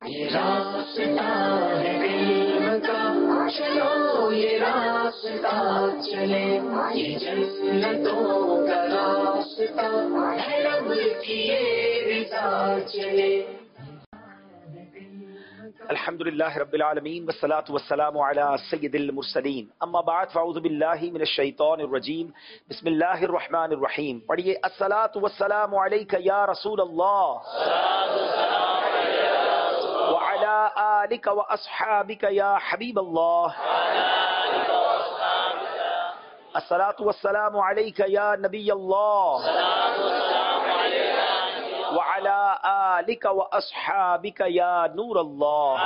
یہ راستہ ہے علم کا، چلو یہ راستہ چلے، یہ جنتوں کا راستہ ہے، رب کی یہ رضا چلے۔ الحمدللہ رب العالمین والصلاة والسلام علی سید المرسلین، اما بعد فاعوذ باللہ من الشیطان الرجیم، بسم اللہ الرحمن الرحیم۔ پڑھیے الصلاۃ والسلام علیک یا رسول اللہ وعلی آلک واصحابک یا حبیب اللہ، الصلاۃ والسلام علیک یا نبی اللہ وعلی آلک واصحابک یا نور اللہ۔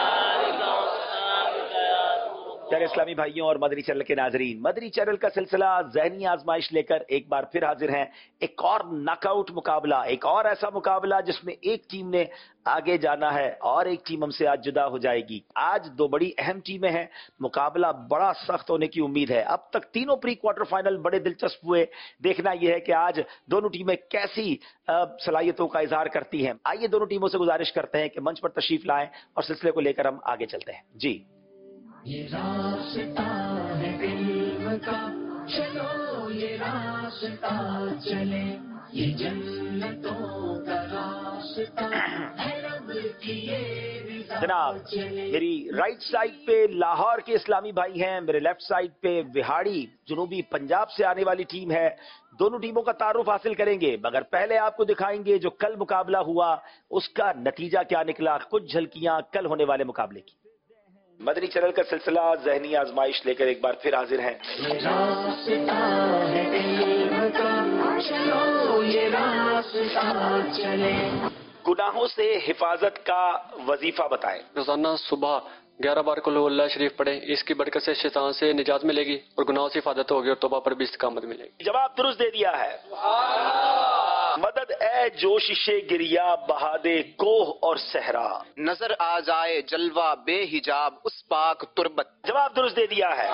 پیارے اسلامی بھائیوں اور مدنی چینل کے ناظرین، مدنی چینل کا سلسلہ ذہنی آزمائش لے کر ایک بار پھر حاضر ہیں۔ ایک اور ناک آؤٹ مقابلہ، ایک اور ایسا مقابلہ جس میں ایک ٹیم نے آگے جانا ہے اور ایک ٹیم ہم سے آج جدا ہو جائے گی۔ آج دو بڑی اہم ٹیمیں ہیں، مقابلہ بڑا سخت ہونے کی امید ہے۔ اب تک تینوں پری کوارٹر فائنل بڑے دلچسپ ہوئے، دیکھنا یہ ہے کہ آج دونوں ٹیمیں کیسی صلاحیتوں کا اظہار کرتی ہیں۔ آئیے دونوں ٹیموں سے گزارش کرتے ہیں کہ منچ پر تشریف لائیں اور سلسلے کو لے کر ہم آگے چلتے ہیں۔ جی، یہ راستہ ہے علم کا، چلو یہ راستہ چلے، یہ جنتوں کا راستہ ہے، رب کی یہ رضا جناب چلے۔ میری رائٹ سائڈ پہ لاہور کے اسلامی بھائی ہیں، میرے لیفٹ سائڈ پہ وہاڑی جنوبی پنجاب سے آنے والی ٹیم ہے۔ دونوں ٹیموں کا تعارف حاصل کریں گے، مگر پہلے آپ کو دکھائیں گے جو کل مقابلہ ہوا اس کا نتیجہ کیا نکلا، کچھ جھلکیاں کل ہونے والے مقابلے کی۔ مدنی چینل کا سلسلہ ذہنی آزمائش لے کر ایک بار پھر حاضر ہیں۔ یہ راستہ ہے علم کا، چلو یہ راستہ چلے۔ گناہوں سے حفاظت کا وظیفہ بتائیں۔ روزانہ صبح 11 بار قل اللہ شریف پڑھیں، اس کی برکت سے شیطان سے نجات ملے گی اور گناہوں سے حفاظت ہوگی اور توبہ پر بھی استقامت ملے گی۔ جواب درست دے دیا ہے۔ مدد اے جوشش گریا بہا دے کوہ اور صحرا، نظر آ جائے جلوہ بے حجاب اس پاک تربت۔ جواب درست دے دیا ہے۔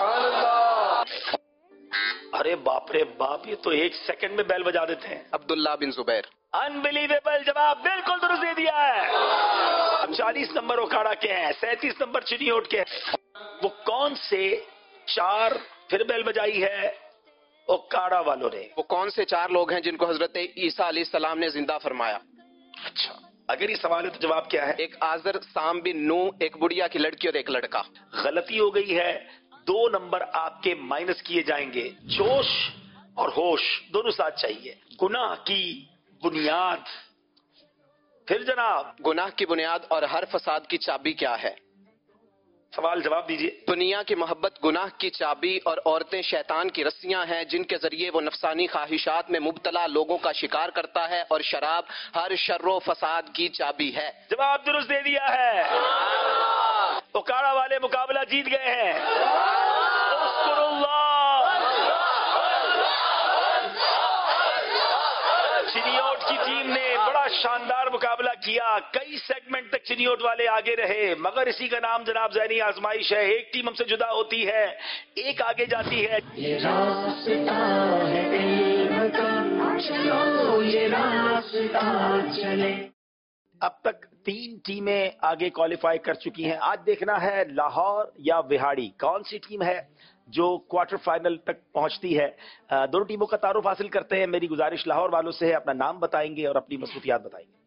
ارے باپ رے باپ، یہ تو ایک سیکنڈ میں بیل بجا دیتے ہیں۔ عبداللہ بن زبیر۔ انبلیویبل، جواب بالکل درست دے دیا ہے۔ 40 نمبر اکھاڑا کے ہیں، 37 نمبر چنی اوٹ کے ہیں۔ وہ کون سے چار پھر بیل بجائی ہے اکھاڑا والوں نے؟ وہ کون سے چار لوگ ہیں جن کو حضرت عیسیٰ علیہ السلام نے زندہ فرمایا؟ اچھا، اگر یہ سوال ہے تو جواب کیا ہے؟ ایک آزر، سام بن نو، ایک بڑھیا کی لڑکی اور ایک لڑکا۔ غلطی ہو گئی ہے، 2 نمبر آپ کے مائنس کیے جائیں گے۔ جوش اور ہوش دونوں ساتھ چاہیے۔ گناہ کی بنیاد، پھر جناب گناہ کی بنیاد اور ہر فساد کی چابی کیا ہے؟ سوال جواب دیجیے۔ دنیا کی محبت گناہ کی چابی اور عورتیں شیطان کی رسیاں ہیں جن کے ذریعے وہ نفسانی خواہشات میں مبتلا لوگوں کا شکار کرتا ہے، اور شراب ہر شر و فساد کی چابی ہے۔ جواب درست دے دیا ہے۔ اکاڑا والے مقابلہ جیت گئے ہیں۔ اذکر اللہ۔ چنیوٹ کی ٹیم نے بڑا شاندار مقابلہ کیا، کئی سیگمنٹ تک چنیوٹ والے آگے رہے، مگر اسی کا نام جناب ذہنی آزمائش ہے۔ ایک ٹیم ہم سے جدا ہوتی ہے، ایک آگے جاتی ہے۔ یہ راستہ ہے علم کا، چلو یہ راستہ چلے۔ اب تک 3 ٹیمیں آگے کوالیفائی کر چکی ہیں۔ آج دیکھنا ہے لاہور یا وہاڑی کون سی ٹیم ہے جو کوارٹر فائنل تک پہنچتی ہے۔ دونوں ٹیموں کا تعارف حاصل کرتے ہیں۔ میری گزارش لاہور والوں سے ہے، اپنا نام بتائیں گے اور اپنی مصروفیات بتائیں گے۔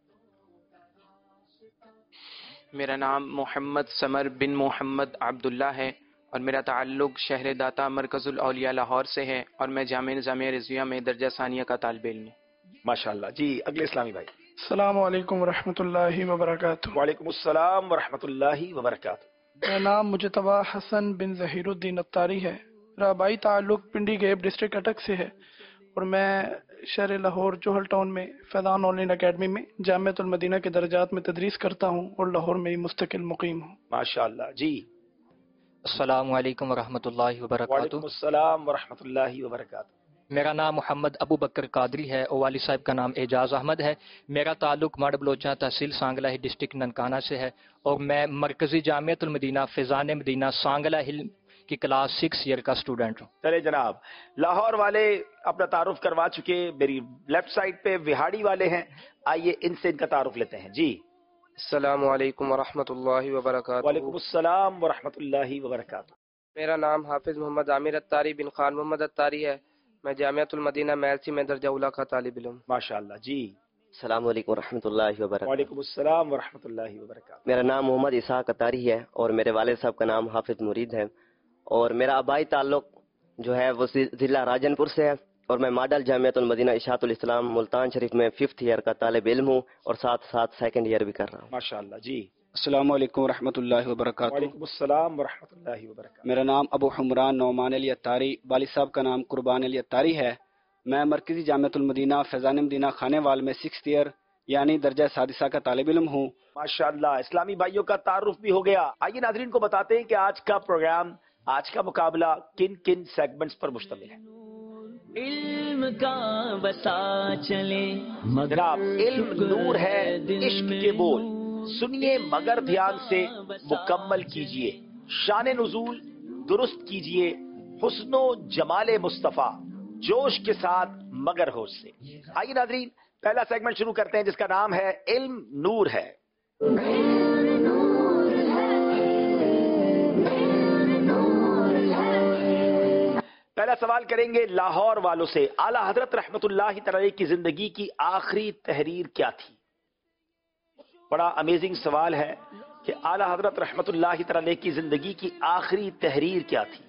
میرا نام محمد سمر بن محمد عبداللہ ہے اور میرا تعلق شہر داتا مرکز الاولیاء لاہور سے ہے، اور میں جامعہ نظامیہ رضویہ میں درجہ ثانیہ کا طالب علم ہوں۔ ماشاءاللہ جی، اگلے اسلامی بھائی۔ السلام علیکم ورحمۃ اللہ وبرکاتہ۔ وعلیکم السلام ورحمۃ اللہ وبرکاتہ۔ میرا نام مجتبیٰ حسن بن ظہیر الدین اتاری ہے۔ میرا آبائی تعلق پنڈی گیب ڈسٹرکٹ اٹک سے ہے، اور میں شہر لاہور جوہل ٹاؤن میں فیضان آن لائن اکیڈمی میں جامعۃ المدینہ کے درجات میں تدریس کرتا ہوں، اور لاہور میں ہی مستقل مقیم ہوں۔ ماشاءاللہ جی۔ السلام علیکم ورحمۃ اللہ وبرکاتہ۔ وعلیکم السلام ورحمۃ اللہ وبرکاتہ۔ میرا نام محمد ابو بکر قادری ہے اور والد صاحب کا نام اعجاز احمد ہے۔ میرا تعلق ماڑ بلوچاں تحصیل سانگلہ ڈسٹرکٹ ننکانہ سے ہے، اور میں مرکزی جامعۃ المدینہ فیضان مدینہ سانگلہ ہل کی کلاس 6 ایئر کا اسٹوڈنٹ ہوں۔ چلے جناب، لاہور والے اپنا تعارف کروا چکے، میری لیفٹ سائڈ پہ وہاڑی والے ہیں، آئیے ان سے ان کا تعارف لیتے ہیں۔ جی السلام علیکم ورحمۃ اللہ وبرکاتہ۔ وعلیکم السلام ورحمۃ اللہ وبرکاتہ۔ میرا نام حافظ محمد عامر اتاری بن خان محمد اتاری ہے۔ میں جامعۃ المدینہ میلسی میں درجہ اولیٰ کا طالب علم۔ ماشاء اللہ جی۔ السلام علیکم ورحمۃ اللہ وبرکاتہ۔ وعلیکم السلام ورحمۃ اللہ وبرکاتہ۔ میرا نام محمد اسحاق اتاری ہے اور میرے والد صاحب کا نام حافظ مرید ہے، اور میرا آبائی تعلق جو ہے وہ ضلع راجن پور سے ہے، اور میں ماڈل جامعۃ المدینہ اشاعت الاسلام ملتان شریف میں 5th ایئر کا طالب علم ہوں، اور ساتھ ساتھ 2nd ایئر بھی کر رہا ہوں۔ ماشاء اللہ جی۔ السلام علیکم ورحمۃ اللہ وبرکاتہ۔ وعلیکم السلام ورحمۃ اللہ وبرکاتہ۔ میرا نام ابو حمران نعمان علی اتاری، والد صاحب کا نام قربان علی اتاری ہے۔ میں مرکزی جامعۃ المدینہ فیضان مدینہ خانے وال میں 6th ایئر یعنی درجہ سادسہ کا طالب علم ہوں۔ ماشاء اللہ، اسلامی بھائیوں کا تعارف بھی ہو گیا۔ آئیے ناظرین کو بتاتے ہیں کہ آج کا پروگرام، آج کا مقابلہ کن کن سیگمنٹس پر مشتمل ہے۔ علم کا بتا چلے جناب، علم نور ہے، عشق کے بول، سنیے مگر دھیان سے مکمل کیجئے، شان نزول درست کیجئے، حسن و جمال مصطفیٰ جوش کے ساتھ مگر ہوش سے۔ آئیے ناظرین، پہلا سیگمنٹ شروع کرتے ہیں جس کا نام ہے علم نور ہے۔ پہلا سوال کریں گے لاہور والوں سے۔ اعلیٰ حضرت رحمت اللہ تعالی کی زندگی کی آخری تحریر کیا تھی؟ بڑا امیزنگ سوال ہے کہ اعلیٰ حضرت رحمت اللہ تعالی کی زندگی کی آخری تحریر کیا تھی؟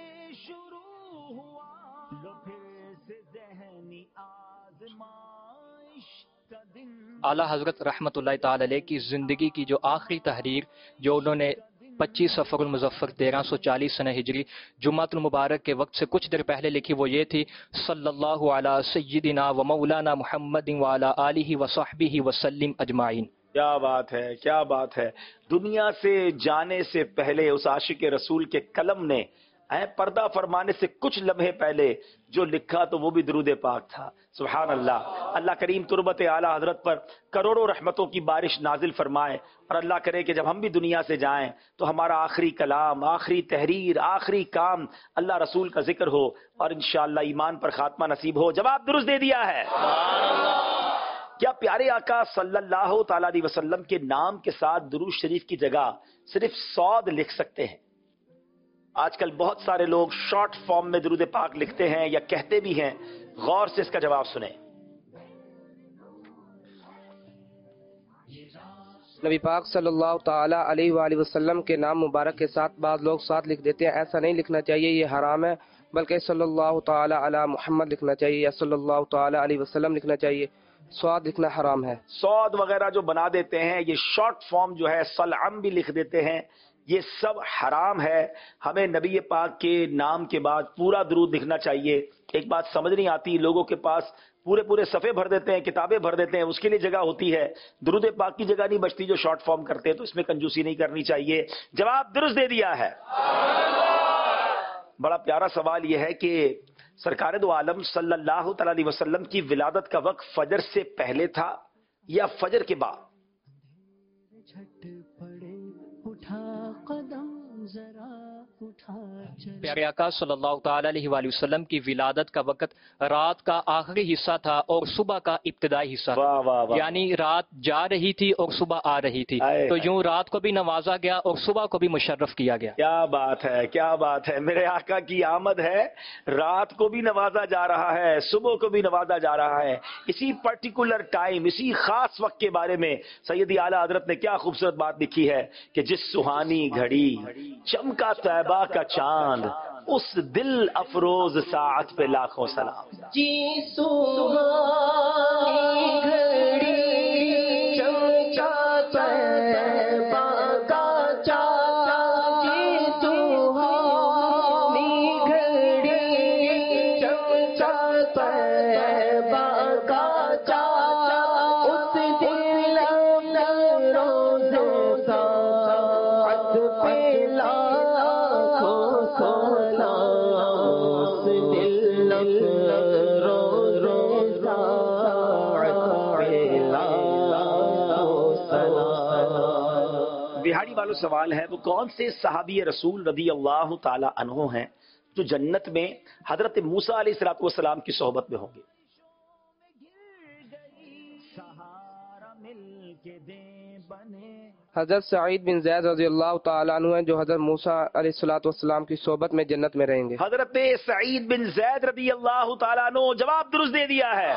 اعلیٰ حضرت رحمت اللہ تعالی علیہ کی زندگی کی جو آخری تحریر جو انہوں نے 25 صفر المظفر 1340 سنہ ہجری جمعۃ المبارک کے وقت سے کچھ دیر پہلے لکھی، وہ یہ تھی: صلی اللہ علی سیدنا و مولانا محمد وعلی آلہ وصحبہ وسلم اجمعین۔ کیا بات ہے، کیا بات ہے۔ دنیا سے جانے سے پہلے اس عاشق رسول کے قلم نے پردہ فرمانے سے کچھ لمحے پہلے جو لکھا تو وہ بھی درود پاک تھا۔ سبحان اللہ۔ اللہ کریم تربت اعلیٰ حضرت پر کروڑوں رحمتوں کی بارش نازل فرمائے، اور اللہ کرے کہ جب ہم بھی دنیا سے جائیں تو ہمارا آخری کلام، آخری تحریر، آخری کام اللہ رسول کا ذکر ہو، اور انشاءاللہ ایمان پر خاتمہ نصیب ہو۔ جواب درست دے دیا ہے۔ کیا پیارے آقا صلی اللہ تعالی علیہ وسلم کے نام کے ساتھ درود شریف کی جگہ صرف صاد لکھ سکتے ہیں؟ آج کل بہت سارے لوگ شارٹ فارم میں درود پاک لکھتے ہیں یا کہتے بھی ہیں، غور سے اس کا جواب سنیں۔ نبی پاک صلی اللہ تعالی علیہ وآلہ وسلم کے نام مبارک کے ساتھ بعض لوگ ساتھ لکھ دیتے ہیں، ایسا نہیں لکھنا چاہیے، یہ حرام ہے، بلکہ صلی اللہ تعالی علی محمد لکھنا چاہیے یا صلی اللہ تعالی علیہ وسلم لکھنا چاہیے۔ سواد لکھنا حرام ہے۔ سواد وغیرہ جو بنا دیتے ہیں، یہ شارٹ فارم جو ہے سلعم بھی لکھ دیتے ہیں، یہ سب حرام ہے۔ ہمیں نبی پاک کے نام کے بعد پورا درود لکھنا چاہیے۔ ایک بات سمجھ نہیں آتی، لوگوں کے پاس پورے صفحے بھر دیتے ہیں، کتابیں بھر دیتے ہیں، اس کے لیے جگہ ہوتی ہے، درود پاک کی جگہ نہیں بچتی جو شارٹ فارم کرتے ہیں، تو اس میں کنجوسی نہیں کرنی چاہیے۔ جواب درست دے دیا ہے۔ بڑا پیارا سوال یہ ہے کہ سرکار دو عالم صلی اللہ تعالی علیہ وسلم کی ولادت کا وقت فجر سے پہلے تھا یا فجر کے بعد؟ پیارے آقا صلی اللہ تعالی علیہ وآلہ وسلم کی ولادت کا وقت رات کا آخری حصہ تھا اور صبح کا ابتدائی حصہ تھا، واہ واہ واہ۔ یعنی رات جا رہی تھی اور صبح آ رہی تھی، تو یوں رات کو بھی نوازا گیا اور صبح کو بھی مشرف کیا گیا۔ کیا بات ہے، کیا بات ہے۔ میرے آقا کی آمد ہے، رات کو بھی نوازا جا رہا ہے، صبح کو بھی نوازا جا رہا ہے۔ اسی پرٹیکولر ٹائم، اسی خاص وقت کے بارے میں سیدی اعلیٰ حضرت نے کیا خوبصورت بات لکھی ہے کہ جس سہانی گھڑی چمکا طیبہ کا چاند، اس دل افروز ساعت پہ لاکھوں سلام۔ جی سہانی گھڑی چمکا طیبہ کا چاند، جی سہانی گھڑی چمکا طیبہ کا چاند، اس دل افروز ساعت پہ لاکھوں سلام، اس دل افروز ساعت پہ لاکھوں سلام۔ بہاڑی والوں سوال ہے، وہ کون سے صحابی رسول رضی اللہ تعالی عنہ ہیں جو جنت میں حضرت موسیٰ علیہ الصلوۃ والسلام کی صحبت میں ہوں گے؟ حضرت سعید بن زید رضی اللہ تعالیٰ عنہ ہیں جو حضرت موسیٰ علیہ الصلوۃ والسلام کی صحبت میں جنت میں رہیں گے. حضرت سعید بن زید رضی اللہ تعالیٰ عنہ جواب درست دے دیا ہے.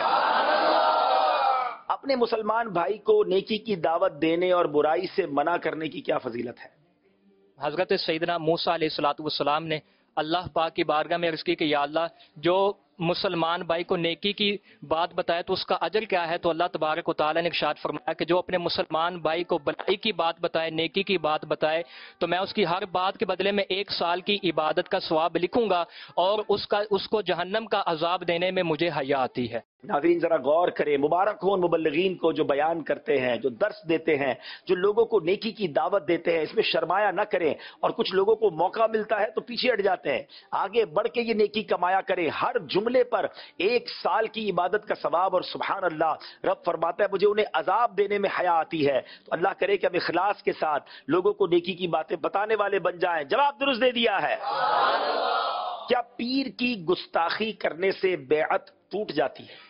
اپنے مسلمان بھائی کو نیکی کی دعوت دینے اور برائی سے منع کرنے کی کیا فضیلت ہے؟ حضرت سیدنا موسیٰ علیہ الصلوۃ والسلام نے اللہ پاک کی بارگاہ میں عرض کی کہ یا اللہ جو مسلمان بھائی کو نیکی کی بات بتائے تو اس کا اجر کیا ہے؟ تو اللہ تبارک و تعالیٰ نے ارشاد فرمایا کہ جو اپنے مسلمان بھائی کو بلائی کی بات بتائے، نیکی کی بات بتائے، تو میں اس کی ہر بات کے بدلے میں 1 سال کی عبادت کا ثواب لکھوں گا اور اس کو جہنم کا عذاب دینے میں مجھے حیا آتی ہے. ناظرین ذرا غور کریں، مبارک ہوں مبلغین کو جو بیان کرتے ہیں، جو درس دیتے ہیں، جو لوگوں کو نیکی کی دعوت دیتے ہیں. اس میں شرمایا نہ کریں، اور کچھ لوگوں کو موقع ملتا ہے تو پیچھے ہٹ جاتے ہیں. آگے بڑھ کے یہ نیکی کمایا کریں. ہر جملے پر 1 سال کی عبادت کا ثواب، اور سبحان اللہ رب فرماتا ہے مجھے انہیں عذاب دینے میں حیا آتی ہے. تو اللہ کرے کہ ہم اخلاص کے ساتھ لوگوں کو نیکی کی باتیں بتانے والے بن جائیں. جواب درست دے دیا ہے. کیا پیر کی گستاخی کرنے سے بیعت ٹوٹ جاتی ہے؟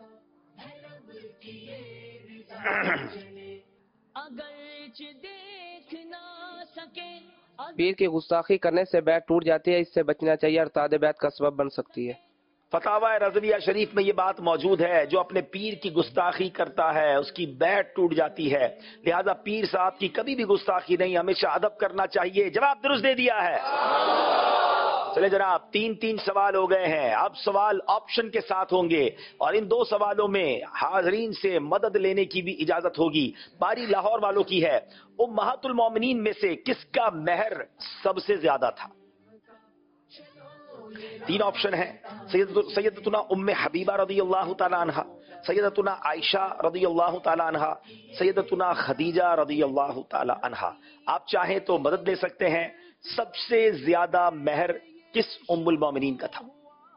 پیر کی گستاخی کرنے سے بیعت ٹوٹ جاتی ہے، اس سے بچنا چاہیے، ارتاد بیعت کا سبب بن سکتی ہے. فتاوی رضویہ شریف میں یہ بات موجود ہے، جو اپنے پیر کی گستاخی کرتا ہے اس کی بیعت ٹوٹ جاتی ہے. لہذا پیر صاحب کی کبھی بھی گستاخی نہیں، ہمیشہ ادب کرنا چاہیے. جواب درست دے دیا ہے. چلے جناب 3 سوال ہو گئے ہیں. اب سوال آپشن کے ساتھ ہوں گے، اور ان 2 سوالوں میں حاضرین سے مدد لینے کی بھی اجازت ہوگی. باری لاہور والوں کی ہے. امہات المومنین میں سے کس کا مہر سب سے زیادہ تھا؟ 3 آپشن ہیں. سیدتنا ام حبیبہ رضی اللہ تعالی عنہا، سیدتنا عائشہ رضی اللہ تعالی عنہا، سیدتنا خدیجہ رضی اللہ تعالی عنہا. آپ چاہیں تو مدد لے سکتے ہیں. سب سے زیادہ مہر کس ام المومنین کا تھا؟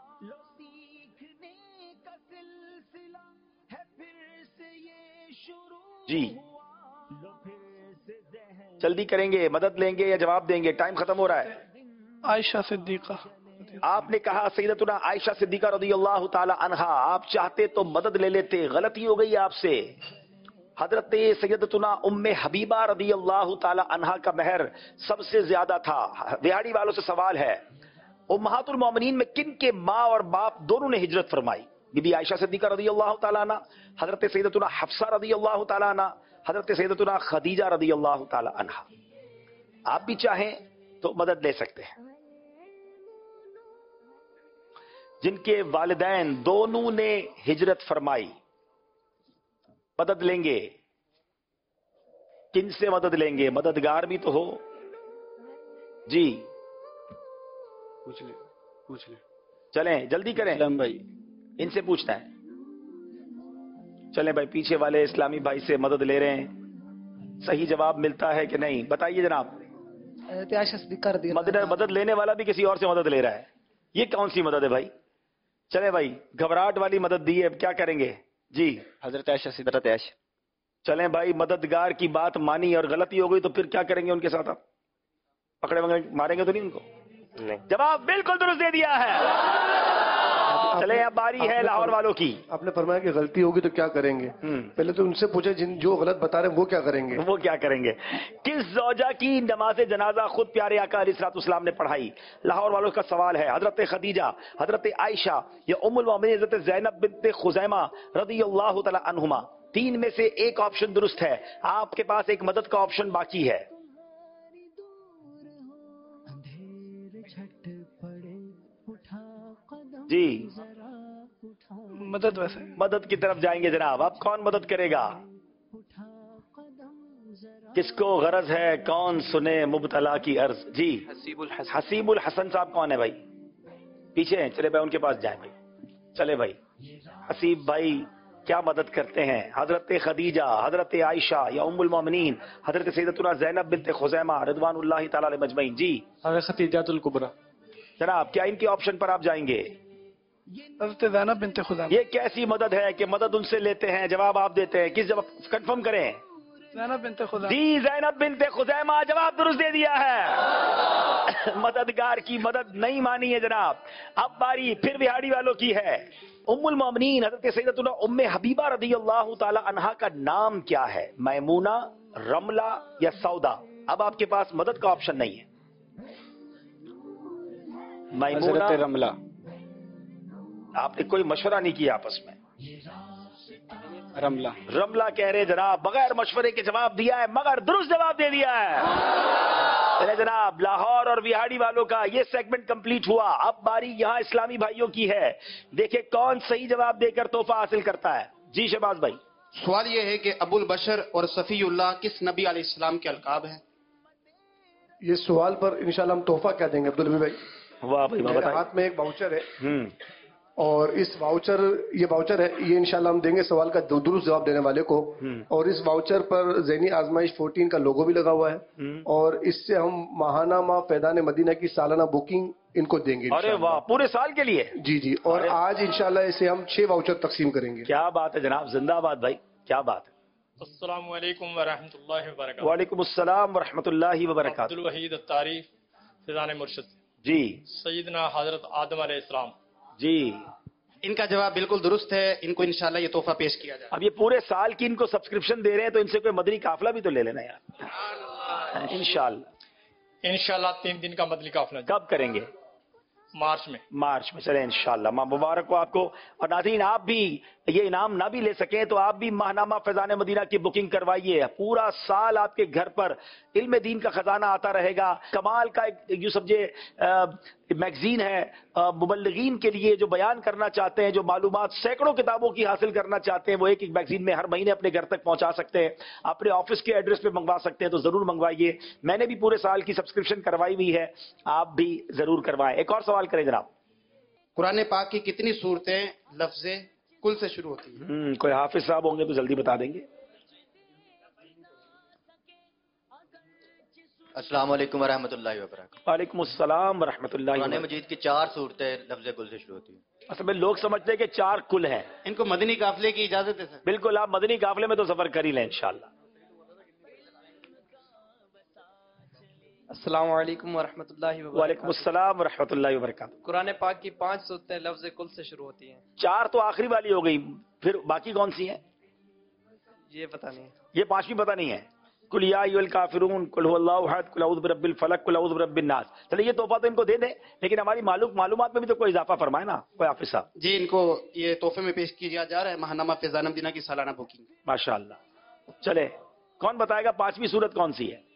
جی جلدی کریں گے، مدد لیں گے یا جواب دیں گے؟ ٹائم ختم ہو رہا ہے. عائشہ صدیقہ. آپ نے کہا سیدتنا عائشہ صدیقہ رضی اللہ تعالی عنہا. آپ چاہتے تو مدد لے لیتے، غلطی ہو گئی آپ سے. حضرت سیدتنا ام حبیبہ رضی اللہ تعالی عنہا کا مہر سب سے زیادہ تھا. ویاڑی والوں سے سوال ہے، امہات المومنین میں کن کے ماں اور باپ دونوں نے ہجرت فرمائی؟ بی بی عائشہ صدیقہ رضی اللہ تعالی عنہ، حضرت سیدتنا حفصہ رضی اللہ تعالی عنہ، حضرت سیدتنا خدیجہ رضی اللہ تعالی عنہ. آپ بھی چاہیں تو مدد لے سکتے ہیں. جن کے والدین دونوں نے ہجرت فرمائی، مدد لیں گے. کن سے مدد لیں گے؟ مددگار بھی تو ہو. جی پوچھ لیں. چلیں جلدی کریں بھائی، ان سے پوچھنا ہے. چلیں بھائی، پیچھے والے اسلامی بھائی سے مدد لے رہے ہیں. صحیح جواب ملتا ہے کہ نہیں بتائیے جناب. مدد لینے والا بھی کسی اور سے مدد لے رہا ہے. یہ کون سی مدد ہے بھائی؟ چلے بھائی، گھبراہٹ والی مدد دی ہے، اب کیا کریں گے؟ جی حضرت عائشہ حضرت عائشہ. چلیں بھائی، مددگار کی بات مانی اور غلطی ہو گئی تو پھر کیا کریں گے ان کے ساتھ؟ آپ پکڑے ماریں گے تو نہیں ان کو؟ نہیں. جواب بالکل درست دے دیا ہے. چلیں اب باری ہے لاہور والوں کی. آپ نے فرمایا کہ غلطی ہوگی تو کیا کریں گے؟ پہلے تو ان سے پوچھے جو غلط بتا رہے ہیں وہ کیا کریں گے؟ وہ کیا کریں گے؟ کس زوجہ کی نماز جنازہ خود پیارے آقا علیہ الصلوۃ والسلام نے پڑھائی؟ لاہور والوں کا سوال ہے، حضرت خدیجہ، حضرت عائشہ یا ام المومنین حضرت زینب بنت خزیمہ رضی اللہ تعالی عنہما. 3 میں سے ایک آپشن درست ہے. آپ کے پاس ایک مدد کا آپشن باقی ہے. جی مدد ویسے مدد کی طرف جائیں گے جناب. اب کون مدد کرے گا؟ کس کو غرض ہے کون سنے مبتلا کی عرض؟ جی حسیب الحسن صاحب کون ہے بھائی؟ پیچھے ہیں. چلے بھائی ان کے پاس جائیں بھائی. چلے بھائی حسیب بھائی کیا مدد کرتے ہیں؟ حضرت خدیجہ، حضرت عائشہ یا ام المومنین حضرت سیدتنا زینب بنت خزیمہ رضوان اللہ تعالی علیہ مجمعین؟ جی حضرت خدیجہ الکبریٰ. جناب کیا ان کے آپشن پر آپ جائیں گے؟ حضرت زینب بنت خزیمہ. یہ کیسی مدد ہے کہ مدد ان سے لیتے ہیں، جواب آپ دیتے ہیں. کس جواب کنفرم کریں؟ زینب بنت خزیمہ. جی زینب بنت خزیمہ، جواب درست دے دیا ہے. مددگار کی مدد نہیں مانی ہے جناب. اب باری پھر بہاڑی والوں کی ہے. उम्मुल मोमिनीन हजरत सैयदतुना उम्मे हबीबा रदी अल्लाह ताला अन्हा का नाम क्या है? मैमूना, रमला या सौदा? अब आपके पास मदद का ऑप्शन नहीं है। मैमूना, हजरत रमला। आपने कोई मशवरा नहीं किया आपस में? रमला। रमला कह रहे जनाब, बगैर मशवरे के जवाब दिया है, मगर दुरुस्त जवाब दे दिया है। चले जनाब, लाहौर और बिहाड़ी वालों का ये सेगमेंट कंप्लीट हुआ। अब बारी यहाँ इस्लामी भाइयों की है। देखे कौन सही जवाब देकर तोहफा हासिल करता है। जी शहबाज भाई। सवाल ये है कि अबुल बशर और सफीउल्लाह किस नबी अलैहिस्सलाम के अलकाब हैं? ये सवाल पर इंशाल्लाह हम तोहफा क्या देंगे अब्दुल हमीद भाई? वाह भाई, मेरे हाथ में एक वाउचर है और इस वाउचर है, ये इंशाल्लाह हम देंगे सवाल का दुरुस्त जवाब देने वाले को। और इस वाउचर पर ज़हनी आजमाइश 14 का लोगो भी लगा हुआ है और इससे हम माहाना मा फैज़ान मदीना की सालाना बुकिंग इनको देंगे। अरे वाह, पूरे साल के लिए? जी जी। और आज इंशाल्लाह इसे हम 6 वाउचर तकसीम करेंगे। क्या बात है जनाब, जिंदाबाद भाई, क्या बात है। अस्सलामु अलैकुम व रहमतुल्लाहि व बरकातहू। वालेकुम अस्सलाम व रहमतुल्लाहि व बरकातहू। अब्दुल वहीद अत्तारी, फैज़ान मुर्शिद जी। सैयदना हजरत आदम अलैहिस्सलाम जी। इनका जवाब बिल्कुल दुरुस्त है। इनको इंशाल्लाह ये तोहफा पेश किया जाए। अब ये पूरे साल की इनको सब्सक्रिप्शन दे रहे हैं तो इनसे कोई मदनी काफिला भी तो ले लेना यार। इंशाल्लाह 3 दिन का मदनी काफिला। कब करेंगे? मार्च में। चले इंशाल्लाह। मुबारक हो आपको। और नाज़रीन, आप भी ये इनाम ना भी ले सकें तो आप भी माहनामा फैज़ान मदीना की बुकिंग करवाइए। पूरा साल आपके घर पर इल्म दीन का खजाना आता रहेगा। कमाल का एक यूं समझे मैगजीन है मुबल्लिगीन के लिए, जो बयान करना चाहते हैं, जो मालूमात सैकड़ों किताबों की हासिल करना चाहते हैं, वो एक मैगजीन में हर महीने अपने घर तक पहुंचा सकते हैं। अपने ऑफिस के एड्रेस पे मंगवा सकते हैं, तो जरूर मंगवाइए। मैंने भी पूरे साल की सब्सक्रिप्शन करवाई हुई है, आप भी जरूर करवाएं। एक और सवाल करें जनाब। कुरान पाक की कितनी सूरतें लफ्ज़े कुल से शुरू होती है? कोई हाफिज साहब होंगे तो जल्दी बता देंगे। अस्सलाम वालेकुम व रहमतुल्लाहि व बरकातहू। वालेकुम अस्सलाम व रहमतुल्लाहि। कुरान मजीद की 4 सूरतें लफ्ज़ कुल से शुरू होती है। असल में लोग समझते हैं कि 4 कुल हैं। इनको मदनी काफिले की इजाजत है सर? बिल्कुल, आप मदनी काफिले में तो सफर कर ही लें इंशाल्लाह। अस्सलाम वालेकुम व रहमतुल्लाहि व बरकातहू। वालेकुम अस्सलाम व रहमतुल्लाहि व बरकातहू। कुरान पाक की 5 सूरतें लफ्ज़ कुल से शुरू होती हैं। 4 तो आखिरी वाली हो गई, फिर बाकी कौन सी हैं? ये पता नहीं है। ये 5वीं पता नहीं है। कुल या अय्युहल काफिरून, कुल हुवल्लाहु अहद, कुल अऊज़ु बिरब्बिल फलक, कुल अऊज़ु बिरब्बिन नास। चलिए ये तोहफा तो इनको दे दें, लेकिन हमारी मालूमात में भी तो कोई इजाफा फरमाए ना कोई हाफिज साहब। जी, इनको ये तोहफे में पेश किया जा रहा है माहनामा फैज़ान मदीना की सालाना बुकिंग। माशाअल्लाह। चले, कौन बताएगा 5वीं सूरत कौन सी है?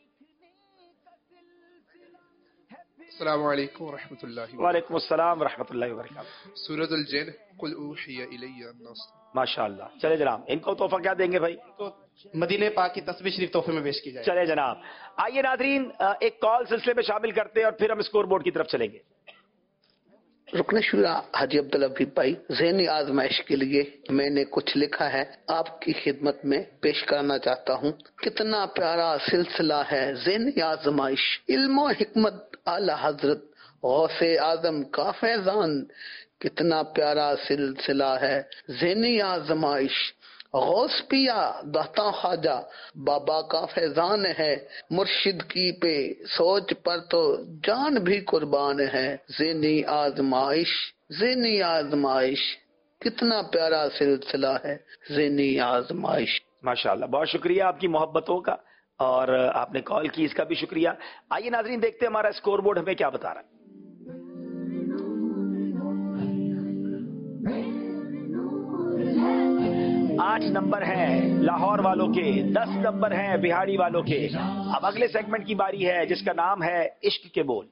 अस्सलामु अलैकुम व रहमतुल्लाहि। वालेकुम अस्सलाम व रहमतुल्लाहि व बरकातहू। सूरतुल जिन, कुल ऊहिया इलैया अन्नस। माशाअल्लाह। चले जनाब, इनको तोहफा क्या देंगे भाई? मदीने पाक की तस्बीह शरीफ तोहफे में पेश की जाए। चले जनाब। आइए नाज़रीन, एक कॉल सिलसिले में शामिल करते हैं और फिर हम स्कोर बोर्ड की तरफ चलेंगे। रुकन शुरा हाजी अब्दुल हबीब भाई, ज़हनी आजमाइश के लिए मैंने कुछ लिखा है, आपकी खिदमत में पेश करना चाहता हूँ। कितना प्यारा सिलसिला है ज़हनी आजमाइश, इल्म और हिकमत आला हजरत गौसे आजम का फैजान। कितना प्यारा सिलसिला है ज़हनी आजमाइश, गौस पिया दाता ख्वाजा बाबा का फैजान है। मुर्शिद की पे सोच पर तो जान भी कुर्बान है। ज़हनी आजमाइश, ज़हनी आजमाइश, कितना प्यारा सिलसिला है ज़हनी आजमाइश। माशाअल्लाह, बहुत शुक्रिया आपकी मोहब्बतों का, और आपने कॉल की इसका भी शुक्रिया। आइए नाज़रीन, देखते हैं हमारा स्कोर बोर्ड हमें क्या बता रहा है। 8 नंबर है लाहौर वालों के, 10 नंबर है बिहाड़ी वालों के। अब अगले सेगमेंट की बारी है जिसका नाम है इश्क के बोल।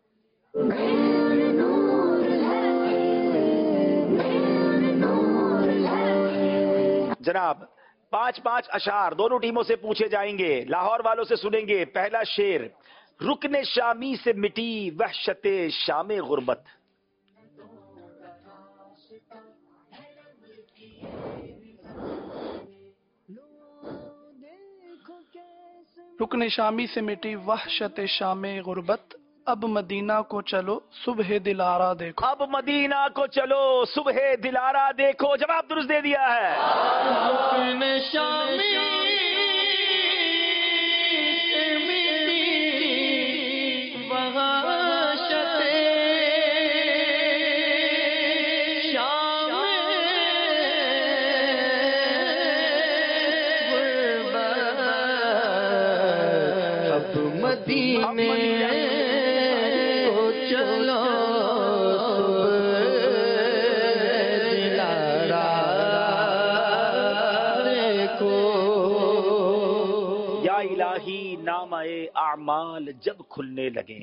जनाब, 5-5 अशार दोनों टीमों से पूछे जाएंगे। लाहौर वालों से सुनेंगे पहला शेर, रुकने शामी से मिटी वहशते शामे गुर्बत। रुकने शामी से मिटी वहशत शामे गुर्बत, अब मदीना को चलो सुबह दिलारा देखो। अब मदीना को चलो सुबह दिलारा देखो। जवाब दुरुस्त दे दिया है। रुकने शामी से मिटी वहशत शामे مدینے کو چلو یا الہی نامہ اعمال جب کھلنے لگیں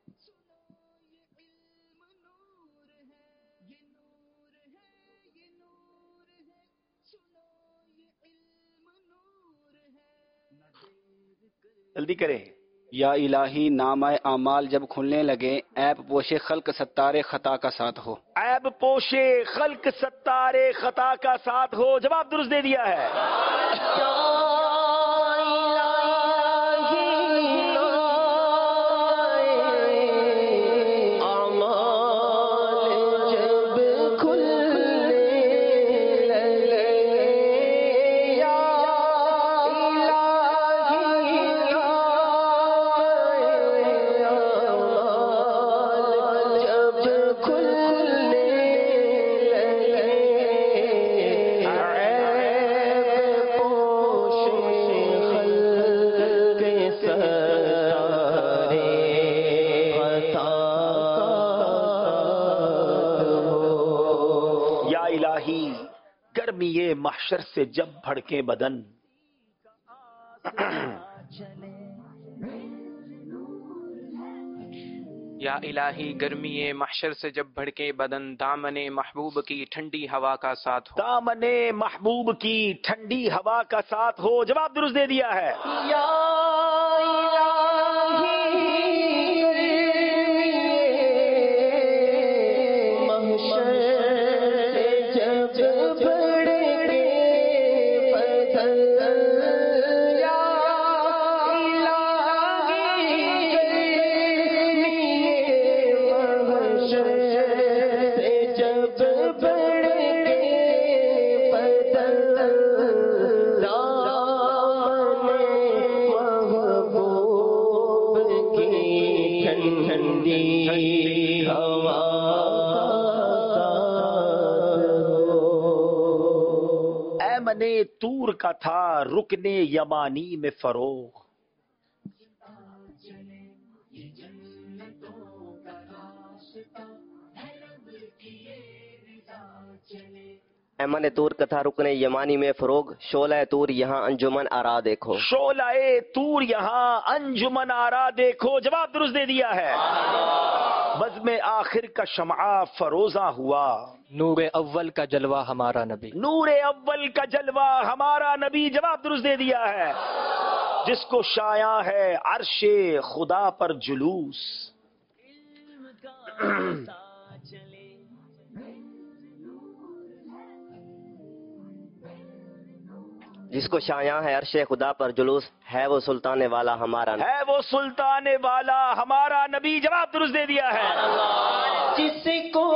جلدی کریں. یا الہی نامہ اعمال جب کھلنے لگے عیب پوشے خلق ستار خطا کا ساتھ ہو. عیب پوشے خلق ستار خطا کا ساتھ ہو. جواب درست دے دیا ہے. گرمی محشر سے جب بھڑکے بدن یا الہی گرمی محشر سے جب بھڑکے بدن دامن محبوب کی ٹھنڈی ہوا کا ساتھ ہو. دامن محبوب کی ٹھنڈی ہوا کا ساتھ ہو. جواب درست دے دیا ہے. ایمن طور کا تھا رکن یمانی میں فروغ. ایمن طور کا تھا رکن یمانی میں فروغ. شعلہ طور یہاں انجمن آرا دیکھو. شعلہ طور یہاں انجمن آرا دیکھو. جواب درست دے دیا ہے. بزم آخر کا شمعہ فروزہ ہوا. نور اول کا جلوہ ہمارا نبی. نور اول کا جلوہ ہمارا نبی. جواب درست دے دیا ہے. جس کو شایع ہے عرش خدا پر جلوس. جس کو شایع ہے عرش خدا پر جلوس ہے وہ سلطان والا ہمارا نبی. ہے وہ سلطان والا ہمارا نبی. جواب درست دے دیا ہے. جس کو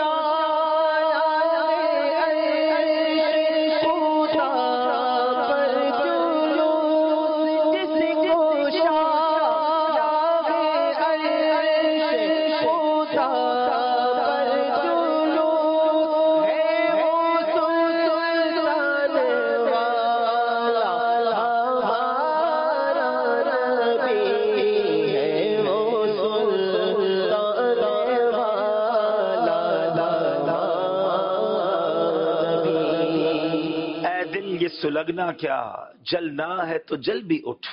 سلگنا کیا جلنا ہے تو جل بھی اٹھ.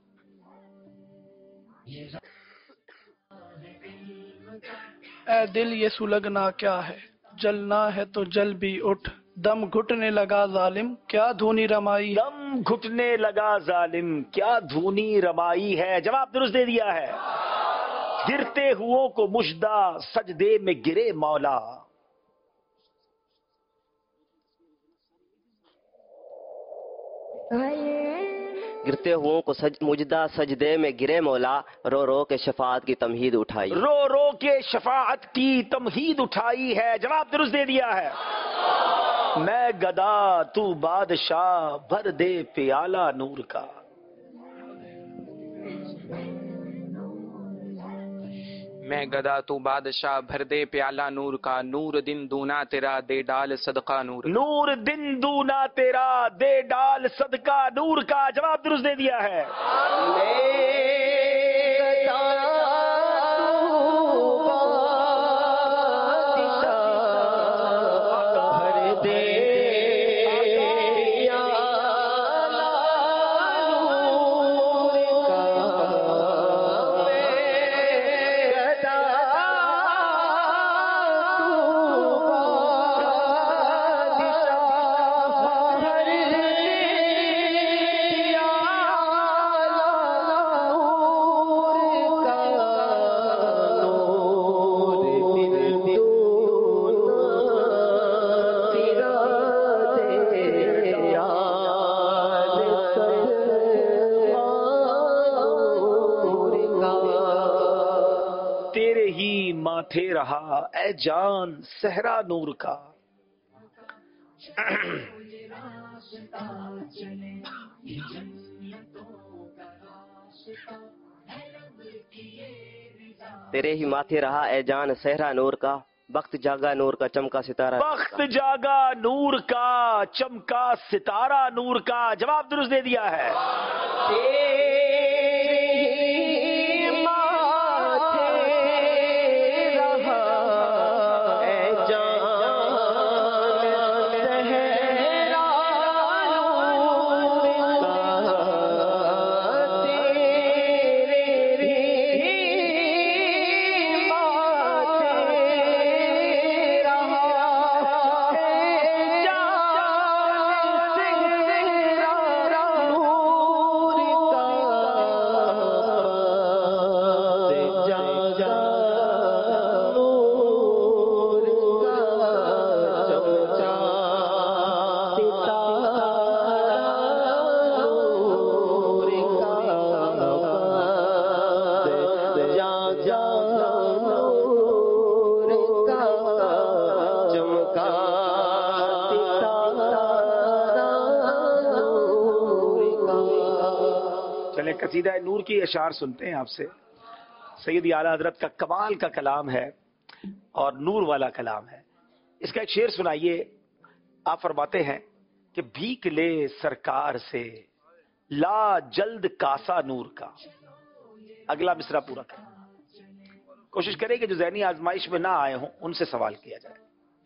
اے دل یہ سلگنا کیا ہے جلنا ہے تو جل بھی اٹھ. دم گھٹنے لگا ظالم کیا دھونی رمائی. دم گھٹنے لگا ظالم کیا دھونی رمائی ہے. جواب درست دے دیا ہے. گرتے ہوں کو مژدہ سجدے میں گرے مولا. گرتے ہوں کو مجدہ سجدے میں گرے مولا. رو رو کے شفاعت کی تمہید اٹھائی. رو رو کے شفاعت کی تمہید اٹھائی ہے. جواب درست دے دیا ہے. میں گدا تو بادشاہ بھر دے پیالہ نور کا. میں گدا تو بادشاہ بھر دے پیالہ نور کا. نور دن دونا تیرا دے ڈال صدقہ نور. نور دن دونا تیرا دے ڈال صدقہ نور کا. جواب درست دے دیا ہے. تیرے ہی ماتھے رہا اے جان صحرا نور کا. تیرے ہی ماتھے رہا اے جان صحرا نور کا، وقت جاگا نور کا چمکا ستارہ. وقت جاگا نور کا چمکا ستارہ نور کا. جواب درست دے دیا ہے. قصیدہ نور کی اشعار سنتے ہیں آپ سے. سیدی اعلیٰ حضرت کا کمال کا کلام ہے اور نور والا کلام ہے. اس کا ایک شعر سنائیے. آپ فرماتے ہیں کہ بھیک لے سرکار سے لا جلد کاسا نور کا. اگلا مصرع پورا کریں. کوشش کریں کہ جو ذہنی آزمائش میں نہ آئے ہوں ان سے سوال کیا جائے.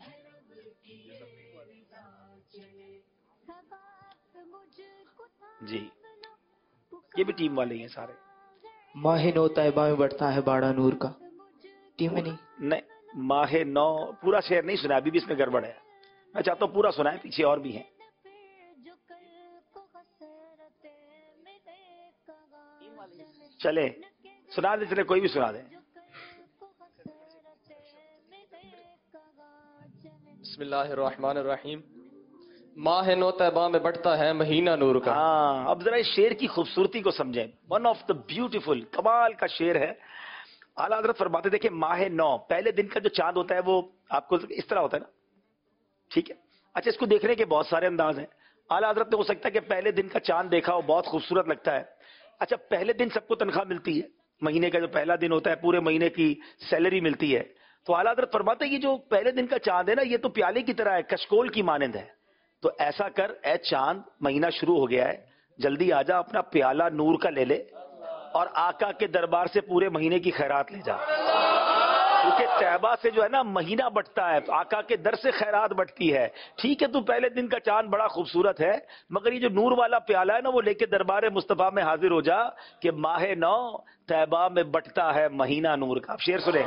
جی یہ بھی ٹیم والے ہیں سارے. ماہ نو طیبہ میں بڑھتا ہے باڑا نور کا. ٹیم میں نہیں ماہ نو پورا شعر نہیں سنا, ابھی بھی اس میں گڑبڑ ہے. میں چاہتا ہوں پورا سنائیں, پیچھے اور بھی ہیں. چلے سنا دیں, چلے کوئی بھی سنا دیں. بسم اللہ الرحمن الرحیم. ماہ نو طیبہ میں بڑھتا ہے مہینہ نور کا. ہاں اب ذرا اس شعر کی خوبصورتی کو سمجھیں. ون آف دا بیوٹیفل کمال کا شعر ہے. اعلیٰ حضرت فرماتے دیکھیں ماہ نو پہلے دن کا جو چاند ہوتا ہے وہ آپ کو اس طرح ہوتا ہے نا, ٹھیک ہے. اچھا اس کو دیکھنے کے بہت سارے انداز ہیں. اعلیٰ حضرت نے ہو سکتا ہے کہ پہلے دن کا چاند دیکھا ہو, بہت خوبصورت لگتا ہے. اچھا پہلے دن سب کو تنخواہ ملتی ہے, مہینے کا جو پہلا دن ہوتا ہے پورے مہینے کی سیلری ملتی ہے. تو اعلیٰ حضرت فرماتے ہیں یہ جو پہلے دن کا چاند ہے نا یہ تو پیالے کی طرح ہے, کشکول کی مانند ہے. تو ایسا کر اے چاند, مہینہ شروع ہو گیا ہے, جلدی آ جا, اپنا پیالہ نور کا لے لے اور آقا کے دربار سے پورے مہینے کی خیرات لے جا. کیونکہ طیبہ سے جو ہے نا مہینہ بٹتا ہے, آقا کے در سے خیرات بٹتی ہے. ٹھیک ہے تو پہلے دن کا چاند بڑا خوبصورت ہے, مگر یہ جو نور والا پیالہ ہے نا وہ لے کے دربار مصطفیٰ میں حاضر ہو جا کہ ماہ نو طیبہ میں بٹتا ہے مہینہ نور کا. آپ شعر سنیں.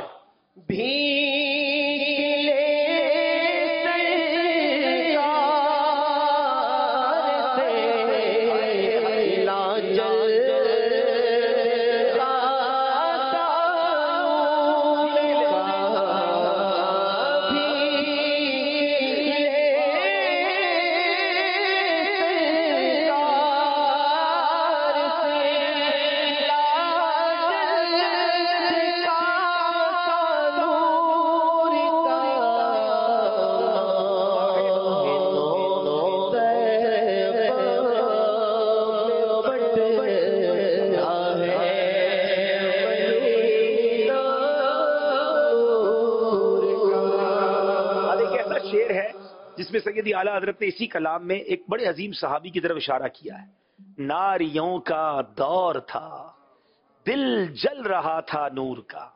سیدی اعلیٰ حضرت نے اسی کلام میں ایک بڑے عظیم صحابی کی طرف اشارہ کیا ہے. ناریوں کا دور تھا دل جل رہا تھا نور کا.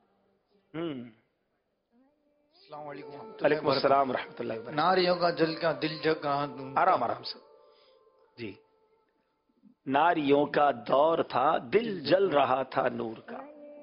السلام علیکم. وعلیکم السلام ورحمۃ اللہ وبرکاتہ. ناریوں کا جل کا دل جگ رہا. آرام آرام سے. جی ناریوں کا دور تھا دل جل رہا تھا نور کا.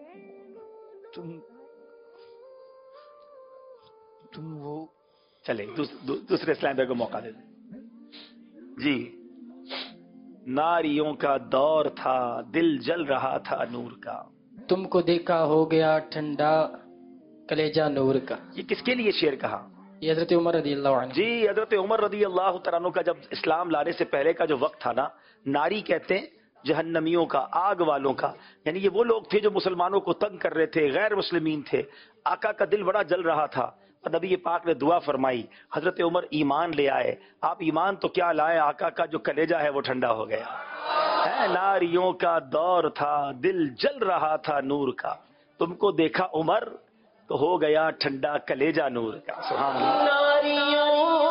تم وہ چلے دوسرے اسلام بھائی کو موقع دے دیں. جی ناریوں کا دور تھا دل جل رہا تھا نور کا. تم کو دیکھا ہو گیا ٹھنڈا کلیجہ نور کا. یہ کس کے لیے شعر کہا؟ یہ حضرت عمر رضی اللہ عنہ. جی حضرت عمر رضی اللہ تعالیٰ عنہ کا جب اسلام لانے سے پہلے کا جو وقت تھا نا, ناری کہتے ہیں جہنمیوں کا، آگ والوں کا. یعنی یہ وہ لوگ تھے جو مسلمانوں کو تنگ کر رہے تھے، غیر مسلمین تھے. آقا کا دل بڑا جل رہا تھا اور نبی پاک نے دعا فرمائی. حضرت عمر ایمان لے آئے. آپ ایمان تو کیا لائے، آقا کا جو کلیجہ ہے وہ ٹھنڈا ہو گیا. ناریوں کا دور تھا، دل جل رہا تھا نور کا، تم کو دیکھا عمر تو ہو گیا ٹھنڈا کلیجہ نور کا. سبحان اللہ.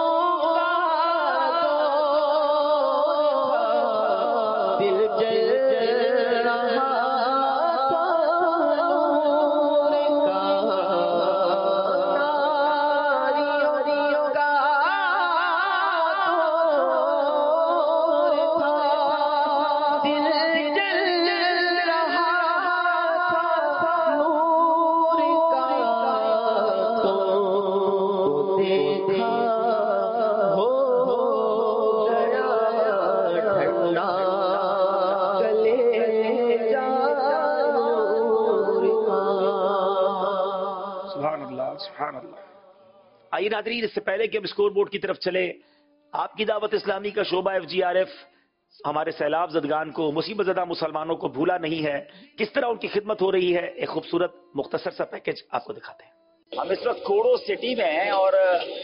آئیے ناظرین، اس سے پہلے کہ ہم اسکور بورڈ کی طرف چلیں، آپ کی دعوت اسلامی کا شعبہ FGRF ہمارے سیلاب زدگان کو، مصیبت زدہ مسلمانوں کو بھولا نہیں ہے. کس طرح ان کی خدمت ہو رہی ہے، ایک خوبصورت مختصر سا پیکج آپ کو دکھاتے ہیں. ہم اس وقت کوڑو سٹی میں ہیں اور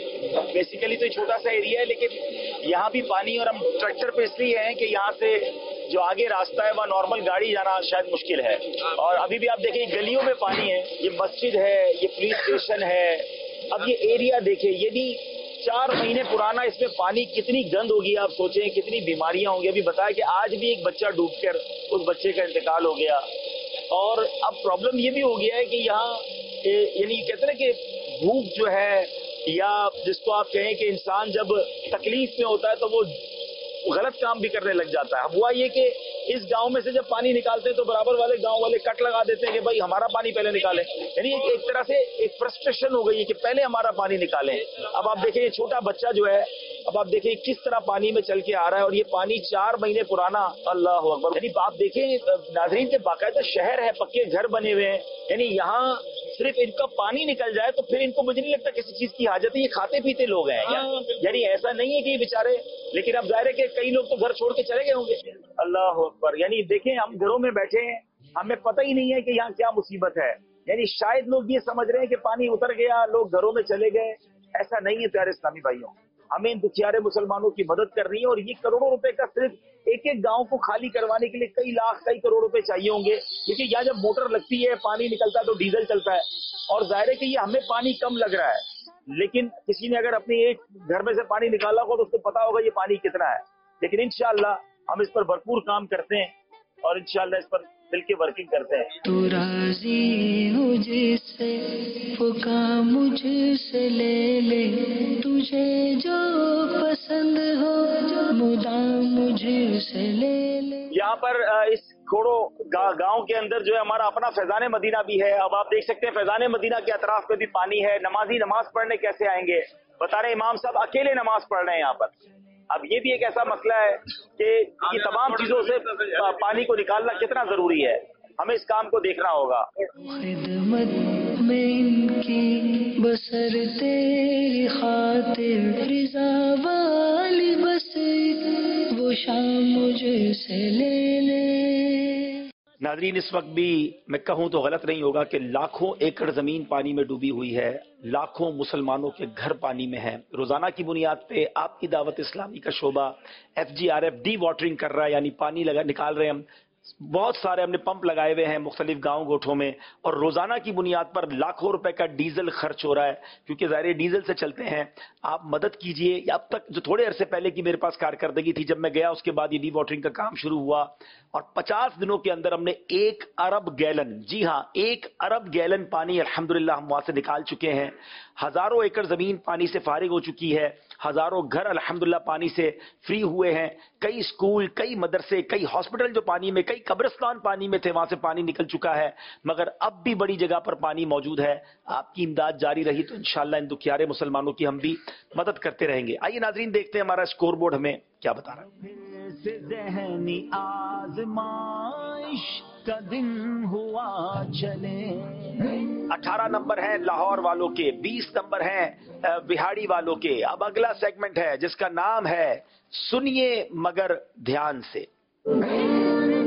بیسیکلی تو چھوٹا سا ایریا ہے، لیکن یہاں بھی پانی، اور ہم ٹریکٹر پہ اس لیے ہیں کہ یہاں سے جو آگے راستہ ہے وہاں نارمل گاڑی جانا شاید مشکل ہے. اور ابھی بھی آپ دیکھیں گلیوں میں پانی ہے. یہ مسجد ہے، یہ پولیس اسٹیشن ہے. اب یہ ایریا دیکھیں، یہ بھی 4 مہینے پرانا، اس میں پانی کتنی گند ہوگی آپ سوچیں، کتنی بیماریاں ہوں گی. ابھی بتایا کہ آج بھی ایک بچہ ڈوب کر اس بچے کا انتقال ہو گیا. اور اب پرابلم یہ بھی ہو گیا ہے کہ یہاں یعنی کہتے ہیں کہ بھوک جو ہے، یا جس کو آپ کہیں کہ انسان جب تکلیف میں ہوتا ہے تو وہ غلط کام بھی کرنے لگ جاتا ہے. اب ہوا یہ کہ اس گاؤں میں سے جب پانی نکالتے ہیں تو برابر والے گاؤں والے کٹ لگا دیتے ہیں کہ بھائی ہمارا پانی پہلے نکالیں. یعنی ایک طرح سے ایک فرسٹریشن ہو گئی ہے کہ پہلے ہمارا پانی نکالیں. اب آپ دیکھیں یہ چھوٹا بچہ جو ہے، اب آپ دیکھیں کس طرح پانی میں چل کے آ رہا ہے، اور یہ پانی 4 مہینے پرانا. اللہ اکبر. یعنی آپ دیکھیں ناظرین کے باقاعدہ شہر ہے، پکے گھر بنے ہوئے ہیں. یعنی یہاں صرف ان کا پانی نکل جائے تو پھر ان کو مجھے نہیں لگتا کسی چیز کی حاجت ہے. یہ کھاتے پیتے لوگ ہیں، یعنی ایسا نہیں ہے کہ یہ بیچارے، لیکن اب ظاہر ہے کہ کئی لوگ تو گھر چھوڑ کے چلے گئے ہوں گے. اللہ اکبر. یعنی دیکھیں ہم گھروں میں بیٹھے ہیں، ہمیں پتہ ہی نہیں ہے کہ یہاں کیا مصیبت ہے. یعنی شاید لوگ یہ سمجھ رہے ہیں کہ پانی اتر گیا، لوگ گھروں میں چلے گئے. ایسا نہیں ہے پیارے اسلامی بھائیوں. ہمیں ان دکھیارے مسلمانوں کی مدد کرنی ہے، اور یہ کروڑوں روپے کا صرف ایک گاؤں کو خالی کروانے کے لیے کئی لاکھ کئی کروڑ روپے چاہیے ہوں گے. کیونکہ یہاں جب موٹر لگتی ہے، پانی نکلتا ہے تو ڈیزل چلتا ہے، اور ظاہر ہے کہ یہ ہمیں پانی کم لگ رہا ہے. لیکن کسی نے اگر اپنے ایک گھر میں سے پانی نکالا ہوگا تو اس کو پتا ہوگا یہ پانی کتنا ہے. لیکن انشاءاللہ ہم اس پر بھرپور کام کرتے ہیں، اور انشاءاللہ اس پر مل کے ورکنگ کرتے ہیں. تو راضی ہو جس سے وہ کام مجھ سے لے لے، تجھے جو پسند ہو مدام مجھ سے لے لے. یہاں پر اس کھوڑو گاؤں کے اندر جو ہے ہمارا اپنا فیضان مدینہ بھی ہے. اب آپ دیکھ سکتے ہیں فیضان مدینہ کے اطراف پہ بھی پانی ہے. نمازی نماز پڑھنے کیسے آئیں گے؟ بتا رہے امام صاحب اکیلے نماز پڑھ رہے ہیں یہاں پر. اب یہ بھی ایک ایسا مسئلہ ہے کہ یہ تمام چیزوں سے پانی کو نکالنا کتنا ضروری ہے، ہمیں اس کام کو دیکھنا ہوگا. خدمت میں ان کی بسر تیری خاطر، رضا والی بس وہ شام مجھ سے لے لے. ناظرین اس وقت بھی میں کہوں تو غلط نہیں ہوگا کہ لاکھوں ایکڑ زمین پانی میں ڈوبی ہوئی ہے، لاکھوں مسلمانوں کے گھر پانی میں ہیں. روزانہ کی بنیاد پہ آپ کی دعوت اسلامی کا شعبہ FGRF ڈی واٹرنگ کر رہا ہے، یعنی پانی نکال رہے ہیں. ہم بہت سارے ہم نے پمپ لگائے ہوئے ہیں مختلف گاؤں گوٹھوں میں، اور روزانہ کی بنیاد پر لاکھوں روپے کا ڈیزل خرچ ہو رہا ہے، کیونکہ ظاہر ڈیزل سے چلتے ہیں. آپ مدد کیجئے. اب تک جو تھوڑے عرصے پہلے کی میرے پاس کارکردگی تھی، جب میں گیا اس کے بعد یہ ڈی واٹرنگ کا کام شروع ہوا، اور 50 دنوں کے اندر ہم نے 1 ارب گیلن، جی ہاں 1 ارب گیلن پانی الحمدللہ ہم وہاں سے نکال چکے ہیں. ہزاروں ایکڑ زمین پانی سے فارغ ہو چکی ہے، ہزاروں گھر الحمدللہ پانی سے فری ہوئے ہیں. کئی اسکول، کئی مدرسے، کئی ہاسپٹل جو پانی میں، کئی قبرستان پانی میں تھے، وہاں سے پانی نکل چکا ہے. مگر اب بھی بڑی جگہ پر پانی موجود ہے. آپ کی امداد جاری رہی تو انشاءاللہ ان دکھیارے مسلمانوں کی ہم بھی مدد کرتے رہیں گے. آئیے ناظرین دیکھتے ہیں ہمارا اسکور بورڈ ہمیں کیا بتا رہا ہے. ذہنی آزمائش کا دن ہوا چلے. 18 نمبر ہیں لاہور والوں کے، 20 نمبر ہیں بہاڑی والوں کے. اب اگلا سیگمنٹ ہے جس کا نام ہے سنیے مگر دھیان سے.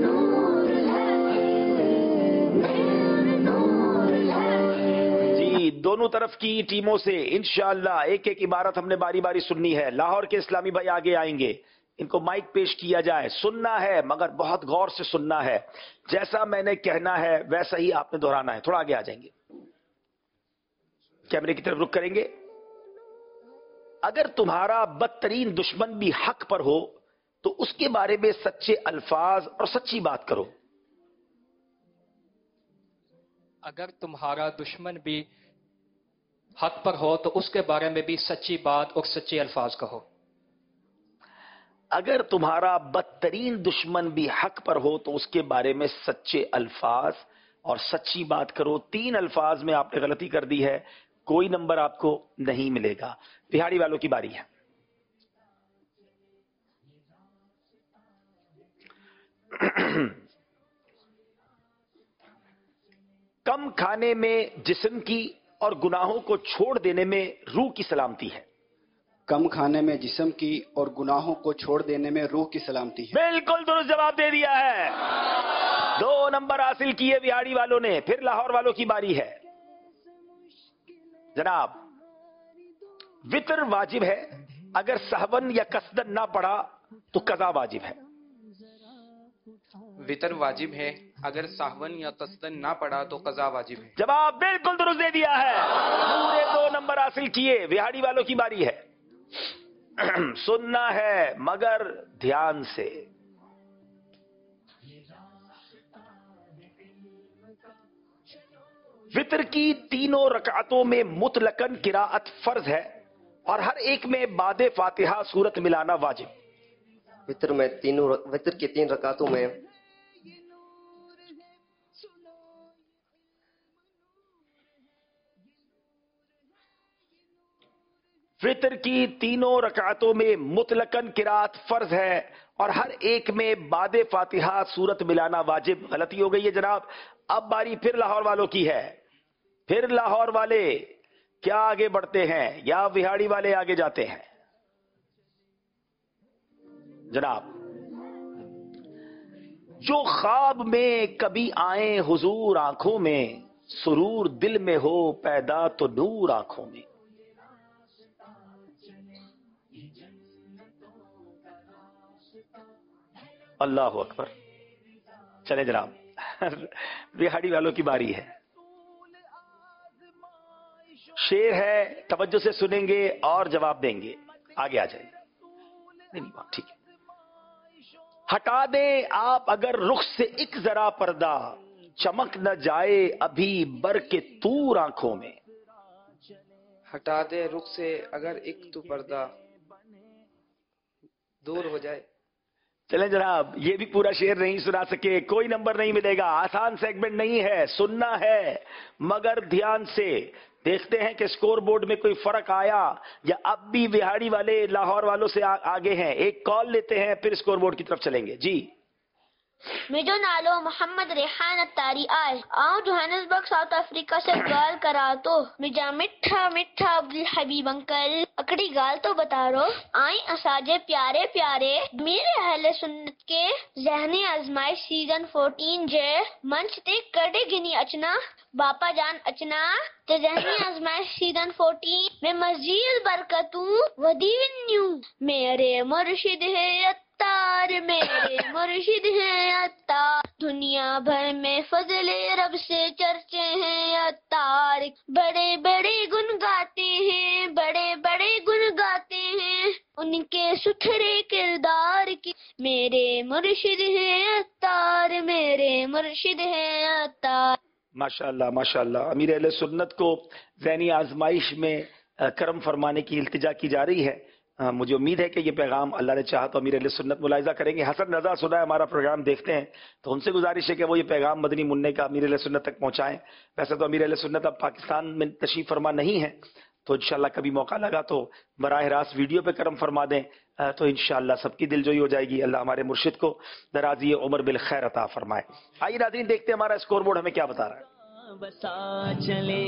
دونوں طرف کی ٹیموں سے انشاءاللہ ایک ایک عبارت ہم نے باری باری سننی ہے. لاہور کے اسلامی بھائی آگے آئیں گے, ان کو مائک پیش کیا جائے. سننا ہے مگر بہت غور سے سننا ہے, جیسا میں نے کہنا ہے ویسا ہی آپ نے دہرانا ہے. تھوڑا آگے آ جائیں گے, کیمرے کی طرف رخ کریں گے. اگر تمہارا بدترین دشمن بھی حق پر ہو تو اس کے بارے میں سچے الفاظ اور سچی بات کرو. اگر تمہارا دشمن بھی حق پر ہو تو اس کے بارے میں بھی سچی بات اور سچے الفاظ کہو. اگر تمہارا بدترین دشمن بھی حق پر ہو تو اس کے بارے میں سچے الفاظ اور سچی بات کرو. 3 الفاظ میں آپ نے غلطی کر دی ہے, کوئی نمبر آپ کو نہیں ملے گا. بہاڑی والوں کی باری ہے. کم کھانے میں جسم کی اور گناہوں کو چھوڑ دینے میں روح کی سلامتی ہے. کم کھانے میں جسم کی اور گناہوں کو چھوڑ دینے میں روح کی سلامتی ہے. بالکل درست جواب دے دیا ہے. 2 نمبر حاصل کیے بہاڑی والوں نے. پھر لاہور والوں کی باری ہے. جناب, وتر واجب ہے, اگر سہون یا قصدن نہ پڑا تو قضا واجب ہے. وتر واجب ہے, اگر سہون یا قصدن نہ پڑا تو قضا واجب ہے. جواب بالکل درست دے دیا ہے. پورے 2 نمبر حاصل کیے. بہاڑی والوں کی باری ہے. سننا ہے مگر دھیان سے. وتر کی 3 رکعتوں میں مطلقاً قراءت فرض ہے اور ہر ایک میں بعد فاتحہ سورت ملانا واجب. وتر کی 3 رکعتوں میں وتر کی 3 رکعتوں میں مطلقاً قراءت فرض ہے اور ہر ایک میں بعد فاتحہ سورت ملانا واجب. غلطی ہو گئی ہے جناب. اب باری پھر لاہور والوں کی ہے. پھر لاہور والے کیا آگے بڑھتے ہیں یا بہاڑی والے آگے جاتے ہیں؟ جناب, جو خواب میں کبھی آئیں حضور آنکھوں میں, سرور دل میں ہو پیدا تو نور آنکھوں میں. اللہ اکبر. چلے جناب, بہاڑی والوں کی باری ہے. شیر ہے, توجہ سے سنیں گے اور جواب دیں گے. آگے آ جائیں. نہیں ٹھیک ہے. ہٹا دیں آپ اگر رخ سے ایک ذرا پردہ, چمک نہ جائے ابھی بر کے تور آنکھوں میں. ہٹا دے رخ سے اگر ایک تو پردہ دور ہو جائے. چلیں جناب, یہ بھی پورا شعر نہیں سنا سکے, کوئی نمبر نہیں ملے گا. آسان سیگمنٹ نہیں ہے, سننا ہے مگر دھیان سے. دیکھتے ہیں کہ سکور بورڈ میں کوئی فرق آیا یا اب بھی بہاڑی والے لاہور والوں سے آگے ہیں. ایک کال لیتے ہیں پھر سکور بورڈ کی طرف چلیں گے. جی, मुंहिंजो नालो मोहम्मद रेहान अत्तारी आहे. आउं जोहानिसबर्ग साउथ अफ्रीका से ॻाल्हि करां थो. मुंहिंजा मिठा मिठा अब्दुल हबीब अंकल हिकिड़ी ॻाल्हि तो ॿुधायो. असांजे प्यारे प्यारे मेरे अहले सुन्नत के ज़हनी आज़माइश सीज़न 14 जे मंच ते कॾहिं गिनी अचना बापा जान अचना त ज़हनी आज़माइश सीज़न 14 में मज़ीद बरकतूं वधी वञूं. मेरे मुर्शिद है अत्तार, मेरे मुर्शिद हैं अत्तार, दुनिया भर में फजले रब से चर्चे हैं अत्तार. बड़े बड़े गुन गाते हैं, बड़े बड़े गुन गाते हैं उनके सुथरे किरदार की. मेरे मुर्शिद हैं अत्तार, मेरे मुर्शिद हैं अत्तार. माशाअल्लाह माशाअल्लाह. अमीर अहले सुन्नत को ज़हनी आजमाइश में करम फरमाने की इल्तिजा की जा रही है. मुझे उम्मीद है कि ये पैगाम अल्लाह ने चाहा तो अमीर अहले सुन्नत मुलाहिजा करेंगे. हसन रजा सुना है हमारा प्रोग्राम देखते हैं, तो उनसे गुजारिश है कि वो ये पैगाम मदनी मुन्ने का अमीर अहले सुन्नत तक पहुंचाएं. वैसे तो अमीर अहले सुन्नत अब पाकिस्तान में तशरीफ फरमा नहीं है, तो इंशाल्लाह कभी मौका लगा तो बराह रास्त वीडियो पे करम फरमा दें, तो इंशाल्लाह सबकी दिलजोई हो जाएगी. अल्लाह हमारे मुर्शिद को दराजी उम्र बिल खैर अता फरमाए. आइए नाज़रीन देखते हैं हमारा स्कोर बोर्ड हमें क्या बता रहा है. बसा चले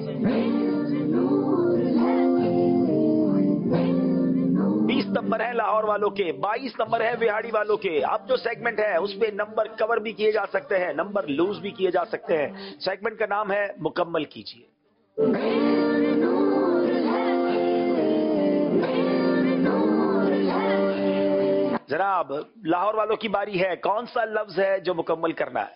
20 नंबर है लाहौर वालों के, 22 नंबर है बिहाड़ी वालों के. अब जो सेगमेंट है उसमें नंबर कवर भी किए जा सकते हैं, नंबर लूज भी किए जा सकते हैं. सेगमेंट का नाम है मुकम्मल कीजिए. جناب لاہور والوں کی باری ہے. کون سا لفظ ہے جو مکمل کرنا ہے؟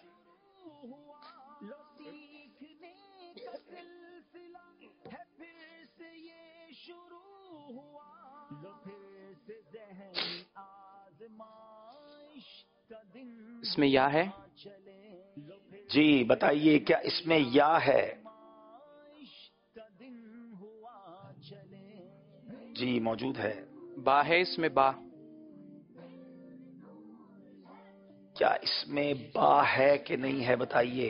اس میں یا ہے؟ جی بتائیے کیا اس میں یا ہے؟ جی موجود ہے. با ہے اس میں؟ با کیا اس میں با ہے کہ نہیں ہے بتائیے.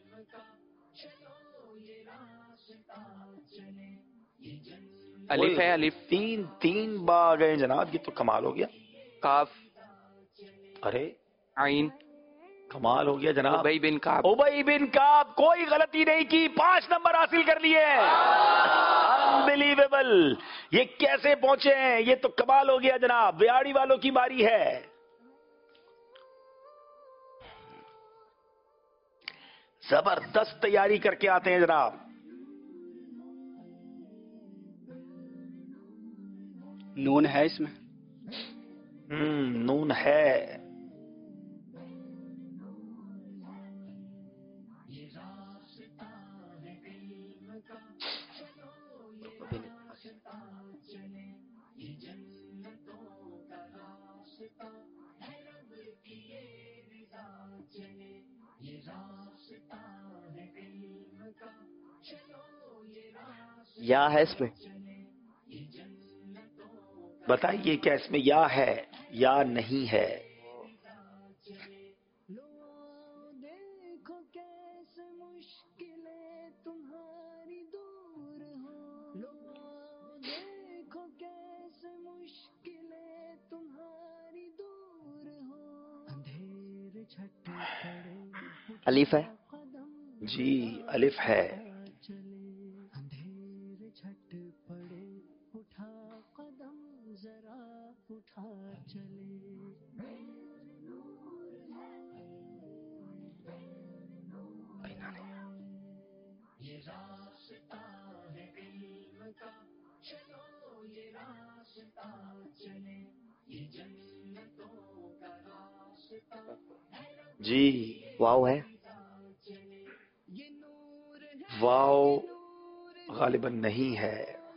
الف ہے؟ الف تین با آ گئے جناب، یہ تو کمال ہو گیا. کاف؟ ارے عین؟ کمال ہو گیا جناب. ابی بن کعب؟ ابی بن کعب، کوئی غلطی نہیں کی، 5 نمبر حاصل کر لیے. انبلیویبل، یہ کیسے پہنچے ہیں؟ یہ تو کمال ہو گیا جناب. ویاڑی والوں کی باری ہے. زبردست تیاری کر کے آتے ہیں جناب. نون ہے اس میں؟ نون ہے. یا ہے اس میں؟ بتائیے کیا اس میں یا ہے یا نہیں ہے؟ الف ہے؟ جی الف ہے. جی واو ہے؟ واو غالباً نہیں ہے.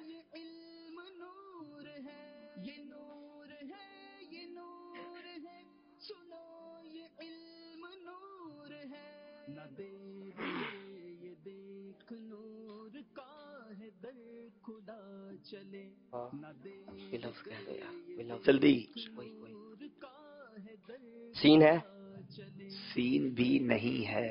جلدی. سین ہے؟ سین بھی نہیں ہے.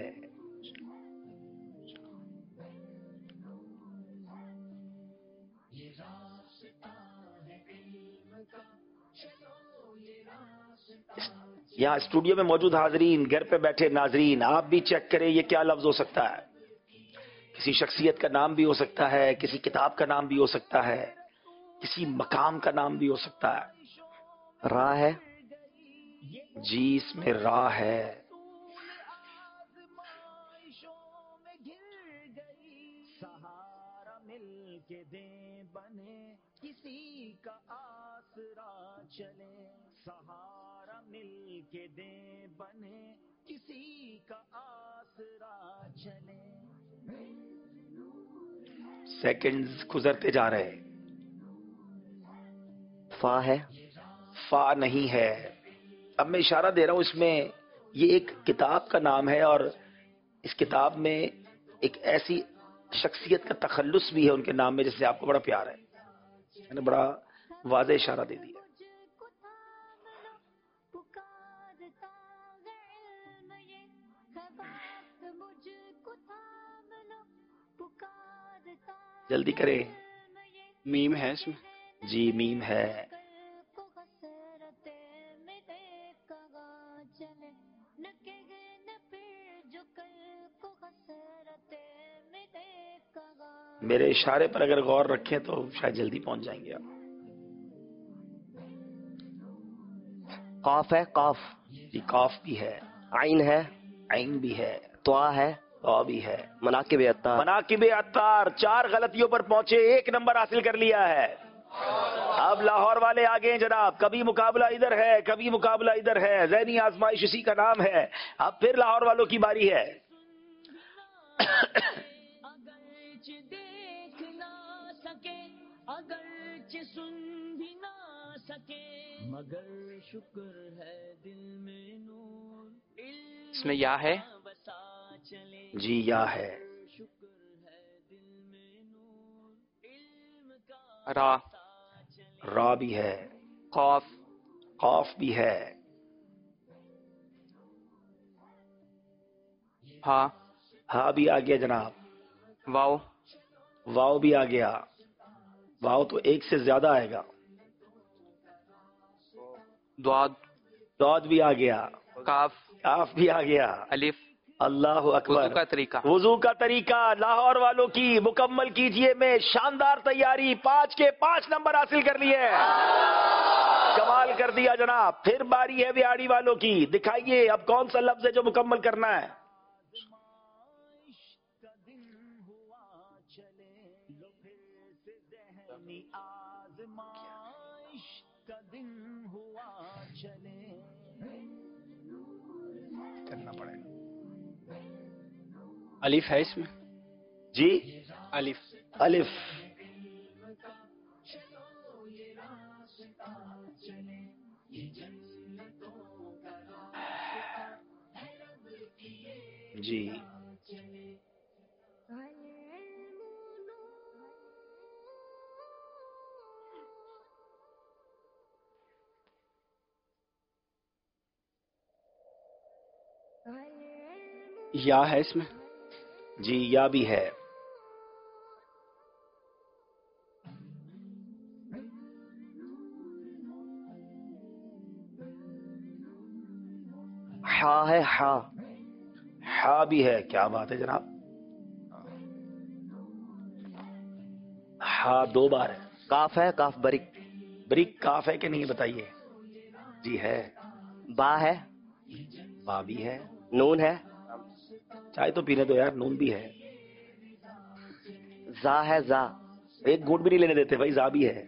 یہاں اسٹوڈیو میں موجود حاضرین، گھر پہ بیٹھے ناظرین، آپ بھی چیک کریں یہ کیا لفظ ہو سکتا ہے. کسی شخصیت کا نام بھی ہو سکتا ہے، کسی کتاب کا نام بھی ہو سکتا ہے، کسی مقام کا نام بھی ہو سکتا ہے. را ہے؟ جی اس میں را ہے. کسی کا آسرا چلے، سہارا مل کے دے بنے، کسی کا آسرا چلے. سیکنڈز گزرتے جا رہے. فا ہے؟ فا نہیں ہے. اب میں اشارہ دے رہا ہوں، اس میں یہ ایک کتاب کا نام ہے اور اس کتاب میں ایک ایسی شخصیت کا تخلص بھی ہے ان کے نام میں جس سے آپ کو بڑا پیار ہے. میں نے بڑا واضح اشارہ دے دیا. جلدی کرے. میم ہے اس میں؟ جی میم ہے. میرے اشارے پر اگر غور رکھیں تو شاید جلدی پہنچ جائیں گے آپ. قاف ہے؟ قاف؟ جی قاف بھی ہے. عین ہے؟ عین بھی ہے. طا ہے؟ तो भी है। मनाकिब अत्तार, मनाकिब अत्तार 4 गलतियों पर पहुंचे, 1 नंबर हासिल कर लिया है। अब लाहौर वाले आगे हैं जनाब, कभी मुकाबला इधर है, कभी मुकाबला इधर है, ज़हनी आजमाइश इसी का नाम है। अब फिर लाहौर वालों की बारी है। अगर सुन भी ना सके मगर शुक्र है दिल में नूर। इसमें या है? जी या है। रा, रा भी है। खौफ, खौफ भी है। हा, हा भी आ गया जनाब। वाव, वाव भी आ गया। वाव तो 1 से ज्यादा आएगा। द्वाद, द्वाद भी आ गया। काफ, काफ भी आ गया। अलिफ, अल्लाह अकबर। वुजू का तरीका, वुजू का तरीका लाहौर वालों की मुकम्मल कीजिए में शानदार तैयारी, 5 के 5 नंबर हासिल कर लिए। कमाल कर दिया जनाब। फिर बारी है बिहाड़ी वालों की, दिखाइए अब कौन सा लफ्ज है जो मुकम्मल करना है। करना पड़ेगा। अलिफ है इसमें? जी अलिफ, अलिफ। जी या है इसमें? जी या भी है। हा है, हा। हा भी है। क्या बात है जनाब। हा 2 बार है। काफ है, काफ बरिक। बरिक काफ है कि नहीं बताइए। जी है। बा है, बा भी है। नून है, चाय तो पीने दो यार, नून भी है। जा है, जा। एक घूंट भी नहीं लेने देते भाई, जा भी है।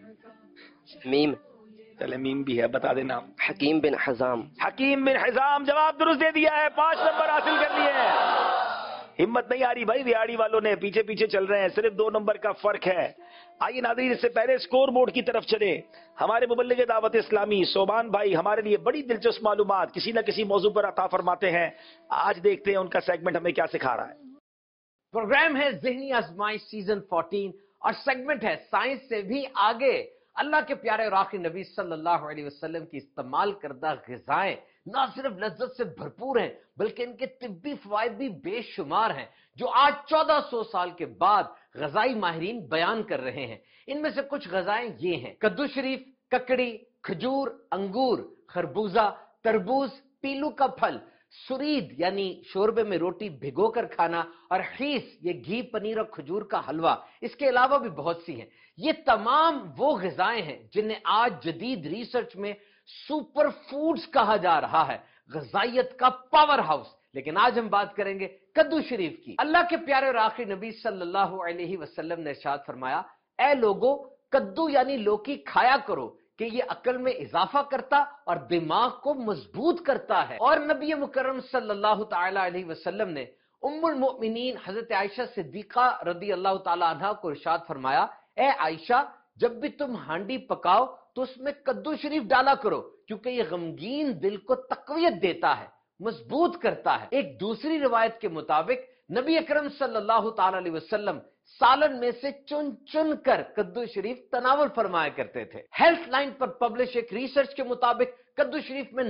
मीम, चले मीम भी है, बता देना। हकीम बिन हजाम। हकीम बिन हिजाम जवाब दुरुस्त दे दिया है, 5 नंबर हासिल कर लिए हैं। हिम्मत नहीं आ रही भाई बिहाड़ी वालों ने, पीछे पीछे चल रहे हैं, सिर्फ 2 नंबर का फर्क है। आइए नाज़रीन, इससे पहले स्कोर बोर्ड की तरफ चले। हमारे मुबल्लिग दावत इस्लामी सोबान भाई हमारे लिए बड़ी दिलचस्प मालूमात किसी न किसी मौजू पर अता फरमाते हैं। आज देखते हैं उनका सेगमेंट हमें क्या सिखा रहा है। प्रोग्राम है ज़हनी आज़माइश सीजन 14 और सेगमेंट है साइंस से भी आगे। अल्लाह के प्यारे और आखिरी नबी सल्लल्लाहु अलैहि वसल्लम की इस्तेमाल करदा ग़िज़ाएं न सिर्फ लज्जत से भरपूर हैं बल्कि इनके तिब्बी फवाइद भी बेशुमार हैं, जो आज 1400 साल के बाद ग़ज़ाई माहिरीन बयान कर रहे हैं। इनमें से कुछ ग़ज़ाएं ये हैं: कद्दू शरीफ, ककड़ी, खजूर, अंगूर, खरबूजा, तरबूज, पीलू का फल, सुरीद यानी शोरबे में रोटी भिगोकर खाना, और खीस ये घी, पनीर और खजूर का हलवा। इसके अलावा भी बहुत सी हैं। ये तमाम वो ग़िज़ाएं हैं जिन्हें आज जदीद रिसर्च में सुपर फूड्स कहा जा रहा है, ग़िज़ाइयत का पावर हाउस। लेकिन आज हम बात करेंगे कद्दू शरीफ की। अल्लाह के प्यारे और आखिरी नबी सल्लल्लाहु अलैहि वसल्लम ने इरशाद फरमाया, ऐ लोगो, कद्दू यानी लौकी खाया करो कि ये अक्ल में इजाफा करता और दिमाग को मजबूत करता है। और नबी मुकर्रम सल्लल्लाहु ताला अलैहि वसल्लम ने उम्मुल मोमिनीन हजरत आयशा सिद्दीका रदी अल्लाह ताला अन्हा को इरशाद फरमाया, ए आयशा, जब भी तुम हांडी पकाओ तो उसमें कद्दू शरीफ डाला करो, क्योंकि ये गमगीन दिल को तकवीयत देता है, मजबूत करता है। एक दूसरी रिवायत के मुताबिक नबी अकरम सल्लल्लाहु ताला अलैहि वसल्लम सालन में से चुन चुन कर कद्दू शरीफ तनावुल फरमाया करते थे। हेल्थ लाइन पर पब्लिश एक रिसर्च के मुताबिक कद्दू शरीफ में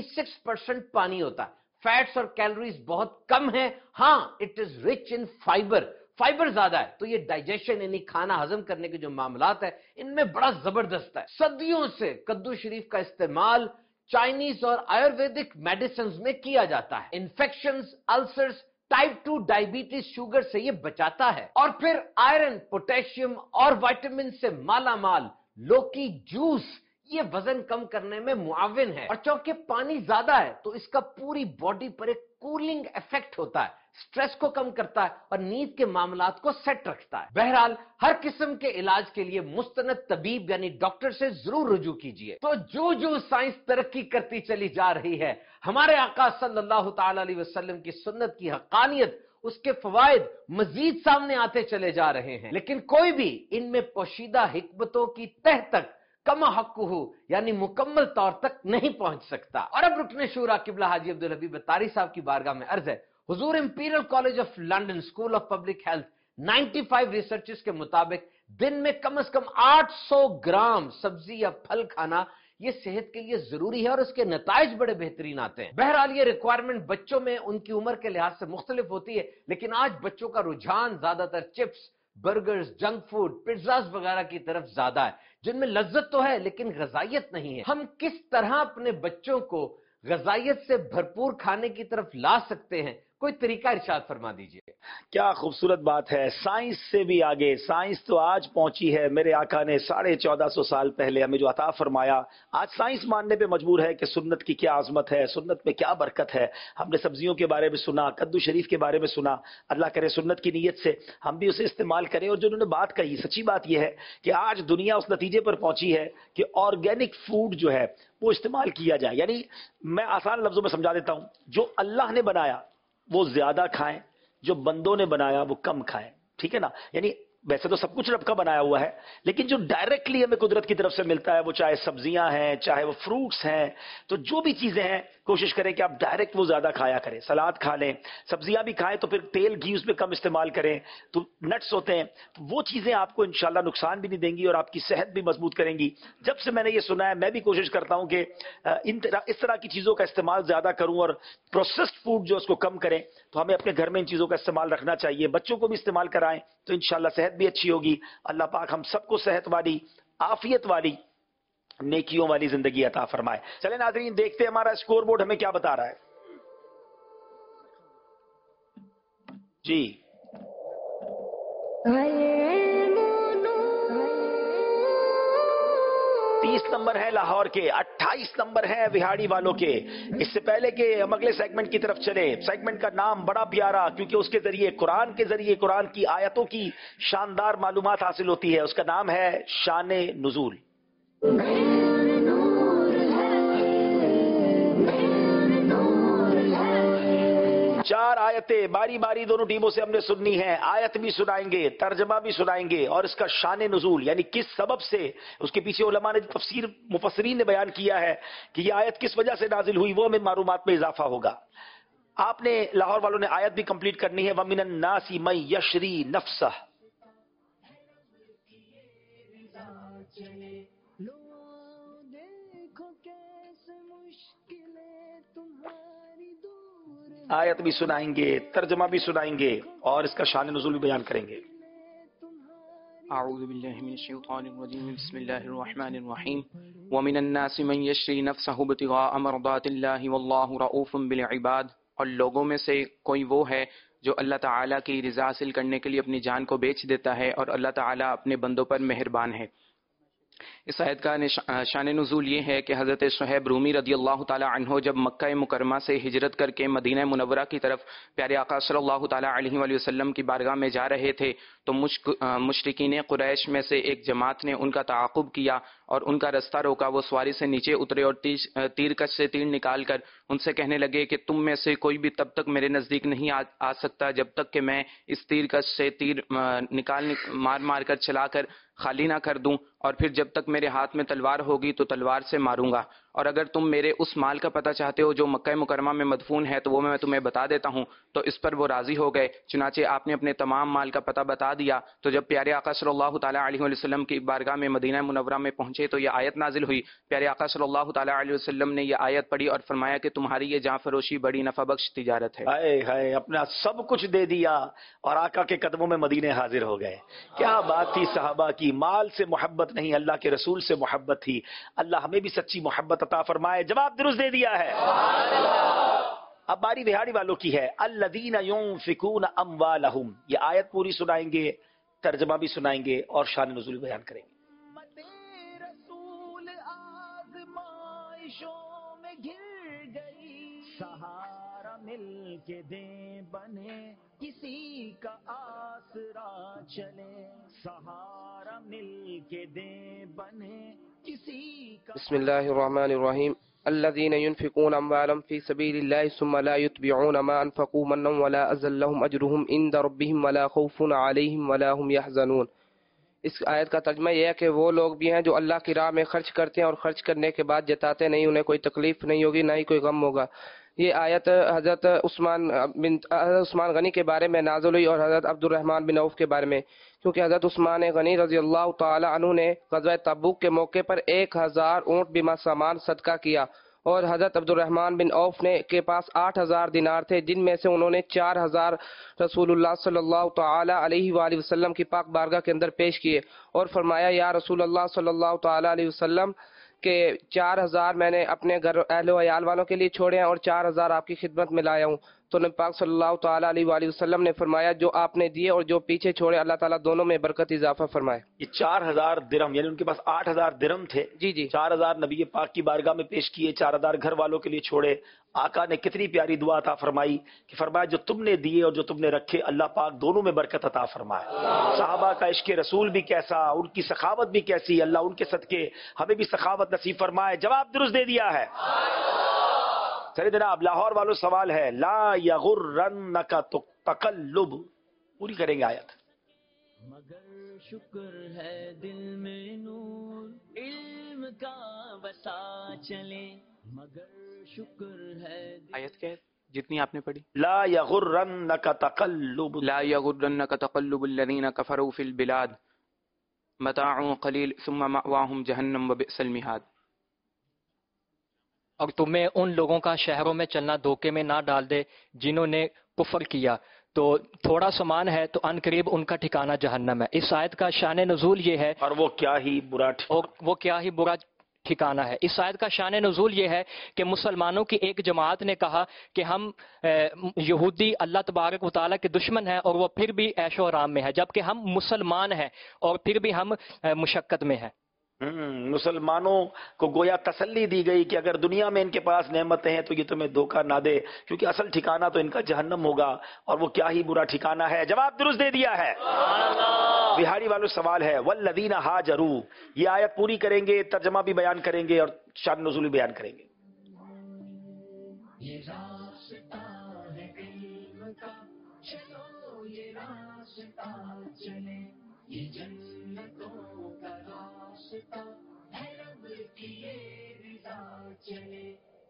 96% पानी होता है, फैट्स और कैलोरीज बहुत कम है। हाँ, it is rich in fibre, fibre ज्यादा है, तो ये डाइजेशन यानी खाना हजम करने के जो मामलात है इनमें बड़ा जबरदस्त है। सदियों से कद्दू शरीफ का इस्तेमाल चाइनीज और आयुर्वेदिक मेडिसिन में किया जाता है। Infections, ulcers, type 2 diabetes, sugar से ये बचाता है। और फिर आयरन, पोटेशियम और विटामिन से माला माल लौकी जूस, یہ وزن کم کرنے میں معاون ہے، اور چونکہ پانی زیادہ ہے تو اس کا پوری باڈی پر ایک کولنگ ایفیکٹ ہوتا ہے، سٹریس کو کم کرتا ہے اور نیند کے معاملات کو سیٹ رکھتا ہے۔ بہرحال ہر قسم کے علاج کے لیے مستند طبیب یعنی ڈاکٹر سے ضرور رجوع کیجیے۔ تو جو سائنس ترقی کرتی چلی جا رہی ہے، ہمارے آقا صلی اللہ تعالی علیہ وسلم کی سنت کی حقانیت، اس کے فوائد مزید سامنے آتے چلے جا رہے ہیں، لیکن کوئی بھی ان میں پوشیدہ حکمتوں کی تہ تک کما حق ہو یعنی مکمل طور تک نہیں پہنچ سکتا۔ اور اب رکن شورا قبلہ حاجی عبدالحبیب اتاری صاحب کی بارگاہ میں عرض ہے، حضور imperial college of London school of public health 95 researches کے مطابق دن میں کم از کم 800 گرام سبزی یا پھل کھانا یہ صحت کے لیے ضروری ہے، اور اس کے نتائج بڑے بہترین آتے ہیں۔ بہرحال یہ ریکوائرمنٹ بچوں میں ان کی عمر کے لحاظ سے مختلف ہوتی ہے، لیکن آج بچوں کا رجحان زیادہ تر chips, burgers, junk food, pizzas وغیرہ کی طرف زیادہ ہے، جن میں لذت تو ہے لیکن غذائیت نہیں ہے۔ ہم کس طرح اپنے بچوں کو غذائیت سے بھرپور کھانے کی طرف لا سکتے ہیں؟ کوئی طریقہ ارشاد فرما دیجئے۔ کیا خوبصورت بات ہے، سائنس سے بھی آگے، سائنس تو آج پہنچی ہے۔ میرے آقا نے 1450 سال پہلے ہمیں جو عطا فرمایا، آج سائنس ماننے پہ مجبور ہے کہ سنت کی کیا عظمت ہے، سنت میں کیا برکت ہے۔ ہم نے سبزیوں کے بارے میں سنا، کدو شریف کے بارے میں سنا، اللہ کرے سنت کی نیت سے ہم بھی اسے استعمال کریں۔ اور جو انہوں نے بات کہی، سچی بات یہ ہے کہ آج دنیا اس نتیجے پر پہنچی ہے کہ آرگینک فوڈ جو ہے وہ استعمال کیا جائے۔ یعنی میں آسان لفظوں میں سمجھا دیتا ہوں، جو اللہ نے بنایا وہ زیادہ کھائیں، جو بندوں نے بنایا وہ کم کھائیں، ٹھیک ہے نا؟ یعنی ویسے تو سب کچھ رب کا بنایا ہوا ہے، لیکن جو ڈائریکٹلی ہمیں قدرت کی طرف سے ملتا ہے، وہ چاہے سبزیاں ہیں، چاہے وہ فروٹس ہیں، تو جو بھی چیزیں ہیں کوشش کریں کہ آپ ڈائریکٹ وہ زیادہ کھایا کریں۔ سلاد کھا لیں، سبزیاں بھی کھائیں تو پھر تیل گھی اس میں کم استعمال کریں۔ تو نٹس ہوتے ہیں، تو وہ چیزیں آپ کو انشاءاللہ نقصان بھی نہیں دیں گی اور آپ کی صحت بھی مضبوط کریں گی۔ جب سے میں نے یہ سنا ہے، میں بھی کوشش کرتا ہوں کہ اس طرح کی چیزوں کا استعمال زیادہ کروں، اور پروسیسڈ فوڈ جو اس کو کم کریں۔ تو ہمیں اپنے گھر میں ان چیزوں کا استعمال رکھنا چاہیے، بچوں کو بھی استعمال کرائیں تو انشاءاللہ صحت بھی اچھی ہوگی۔ اللہ پاک ہم سب کو صحت والی، عافیت والی، نیکیوں والی زندگی عطا فرمائے۔ چلیں ناظرین، دیکھتے ہیں ہمارا اسکور بورڈ ہمیں کیا بتا رہا ہے۔ جی 30 نمبر ہے لاہور کے، 28 نمبر ہے وہاڑی والوں کے۔ اس سے پہلے کہ ہم اگلے سیگمنٹ کی طرف چلے، سیگمنٹ کا نام بڑا پیارا، کیونکہ اس کے ذریعے قرآن کے ذریعے قرآن کی آیتوں کی شاندار معلومات حاصل ہوتی ہے۔ اس کا نام ہے شان نزول۔ 4 آیتیں باری باری دونوں ٹیموں سے ہم نے سننی ہیں، آیت بھی سنائیں گے، ترجمہ بھی سنائیں گے، اور اس کا شان نزول یعنی کس سبب سے، اس کے پیچھے علماء نے تفسیر مفسرین نے بیان کیا ہے کہ یہ آیت کس وجہ سے نازل ہوئی، وہ ہمیں معلومات میں اضافہ ہوگا۔ آپ نے لاہور والوں نے آیت بھی کمپلیٹ کرنی ہے، وَمِنَ النَّاسِ مَن يَشْرِي نَفْسَهُ۔ آیت بھی سنائیں گے، ترجمہ بھی سنائیں گے، اور اس کا شان نزول بھی بیان کریں گے۔ اعوذ باللہ من الشیطان الرجیم، بسم اللہ الرحمن الرحیم۔ ومن الناس من یشری نفسہ ابتغاء مرضات اللہ واللہ رؤوف بالعباد، اور لوگوں میں سے کوئی وہ ہے جو اللہ تعالیٰ کی رضا حاصل کرنے کے لیے اپنی جان کو بیچ دیتا ہے، اور اللہ تعالیٰ اپنے بندوں پر مہربان ہے۔ اس آیت کا شان نزول یہ ہے کہ حضرت صہیب رومی رضی اللہ تعالی عنہ جب مکہ مکرمہ سے ہجرت کر کے مدینہ منورہ کی طرف پیارے آقا صلی اللہ تعالی علیہ وآلہ وسلم کی بارگاہ میں جا رہے تھے، تو مشرکین قریش میں سے ایک جماعت نے ان کا تعاقب کیا اور ان کا رستہ روکا۔ وہ سواری سے نیچے اترے اور تیر کش سے تیر نکال کر ان سے کہنے لگے کہ تم میں سے کوئی بھی تب تک میرے نزدیک نہیں آ سکتا جب تک کہ میں اس تیر کش سے تیر مار کر چلا کر خالی نہ کر دوں، اور پھر جب تک میرے ہاتھ میں تلوار ہوگی تو تلوار سے ماروں گا۔ اور اگر تم میرے اس مال کا پتہ چاہتے ہو جو مکہ مکرمہ میں مدفون ہے تو وہ میں تمہیں بتا دیتا ہوں۔ تو اس پر وہ راضی ہو گئے، چنانچہ آپ نے اپنے تمام مال کا پتہ بتا دیا۔ تو جب پیارے آقا صلی اللہ تعالیٰ علیہ وسلم کی بارگاہ میں مدینہ منورہ میں پہنچے تو یہ آیت نازل ہوئی۔ پیارے آقا صلی اللہ تعالیٰ علیہ وسلم نے یہ آیت پڑھی اور فرمایا کہ تمہاری یہ جاں فروشی بڑی نفع بخش تجارت ہے۔ ہائے ہائے، اپنا سب کچھ دے دیا اور آقا کے قدموں میں مدینے حاضر ہو گئے۔ کیا بات تھی صحابہ کی، مال سے محبت نہیں، اللہ کے رسول سے محبت تھی۔ اللہ ہمیں بھی سچی محبت عطا فرمائے۔ جواب درست دے دیا ہے۔ اب باری بہاڑی والوں کی ہے، الذین ينفقون اموالہم۔ یہ آیت پوری سنائیں گے، ترجمہ بھی سنائیں گے اور شان نزول بیان کریں گے۔ सहारा मिल के दे बने किसी का आसरा चले सहारा मिल के दे बने किसी का बिस्मिल्लाहिर्रहमानिर्रहीम الذين ينفقون أموالهم في سبيل الله ثم لا يتبعون ما أنفقوا منا ولا أذى لهم أجرهم عند ربهم ولا خوف عليهم ولا هم يحزنون. اس آیت کا ترجمہ یہ ہے کہ وہ لوگ بھی ہیں جو اللہ کی راہ میں خرچ کرتے ہیں اور خرچ کرنے کے بعد جتاتے نہیں، انہیں کوئی تکلیف نہیں ہوگی نہ ہی کوئی غم ہوگا. یہ آیت حضرت عثمان غنی کے بارے میں نازل ہوئی اور حضرت عبد الرحمن بن عوف کے بارے میں، کیونکہ حضرت عثمان غنی رضی اللہ تعالی عنہ نے غزوہ تبوک کے موقع پر 1000 اونٹ بیمہ سامان صدقہ کیا، اور حضرت عبد الرحمن بن عوف نے کے پاس 8000 دینار تھے، جن میں سے انہوں نے 4000 رسول اللہ صلی اللہ تعالی علیہ وآلہ وسلم کی پاک بارگاہ کے اندر پیش کیے اور فرمایا یا رسول اللہ صلی اللہ تعالی علیہ وسلم کہ 4000 میں نے اپنے گھر اہل و عیال والوں کے لیے چھوڑے ہیں اور 4000 آپ کی خدمت میں لایا ہوں. تو نبی پاک صلی اللہ تعالی علیہ وآلہ وسلم نے فرمایا جو آپ نے دیے اور جو پیچھے چھوڑے اللہ تعالیٰ دونوں میں برکت اضافہ فرمائے. یہ 4000 درہم یعنی ان کے پاس 8000 درہم تھے. جی 4000 نبی پاک کی بارگاہ میں پیش کیے، 4000 گھر والوں کے لیے چھوڑے. آقا نے کتنی پیاری دعا عطا فرمائی کہ فرمایا جو تم نے دیے اور جو تم نے رکھے اللہ پاک دونوں میں برکت عطا فرمائے. صحابہ کا عشق رسول بھی کیسا، ان کی سخاوت بھی کیسی، اللہ ان کے صدقے ہمیں بھی سخاوت نصیب فرمائے. جواب درست دے دیا ہے. چلیے جناب لاہور والوں سوال ہے لا یغرنک تقلب، پوری کریں گے آیت. مگر شکر ہے دل میں نور علم کا بسا چلے مگر شکر ہے آیت کیا ہے جتنی آپ نے پڑھی؟ لا یغرنک تقلب تقلب الذین کفروا فی البلاد متاع قلیل ثم مأواہم جہنم وبئس المہاد. اور تمہیں ان لوگوں کا شہروں میں چلنا دھوکے میں نہ ڈال دے جنہوں نے کفر کیا، تو تھوڑا سامان ہے تو ان قریب ان کا ٹھکانہ جہنم ہے. اس آیت کا شان نزول یہ ہے اور وہ کیا ہی برا ٹھکانہ ہے. اس آیت کا شان نزول یہ ہے کہ مسلمانوں کی ایک جماعت نے کہا کہ ہم یہودی اللہ تبارک و تعالیٰ کے دشمن ہیں اور وہ پھر بھی عیش و آرام میں ہے، جبکہ ہم مسلمان ہیں اور پھر بھی ہم مشقت میں ہیں. مسلمانوں کو گویا تسلی دی گئی کہ اگر دنیا میں ان کے پاس نعمتیں ہیں تو یہ تمہیں دھوکہ نہ دے، کیونکہ اصل ٹھکانہ تو ان کا جہنم ہوگا اور وہ کیا ہی برا ٹھکانہ ہے. جواب درست دے دیا ہے. بہاری والوں سوال ہے والذین ہاجروا، یہ آیت پوری کریں گے، ترجمہ بھی بیان کریں گے اور شان نزول بھی بیان کریں گے. یہ راستہ ہے علم کا چلو یہ راستہ چلے یہ جنتوں کا راستہ ہے رب کی رضا چلے.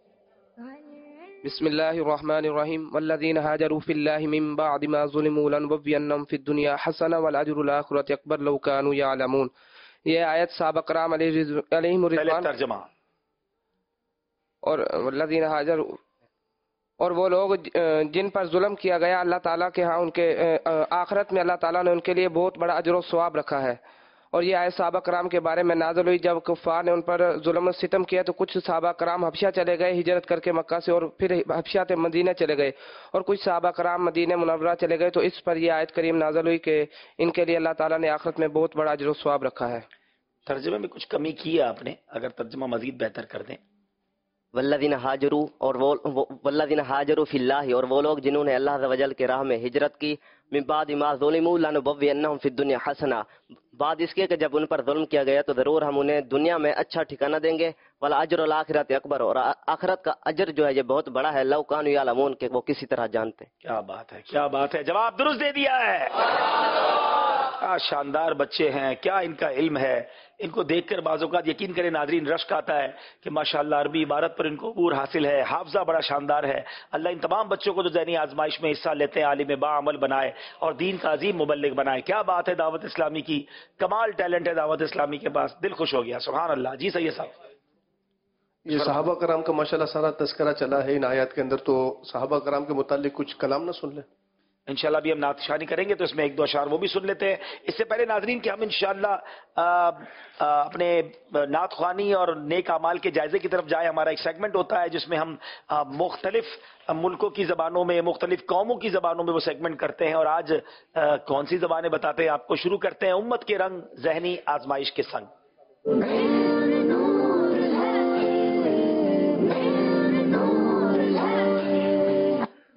بسم اللہ الرحمن الرحیم والذین ہاجروا فی اللہ من بعد ما ظلموا لنبوینہم فی الدنیا حسنہ والاجر الاخرۃ اکبر لو کانوا یعلمون. یہ آیت صحابہ کرام علیہم الرضوان ترجمہ اور والذین ہاجروا اور وہ لوگ جن پر ظلم کیا گیا اللہ تعالیٰ کے ہاں ان کے آخرت میں اللہ تعالیٰ نے ان کے لیے بہت بڑا اجر و ثواب رکھا ہے. اور یہ آیت صحابہ کرام کے بارے میں نازل ہوئی جب کفار نے ان پر ظلم و ستم کیا تو کچھ صحابہ کرام حبشہ چلے گئے ہجرت کر کے مکہ سے، اور پھر حبشہ سے مدینہ چلے گئے، اور کچھ صحابہ کرام مدینہ منورہ چلے گئے. تو اس پر یہ آیت کریم نازل ہوئی کہ ان کے لیے اللہ تعالیٰ نے آخرت میں بہت بڑا اجر و ثواب رکھا ہے. ترجمے میں کچھ کمی کی ہے آپ نے، اگر ترجمہ مزید بہتر کر دیں. والذین ہاجروا اور والذین ہاجروا فی اللہ، اور وہ لوگ جنہوں نے اللہ عز و جل کے راہ میں ہجرت کی، من بعد ما ظلموا لنبوئنہم فی الدنیا حسنہ، بعد اس کے کہ جب ان پر ظلم کیا گیا تو ضرور ہم انہیں دنیا میں اچھا ٹھکانہ دیں گے، والاجر الاخرۃ اکبر، اور آخرت کا اجر جو ہے یہ بہت بڑا ہے، لو کانوا یعلمون، کہ وہ کسی طرح جانتے. کیا بات ہے، کیا بات ہے. جواب درست دے دیا ہے. کیا شاندار بچے ہیں، کیا ان کا علم ہے. ان کو دیکھ کر بعض اوقات یقین کریں ناظرین رشک آتا ہے کہ ماشاءاللہ عربی عبارت پر ان کو عبور حاصل ہے، حافظہ بڑا شاندار ہے. اللہ ان تمام بچوں کو جو ذہنی آزمائش میں حصہ لیتے ہیں عالم باعمل بنائے اور دین کا عظیم مبلغ بنائے. کیا بات ہے دعوت اسلامی کی، کمال ٹیلنٹ ہے دعوت اسلامی کے پاس. دل خوش ہو گیا، سبحان اللہ. جی سید صاحب. یہ صحابہ کرام کا ماشاءاللہ سارا تذکرہ چلا ہے ان آیات کے اندر، تو صحابہ کرام کے متعلق کچھ کلام نہ سن لیں. انشاءاللہ بھی ہم نعت شانی کریں گے تو اس میں ایک دو اشعار وہ بھی سن لیتے ہیں. اس سے پہلے ناظرین کہ ہم انشاءاللہ اپنے نعت خوانی اور نیک اعمال کے جائزے کی طرف جائیں، ہمارا ایک سیگمنٹ ہوتا ہے جس میں ہم مختلف ملکوں کی زبانوں میں، مختلف قوموں کی زبانوں میں وہ سیگمنٹ کرتے ہیں. اور آج کون سی زبانیں بتاتے ہیں آپ کو. شروع کرتے ہیں امت کے رنگ ذہنی آزمائش کے سنگ.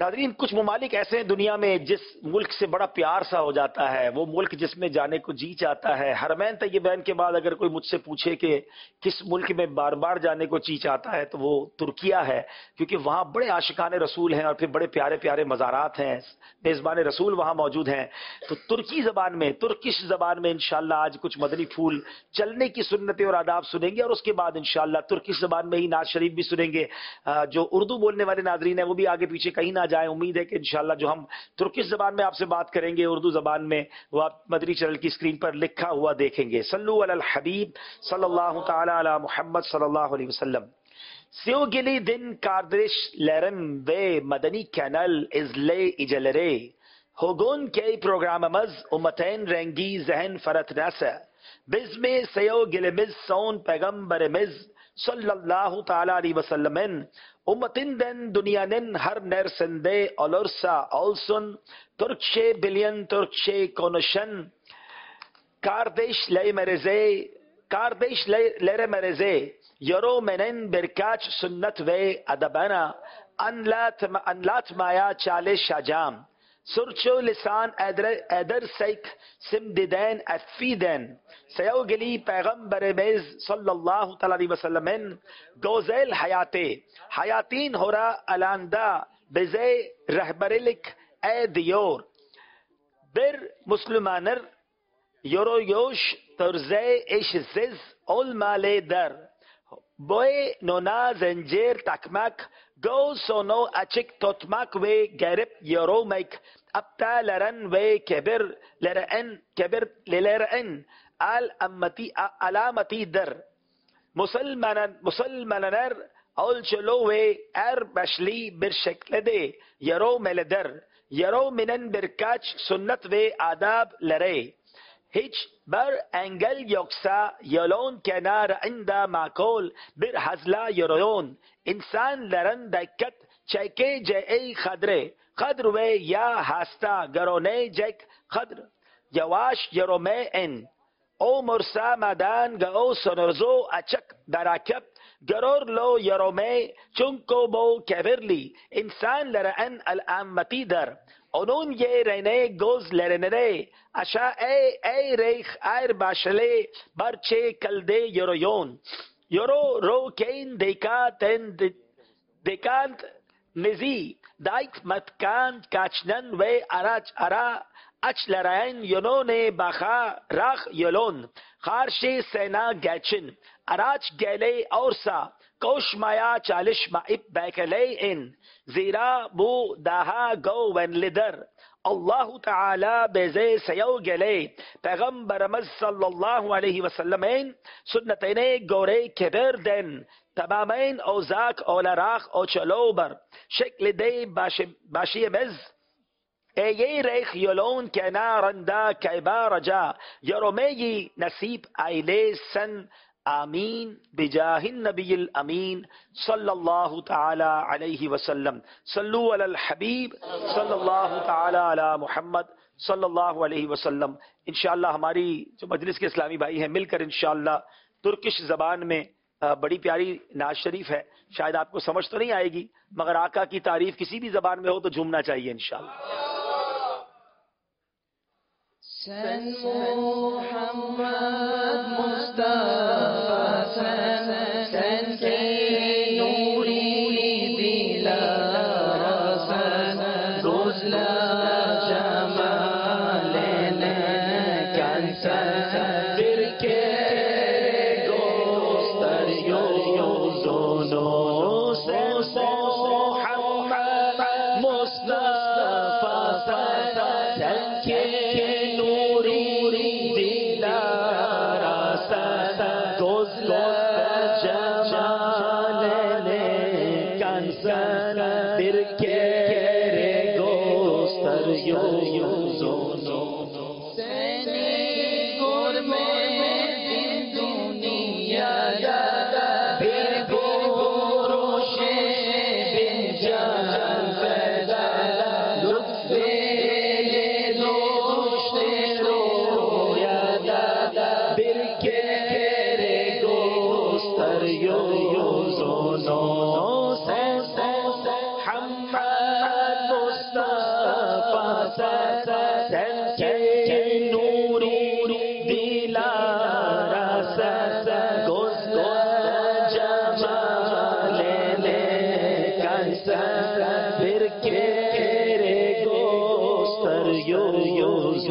ناظرین کچھ ممالک ایسے ہیں دنیا میں جس ملک سے بڑا پیار سا ہو جاتا ہے، وہ ملک جس میں جانے کو جی چاہتا ہے۔ حرمین طیبین کے بعد اگر کوئی مجھ سے پوچھے کہ کس ملک میں بار بار جانے کو جی چاہتا ہے تو وہ ترکیہ ہے، کیونکہ وہاں بڑے عاشقان رسول ہیں اور پھر بڑے پیارے پیارے مزارات ہیں، میزبان رسول وہاں موجود ہیں۔ تو ترکی زبان میں، ترکش زبان میں انشاءاللہ آج کچھ مدنی پھول چلنے کی سنتیں اور آداب سنیں گے، اور اس کے بعد انشاءاللہ ترکش زبان میں ہی نعت شریف بھی سنیں گے۔ جو اردو بولنے والے ناظرین ہیں وہ بھی آگے پیچھے کہیں نہ جائیں، امید ہے کہ انشاءاللہ جو ہم ترکش زبان میں آپ سے بات کریں گے اردو زبان میں وہ آپ مدنی چینل کی اسکرین پر لکھا ہوا دیکھیں گے۔ صلو علی الحبیب صلی اللہ تعالی علی محمد صلی اللہ علیہ وسلم۔ Sevgili kardeşlerim ve Madeni Kanal izleyicileri, bugünkü programımız Ümmetin Rengi Zihin Fırtınası. Biz mi sevgilimiz son Peygamberimiz sallallahu teala aleyhi ve sellemin ümmetinden dünyanın her neresinde olursa olsun Türkçe bilen, Türkçe konuşan kardeşlerimize yorumenen birkaç sünnet ve adabına anlatmaya çalışacağım. Sürçü lisan edersek şimdiden affeden. Sevgili Peygamberimiz sallallahu aleyhi ve sellemin güzel hayatın hura alanda bize rehberlik ediyor. Bir Müslümanın yürüyüş tarzı eşsiz olmalıdır. Boynuna zincir takmak, göğsünü açık tutmak ve garip yürümek, aptalların ve kibirlilerin alametidir. Müslümanlar ölçülü ve erbaşlı bir şekilde yürümelidir. Yürümenin birkaç sünnet ve adabları. Hiçbir engel yoksa yolun kenarında makul bir hızla yürüyün. İnsanların dikkat çekeceği kadr ve ya hasta görünecek kadr yavaş yürümeyin. Umursamadan göğsünüzü açık bırakıp gururlu yürümeyin. Çünkü bu kibirli insanların alametidir. Onun yerine gözlerini aşağı eğerek başlı bir şekilde yürüyün. Yürürken dikkat nizi dikmatkan kaçnan ve araçların yönüne bakarak yolun. Karşısına geçin. Araç gele olsa koşmaya çalışmayıp bekleyin. Zira bu daha güvenlidir. Allahu Teala bize sevgili Peygamberimiz sallallahu aleyhi ve sellemin sünnetine göre kibirden tamamen uzak olarak uçuluber şekilde başımız eğerek yolun kenarında kibarca yürümeyi nasip eylesin. آمین بجاہ النبی الامین صلی اللہ تعالی علیہ وسلم صلو علی الحبیب صلی اللہ تعالی علی محمد صلی اللہ علیہ وسلم۔ انشاءاللہ ہماری جو مجلس کے اسلامی بھائی ہیں مل کر انشاءاللہ ترکش زبان میں بڑی پیاری نعت شریف ہے، شاید آپ کو سمجھ تو نہیں آئے گی مگر آقا کی تعریف کسی بھی زبان میں ہو تو جھومنا چاہیے انشاءاللہ۔ Sen Muhammed Mustafa sen ke nuri dilara sen rozla cemalene kansen bir kere göster yolunu sen Muhammed Mustafa sen ke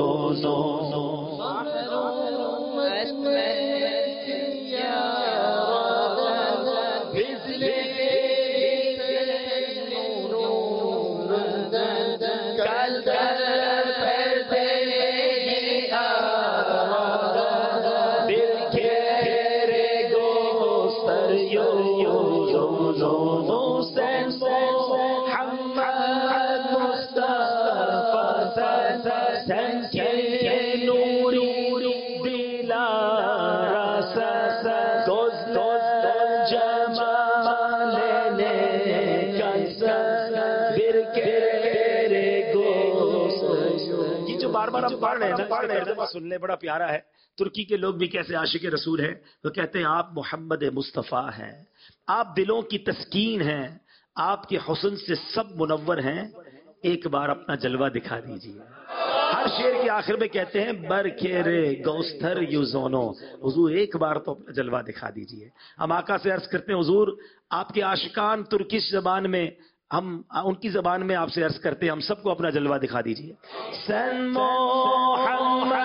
سننے بڑا پیارا ہے. ترکی کے لوگ بھی کیسے عاشق رسول ہیں. وہ کہتے ہیں آپ محمد مصطفیٰ ہیں, آپ دلوں کی تسکین ہیں, آپ کے حسن سے سب منور ہیں, ایک بار اپنا جلوہ دکھا دیجیے. ہر شعر کے آخر میں کہتے ہیں برکھیرے گوستر یوزونو, حضور ایک بار تو اپنا جلوہ دکھا دیجیے. ہم آقا سے عرض کرتے ہیں حضور آپ کے عاشقان ترکش زبان میں, ہم ان کی زبان میں آپ سے عرض کرتے ہیں, ہم سب کو اپنا جلوہ دکھا دیجیے. سن محمد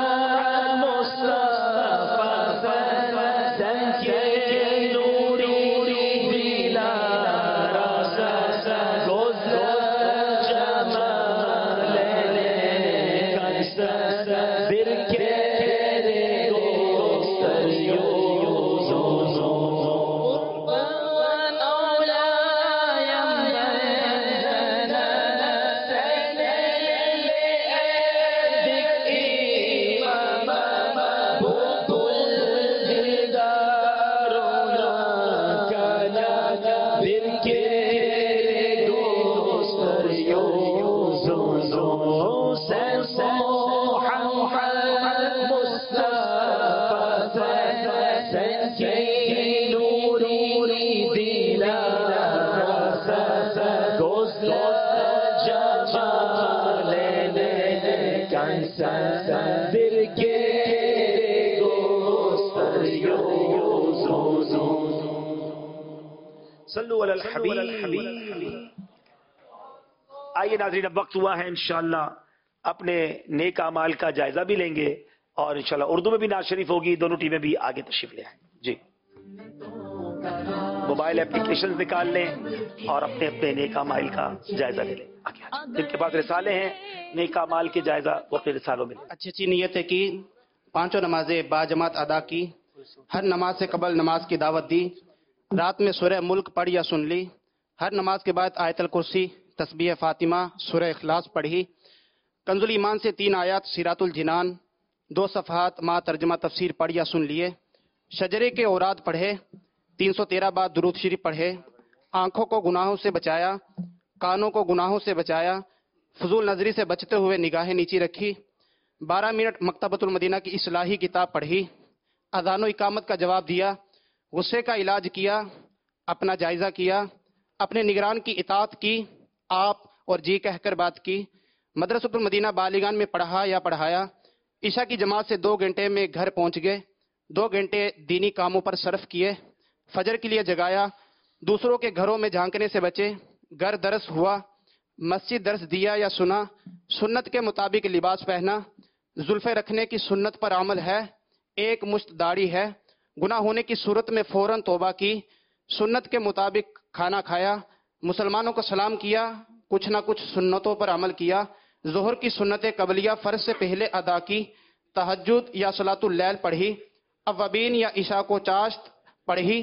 آئیے ناظرین, اب وقت ہوا ہے انشاءاللہ اپنے نیک اعمال کا جائزہ بھی لیں گے اور انشاءاللہ اردو میں بھی نعت شریف ہوگی. دونوں ٹیمیں بھی آگے تشریف لے آئیں. جی موبائل اپلیکیشن نکال لیں اور اپنے اپنے نیک اعمال کا جائزہ لے لیں. جن کے پاس رسالے ہیں نیک اعمال کے جائزہ وہ اپنے رسالوں میں. اچھی نیتیں کی, پانچوں نمازیں باجماعت ادا کی, ہر نماز سے قبل نماز کی دعوت دی, رات میں سورہ ملک پڑھ یا سن لی, ہر نماز کے بعد آیت الکرسی, تسبیح فاطمہ, سورہ اخلاص پڑھی, کنز الایمان سے 3 آیات سیرات الجنان, 2 صفحات ماں ترجمہ تفسیر پڑھ یا سن لیے, شجرے کے اوراد پڑھے, 313 بار درود شریف پڑھے, آنکھوں کو گناہوں سے بچایا, کانوں کو گناہوں سے بچایا, فضول نظری سے بچتے ہوئے نگاہیں نیچی رکھی, 12 منٹ مکتبۃ المدینہ کی اصلاحی کتاب پڑھی, اذان و اقامت کا جواب دیا, غصے کا علاج کیا, اپنا جائزہ کیا, اپنے نگران کی اطاعت کی, آپ اور جی کہہ کر بات کی, مدرسۃ المدینہ بالغان میں پڑھا یا پڑھایا, عشاء کی جماعت سے 2 گھنٹے میں گھر پہنچ گئے, 2 گھنٹے دینی کاموں پر صرف کیے, فجر کے لیے جگایا, دوسروں کے گھروں میں جھانکنے سے بچے, گھر درس ہوا, مسجد درس دیا یا سنا, سنت کے مطابق لباس پہنا, زلفیں رکھنے کی سنت پر عمل ہے, 1 مشت داڑھی ہے, گناہ ہونے کی صورت میں فوراً توبہ کی, سنت کے مطابق کھانا کھایا, مسلمانوں کو سلام کیا, کچھ نہ کچھ سنتوں پر عمل کیا, ظہر کی سنت قبلیہ فرض سے پہلے ادا کی, تہجد یا صلاۃ اللیل پڑھی, اوابین یا عشاء کو چاشت پڑھی,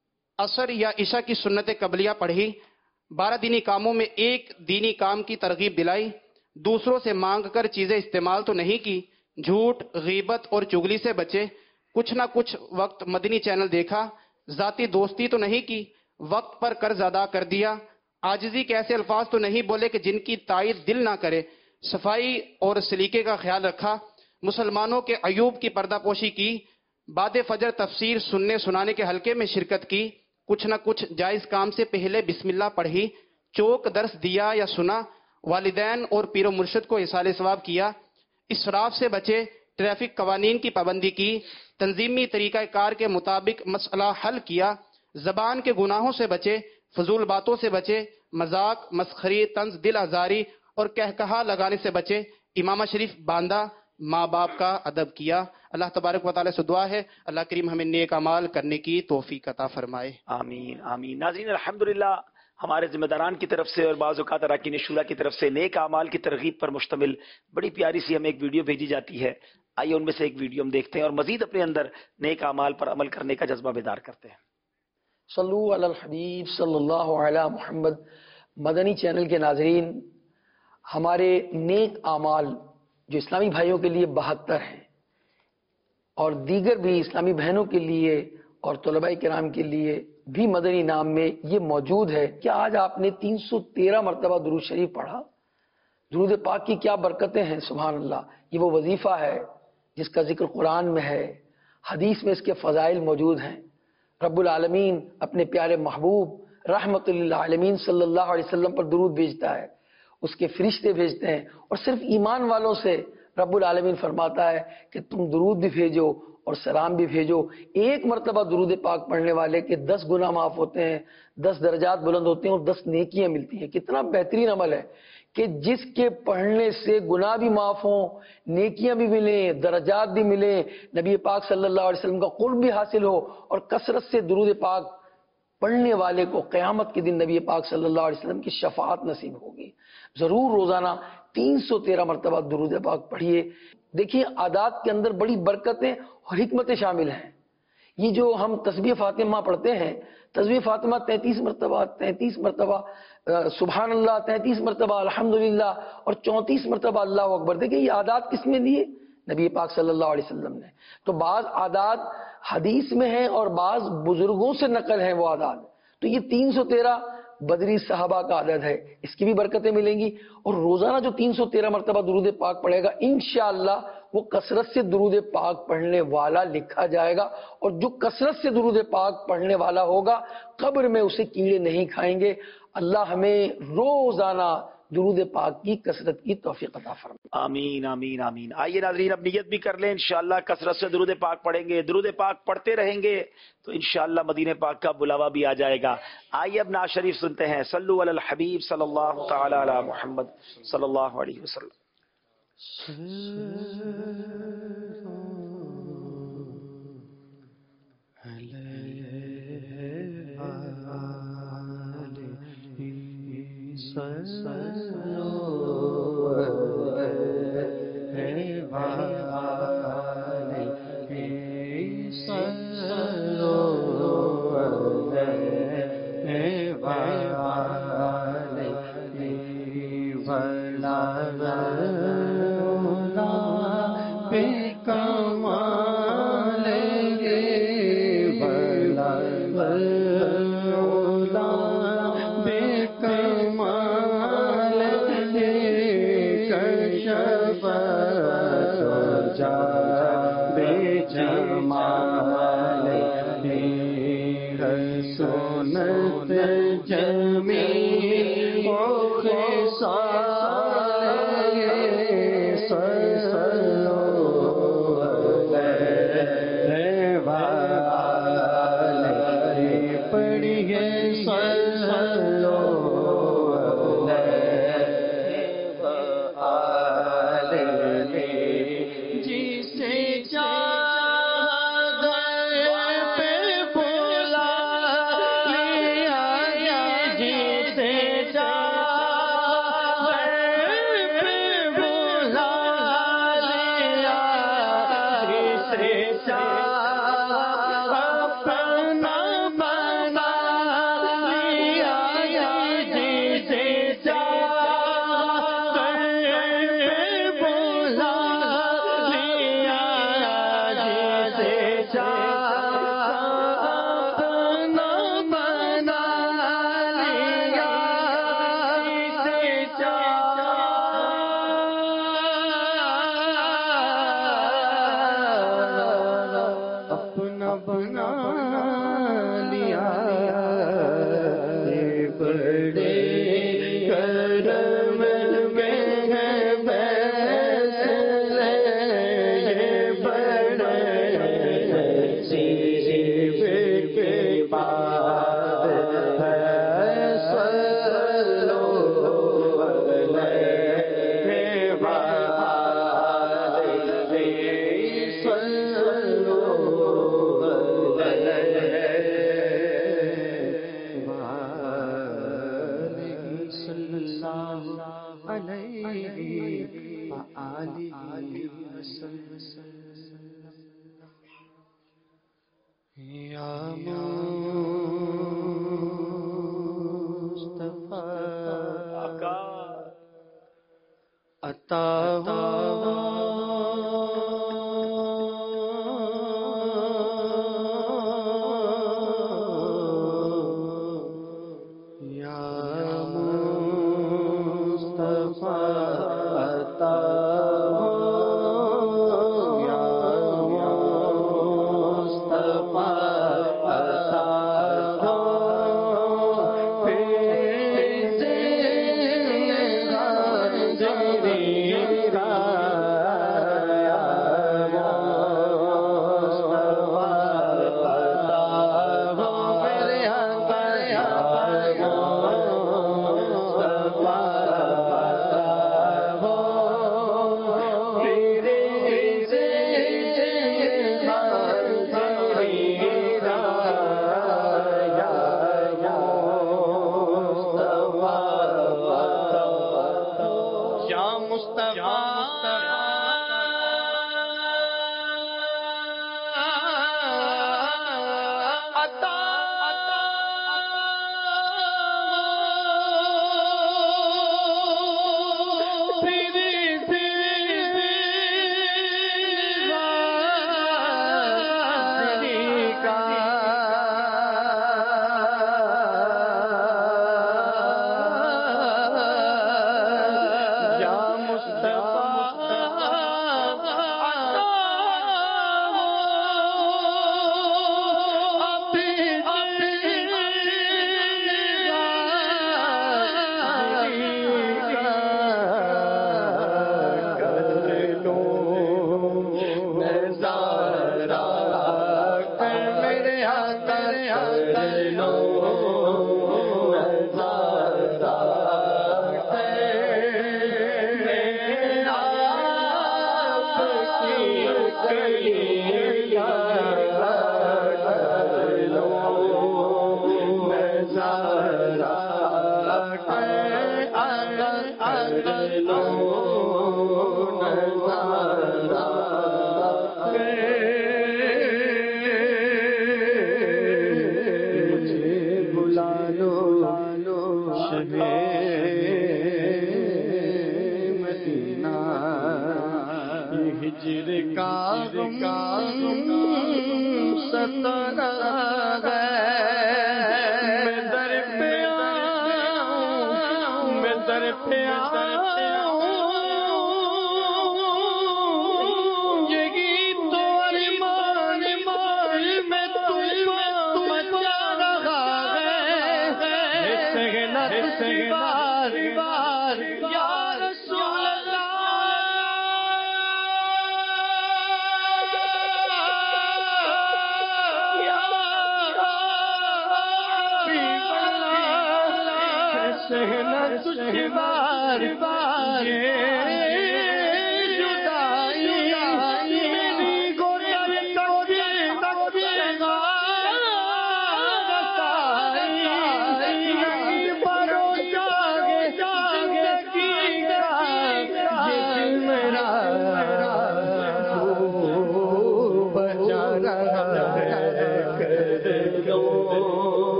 عصر یا عشاء کی سنت قبلیہ پڑھی, 12 دینی کاموں میں 1 دینی کام کی ترغیب دلائی, دوسروں سے مانگ کر چیزیں استعمال تو نہیں کی, جھوٹ, غیبت اور چگلی سے بچے, کچھ نہ کچھ وقت مدنی چینل دیکھا, ذاتی دوستی تو نہیں کی, وقت پر قرض ادا کر دیا, عاجزی کے ایسے الفاظ تو نہیں بولے کہ جن کی تائید دل نہ کرے, صفائی اور سلیقے کا خیال رکھا, مسلمانوں کے عیوب کی پردہ پوشی کی, بعد فجر تفسیر سننے سنانے کے حلقے میں شرکت کی, کچھ نہ کچھ جائز کام سے پہلے بسم اللہ پڑھی, چوک درس دیا یا سنا, والدین اور پیر و مرشد کو ایصال ثواب کیا, اسراف سے بچے, ٹریفک قوانین کی پابندی کی, تنظیمی طریقہ کار کے مطابق مسئلہ حل کیا, زبان کے گناہوں سے بچے, فضول باتوں سے بچے, مذاق, مسخری, طنز, دل آزاری اور کہکہا لگانے سے بچے, امامہ شریف باندھا, ماں باپ کا ادب کیا. اللہ تبارک و تعالی سے دعا ہے اللہ کریم ہمیں نیک اعمال کرنے کی توفیق عطا فرمائے. آمین آمین. ناظرین الحمدللہ ہمارے ذمہ داران کی طرف سے اور بعض اوقات اراکین شورا کی طرف سے نیک اعمال کی ترغیب پر مشتمل بڑی پیاری سی ہمیں ایک ویڈیو بھیجی جاتی ہے. آئیے ان میں سے ایک ویڈیو ہم دیکھتے ہیں اور مزید اپنے اندر نیک اعمال پر عمل کرنے کا جذبہ بیدار کرتے ہیں. صلو علی الحبیب صلی اللہ علی محمد. مدنی چینل کے ناظرین، ہمارے نیک اعمال جو اسلامی بھائیوں کے لیے 72 ہیں اور دیگر بھی اسلامی بہنوں کے لیے اور طلباء کرام کے لیے بھی مدنی نام میں یہ موجود ہے. کیا آج آپ نے 313 مرتبہ درود شریف پڑھا؟ درود پاک کی کیا برکتیں ہیں، سبحان اللہ. یہ وہ وظیفہ ہے جس کا ذکر قرآن میں ہے، حدیث میں اس کے فضائل موجود ہیں. رب العالمین اپنے پیارے محبوب رحمت للعالمین صلی اللہ علیہ وسلم پر درود بھیجتا ہے، اس کے فرشتے بھیجتے ہیں، اور صرف ایمان والوں سے رب العالمین فرماتا ہے کہ تم درود بھی بھیجو اور سلام بھی بھیجو. ایک مرتبہ درود پاک پڑھنے والے کے 10 گناہ معاف ہوتے ہیں، 10 درجات بلند ہوتے ہیں اور 10 نیکیاں ملتی ہیں. کتنا بہترین عمل ہے کہ جس کے پڑھنے سے گناہ بھی معاف ہوں، نیکیاں بھی ملیں، درجات بھی ملیں، نبی پاک صلی اللہ علیہ وسلم کا قرب بھی حاصل ہو، اور کثرت سے درود پاک پڑھنے والے کو قیامت کے دن نبی پاک صلی اللہ علیہ وسلم کی شفاعت نصیب ہوگی. ضرور روزانہ 313 مرتبہ درود پاک پڑھیے. دیکھیے عادات کے اندر بڑی برکتیں اور حکمتیں شامل ہیں. یہ جو ہم تسبیح فاطمہ پڑھتے ہیں، تسبیح فاطمہ 33 مرتبہ 33 مرتبہ سبحان اللہ، 33 مرتبہ الحمدللہ اور 34 مرتبہ اللہ اکبر. دیکھیں یہ عادات کس میں دیے؟ نبی پاک صلی اللہ علیہ وسلم نے. تو بعض عادات حدیث میں ہیں اور بعض بزرگوں سے نقل ہیں وہ عادات. تو یہ 313 بدری صحابہ کا عدد ہے، اس کی بھی برکتیں ملیں گی. اور روزانہ جو 313 مرتبہ درود پاک پڑھے گا انشاءاللہ وہ کثرت سے درود پاک پڑھنے والا لکھا جائے گا. اور جو کثرت سے درود پاک پڑھنے والا ہوگا قبر میں اسے کیڑے نہیں کھائیں گے. اللہ ہمیں روزانہ درود پاک کی کثرت کی توفیق عطا فرمائے. آمین آمین آمین. آئیے ناظرین اب نیت بھی کر لیں، انشاءاللہ کثرت سے درود پاک پڑھیں گے، درود پاک پڑھتے رہیں گے تو انشاءاللہ مدینہ پاک کا بلاوا بھی آ جائے گا. آئیے اب نعت شریف سنتے ہیں. صلو علی الحبیب صلی اللہ تعالی علی محمد صلی اللہ علیہ وسلم.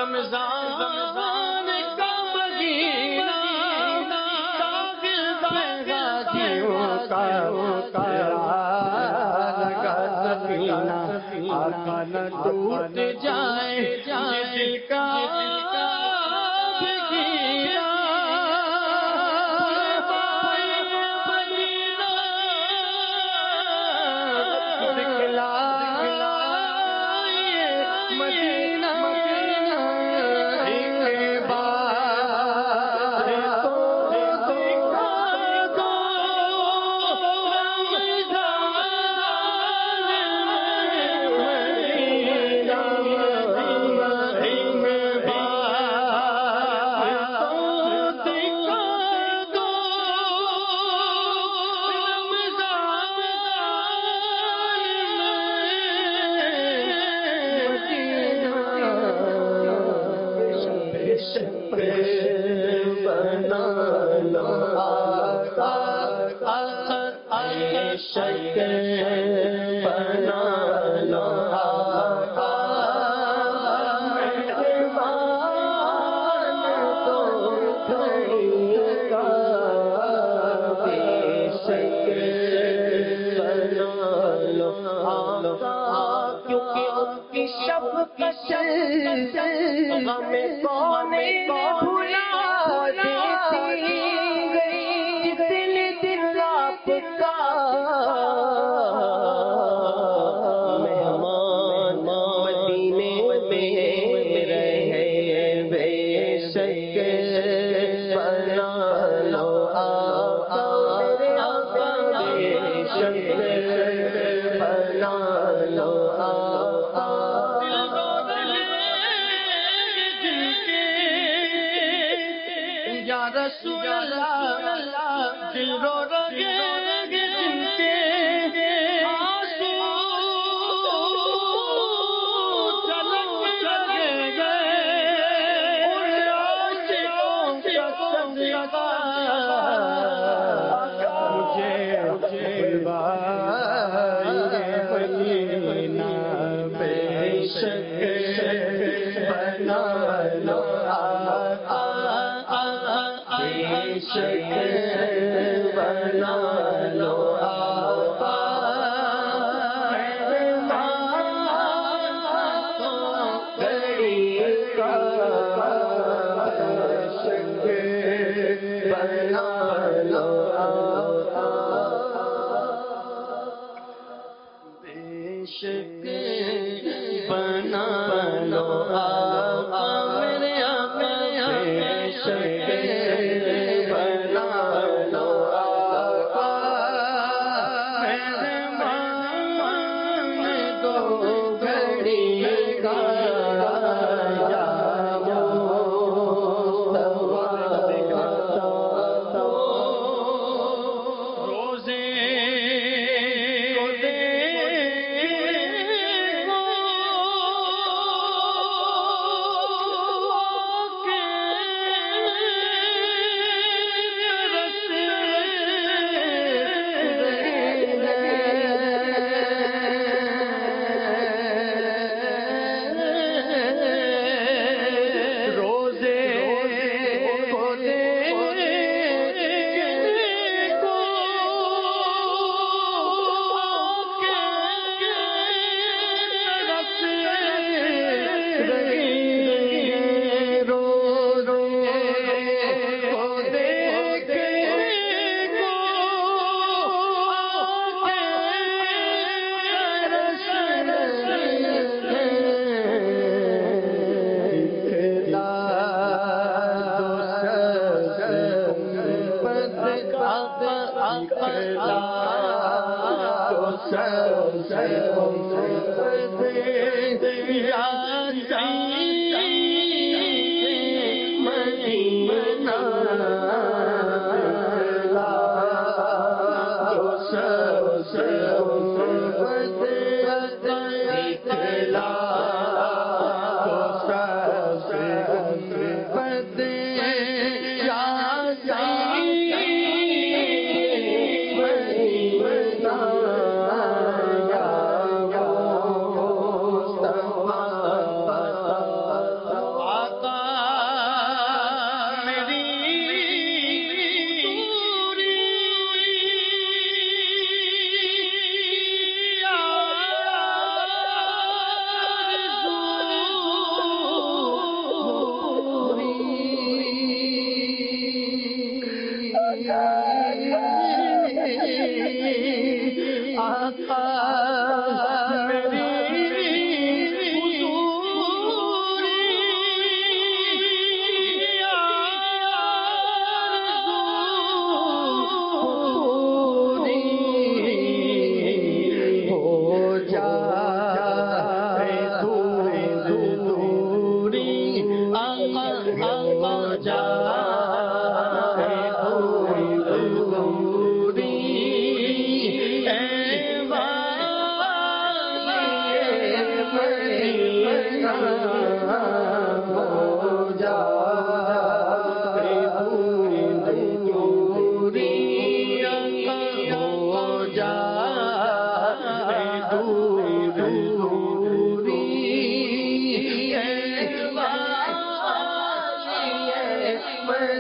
رمضان کا مہینہ غازیوں کا لگا سکینہ آقا نہ ٹوٹ جائے دل کا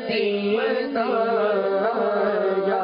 مدینہ یا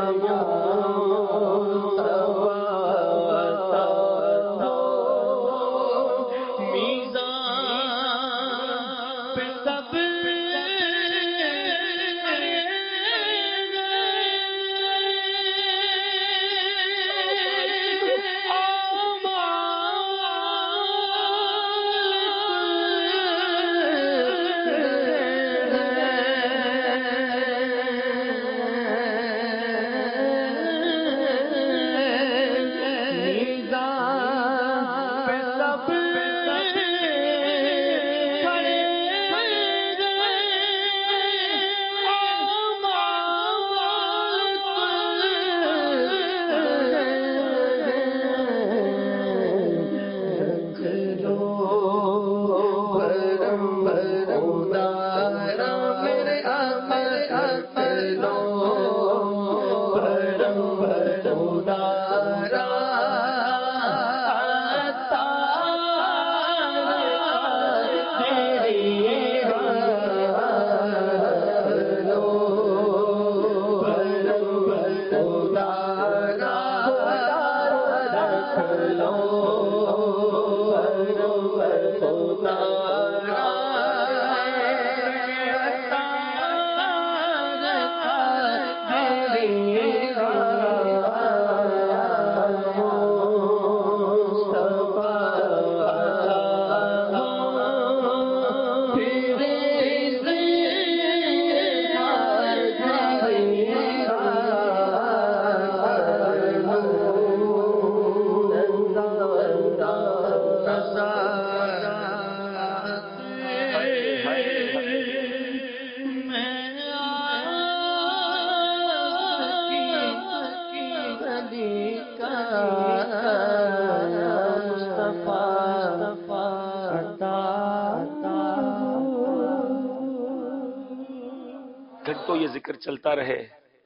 گھنٹوں یہ ذکر چلتا رہے،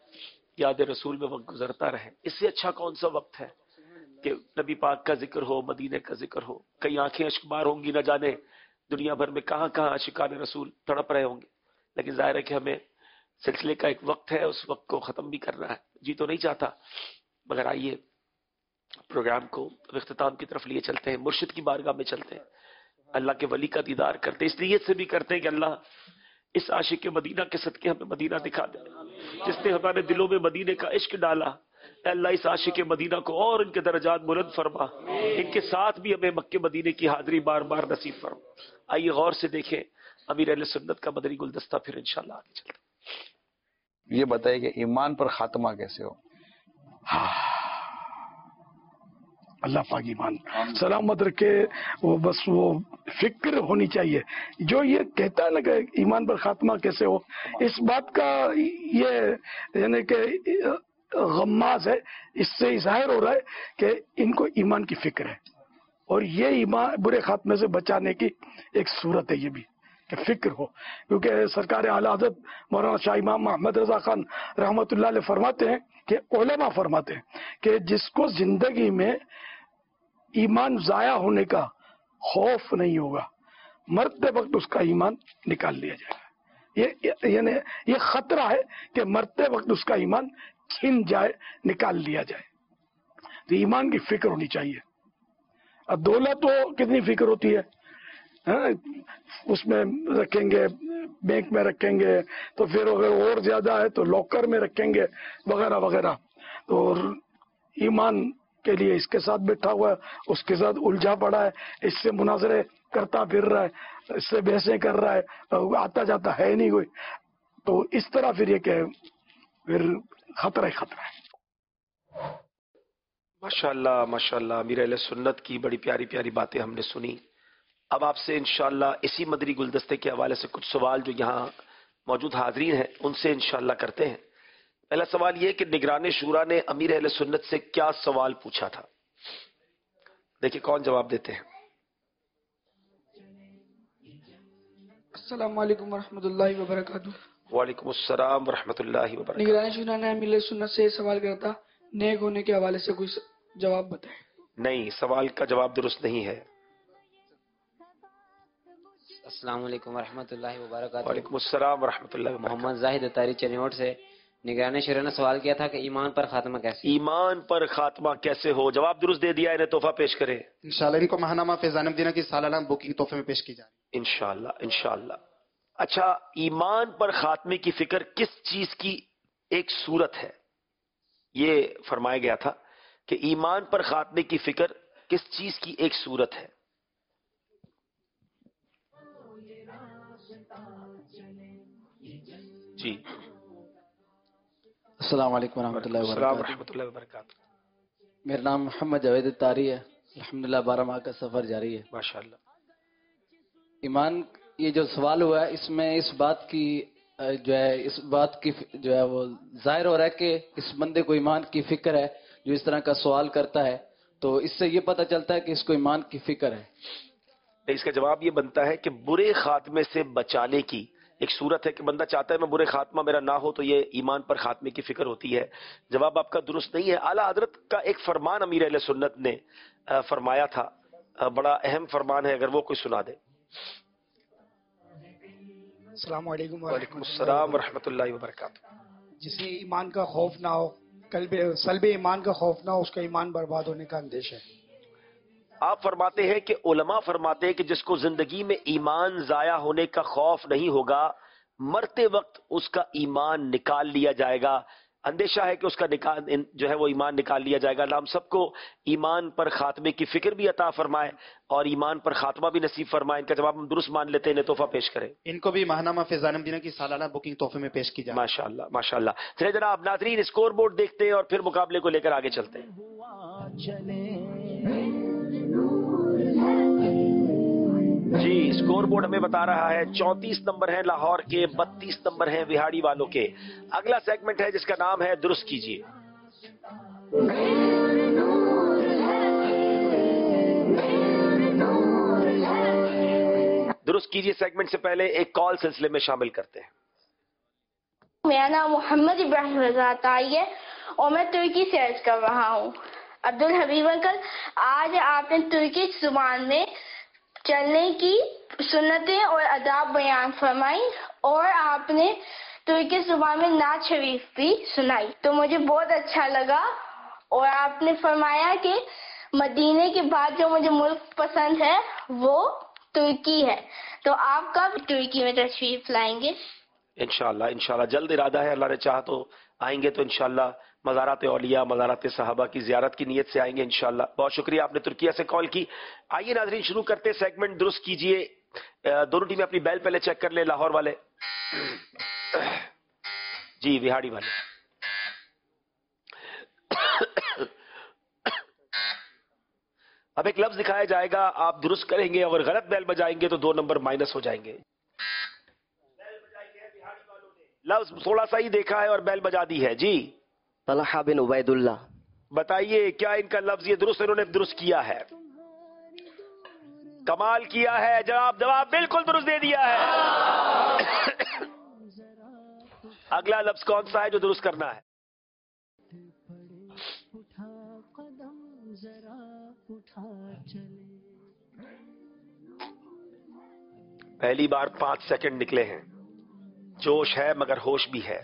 یاد رسول میں وقت گزرتا رہے، اس سے اچھا کون سا وقت ہے کہ نبی پاک کا ذکر ہو، مدینے کا ذکر ہو. کئی آنکھیں اشکبار ہوں گی، نہ جانے دنیا بھر میں کہاں کہاں عاشقان رسول تڑپ رہے ہوں گے، لیکن ظاہر ہے کہ ہمیں سلسلے کا ایک وقت ہے، اس وقت کو ختم بھی کرنا ہے. جی تو نہیں چاہتا، مگر آئیے پروگرام کو اختتام کی طرف لیے چلتے ہیں، مرشد کی بارگاہ میں چلتے ہیں، اللہ کے ولی کا دیدار کرتے ہیں، اس نیت سے بھی کرتے ہیں کہ اللہ اس عاشق مدینہ کے صدقے ہمیں مدینہ دکھا دے، جس نے ہمارے دلوں میں مدینے کا عشق ڈالا. اے اللہ اس عاشق مدینہ کو اور ان کے درجات بلند فرما، ان کے ساتھ بھی ہمیں مکے مدینے کی حاضری بار بار نصیب فرما. آئیے غور سے دیکھیں امیر اہل سنت کا مدنی گلدستہ، پھر انشاءاللہ آگے چلتے ہیں. یہ بتائیے کہ ایمان پر خاتمہ کیسے ہو؟ اللہ پاک ایمان سلامت رکھے، وہ بس وہ فکر ہونی چاہیے. جو یہ کہتا ہے نا کہ ایمان پر خاتمہ کیسے ہو، اس بات کا یہ یعنی کہ غماز ہے، اس سے ظاہر ہو رہا ہے کہ ان کو ایمان کی فکر ہے، اور یہ ایمان برے خاتمے سے بچانے کی ایک صورت ہے یہ بھی کہ فکر ہو. کیونکہ سرکار اعلیٰ حضرت مولانا شاہ امام محمد رضا خان رحمۃ اللہ علیہ فرماتے ہیں کہ علماء فرماتے ہیں کہ جس کو زندگی میں ایمان ضائع ہونے کا خوف نہیں ہوگا، مرتے وقت اس کا ایمان نکال لیا جائے گا. یعنی یہ خطرہ ہے کہ مرتے وقت اس کا ایمان چھن جائے، نکال لیا جائے. تو ایمان کی فکر ہونی چاہیے. اب دولت تو کتنی فکر ہوتی ہے، اس میں رکھیں گے، بینک میں رکھیں گے، تو پھر اگر اور زیادہ ہے تو لاکر میں رکھیں گے وغیرہ وغیرہ. اور ایمان کے لیے اس کے ساتھ بیٹھا ہوا ہے، اس کے ساتھ الجھا پڑا ہے، اس سے مناظرے کرتا پھر رہا ہے، اس سے بحثیں کر رہا ہے، آتا جاتا ہے نہیں کوئی. تو اس طرح پھر یہ کہ پھر خطرہ ہی خطرہ ہے. ماشاءاللہ ماشاءاللہ امیر اہل سنت کی بڑی پیاری پیاری باتیں ہم نے سنی. اب آپ سے انشاءاللہ اسی مدنی گلدستے کے حوالے سے کچھ سوال جو یہاں موجود حاضرین ہیں ان سے انشاءاللہ کرتے ہیں. پہلا سوال یہ کہ نگران شورا نے امیر اہل سنت سے کیا سوال پوچھا تھا؟ دیکھیں کون جواب دیتے ہیں. السلام علیکم ورحمۃ اللہ وبرکاتہ. وعلیکم السلام ورحمۃ اللہ وبرکاتہ. نگران شورا نے امیر اہل سنت سے سوال کیا تھا، نیک ہونے کے حوالے سے کوئی جواب بتائیں. نہیں، سوال کا جواب درست نہیں ہے. السلام علیکم ورحمۃ اللہ وبرکاتہ. وعلیکم السلام ورحمۃ اللہ وبرکاتہ. محمد زاہد اتاری چنیوٹ سے. نگران شورا نے سوال کیا تھا کہ ایمان پر خاتمہ کیسے؟ ایمان پر خاتمہ کیسے ہو؟ جواب درست دے دیا. انہیں تحفہ پیش کریں انشاءاللہ. ان کو ماہنامہ فیضان مدینہ کی سالانہ بکنگ تحفے میں پیش کی جائے انشاءاللہ انشاءاللہ. اچھا، ایمان پر خاتمے کی فکر کس چیز کی ایک صورت ہے؟ یہ فرمایا گیا تھا کہ ایمان پر خاتمے کی فکر کس چیز کی ایک صورت ہے. جی السلام علیکم ورحمۃ اللہ وبرکاتہ. میرا نام محمد جاوید اتاری ہے. الحمدللہ 12 ماہ کا سفر جاری ہے ماشاءاللہ. ایمان، یہ جو سوال ہوا ہے اس میں اس بات کی جو ہے وہ ظاہر ہو رہا ہے کہ اس بندے کو ایمان کی فکر ہے جو اس طرح کا سوال کرتا ہے. تو اس سے یہ پتہ چلتا ہے کہ اس کو ایمان کی فکر ہے. اس کا جواب یہ بنتا ہے کہ برے خاتمے سے بچانے کی ایک صورت ہے کہ بندہ چاہتا ہے میں برے خاتمہ میرا نہ ہو، تو یہ ایمان پر خاتمے کی فکر ہوتی ہے. جواب آپ کا درست نہیں ہے. اعلیٰ حضرت کا ایک فرمان امیر اہل سنت نے فرمایا تھا، بڑا اہم فرمان ہے، اگر وہ کوئی سنا دے. السلام علیکم. وعلیکم السلام ورحمۃ اللہ وبرکاتہ. جسے ایمان کا خوف نہ ہو، سلب ایمان کا خوف نہ ہو، اس کا ایمان برباد ہونے کا اندیش ہے. آپ فرماتے ہیں کہ علماء فرماتے ہیں کہ جس کو زندگی میں ایمان ضائع ہونے کا خوف نہیں ہوگا، مرتے وقت اس کا ایمان نکال لیا جائے گا. اندیشہ ہے کہ اس کا جو ہے وہ ایمان نکال لیا جائے گا. اللہ ہم سب کو ایمان پر خاتمے کی فکر بھی عطا فرمائے اور ایمان پر خاتمہ بھی نصیب فرمائے. ان کا جواب ہم درست مان لیتے ہیں. تحفہ پیش کریں. ان کو بھی ماہنامہ فیضان مدینہ کی سالانہ بکنگ تحفے میں پیش کی جائے. ماشاءاللہ ماشاءاللہ. چلے جناب ناظرین، اسکور بورڈ دیکھتے ہیں اور پھر مقابلے کو لے کر آگے چلتے ہیں. جی اسکور بورڈ ہمیں بتا رہا ہے 34 نمبر ہیں لاہور کے، 32 نمبر ہیں وہاڑی والوں کے. اگلا سیگمنٹ ہے جس کا نام ہے درست کیجیے. درست کیجیے سیگمنٹ سے پہلے ایک کال سلسلے میں شامل کرتے ہیں. میرا نام محمد ابراہیم رضا عطائی ہے اور میں ترکی سے عرض کر رہا ہوں. عبدالحبیب انکل، آج آپ نے ترکی زبان میں چلنے کی سنتیں اور آداب بیان فرمائی اور آپ نے ترکی زبان میں نعت شریف بھی سنائی، تو مجھے بہت اچھا لگا. اور آپ نے فرمایا کہ مدینے کے بعد جو مجھے ملک پسند ہے وہ ترکی ہے، تو آپ کب ترکی میں تشریف لائیں گے؟ انشاءاللہ انشاءاللہ جلد ارادہ ہے. اللہ نے چاہا تو آئیں گے. تو انشاءاللہ مزارات اولیاء، مزارات صحابہ کی زیارت کی نیت سے آئیں گے انشاءاللہ. بہت شکریہ، آپ نے ترکیہ سے کال کی. آئیے ناظرین شروع کرتے سیگمنٹ درست کیجئے. دونوں ٹیمیں اپنی بیل پہلے چیک کر لیں. لاہور والے جی، وہاڑی والے. اب ایک لفظ دکھایا جائے گا، آپ درست کریں گے. اگر غلط بیل بجائیں گے تو 2 نمبر مائنس ہو جائیں گے. لفظ تھوڑا سا ہی دیکھا ہے اور بیل بجا دی ہے. جی طلحہ بن عبید اللہ. بتائیے کیا ان کا لفظ یہ درست انہوں نے درست کیا ہے؟ کمال کیا ہے. جواب بالکل درست دے دیا ہے. اگلا لفظ کون سا ہے جو درست کرنا ہے؟ پہلی بار 5 سیکنڈ نکلے ہیں. جوش ہے مگر ہوش بھی ہے.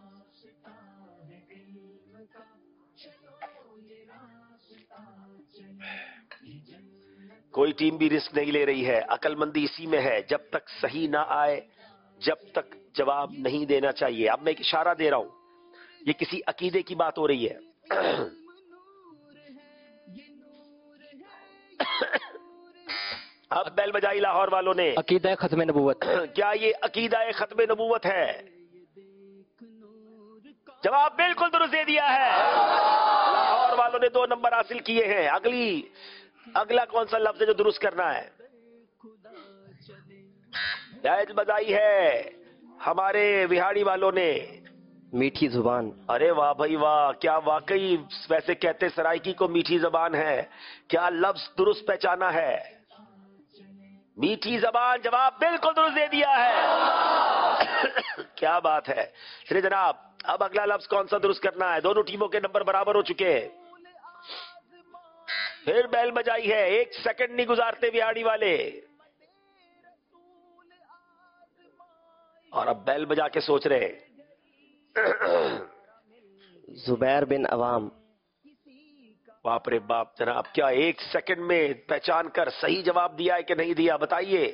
کوئی ٹیم بھی رسک نہیں لے رہی ہے. عقل مندی اسی میں ہے، جب تک صحیح نہ آئے جب تک جواب نہیں دینا چاہیے. اب میں ایک اشارہ دے رہا ہوں، یہ کسی عقیدے کی بات ہو رہی ہے. اب بیل بجائی لاہور والوں نے. عقیدہ ختم نبوت. کیا یہ عقیدہ ختم نبوت ہے؟ جواب بالکل درست دے دیا ہے. لاہور والوں نے 2 نمبر حاصل کیے ہیں. اگلا کون سا لفظ ہے جو درست کرنا ہے؟ بیل بجائی ہے ہمارے وہاڑی والوں نے. میٹھی زبان. ارے واہ بھائی واہ، کیا واقعی ویسے کہتے سرائکی کو میٹھی زبان ہے. کیا لفظ درست پہچانا ہے؟ میٹھی زبان. جواب بالکل درست دے دیا ہے. کیا بات ہے. چلیے جناب، اب اگلا لفظ کون سا درست کرنا ہے؟ دونوں ٹیموں کے نمبر برابر ہو چکے ہیں. پھر بیل بجائی ہے. 1 سیکنڈ نہیں گزارتے وہاڑی والے. اور اب بیل بجا کے سوچ رہے زبیر بن عوام. باپ رے باپ جناب، کیا 1 سیکنڈ میں پہچان کر صحیح جواب دیا ہے کہ نہیں دیا؟ بتائیے.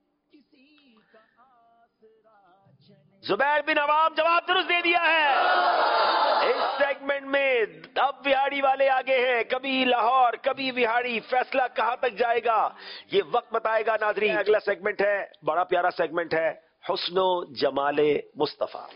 زبیر بن عوام جواب درست دے دیا ہے. اس سیگمنٹ میں اب وہاڑی والے آگے ہیں، کبھی لاہور کبھی وہاڑی، فیصلہ کہاں تک جائے گا یہ وقت بتائے گا ناظرین. اگلا سیگمنٹ ہے بڑا پیارا سیگمنٹ ہے، حسن و جمال مصطفیٰ.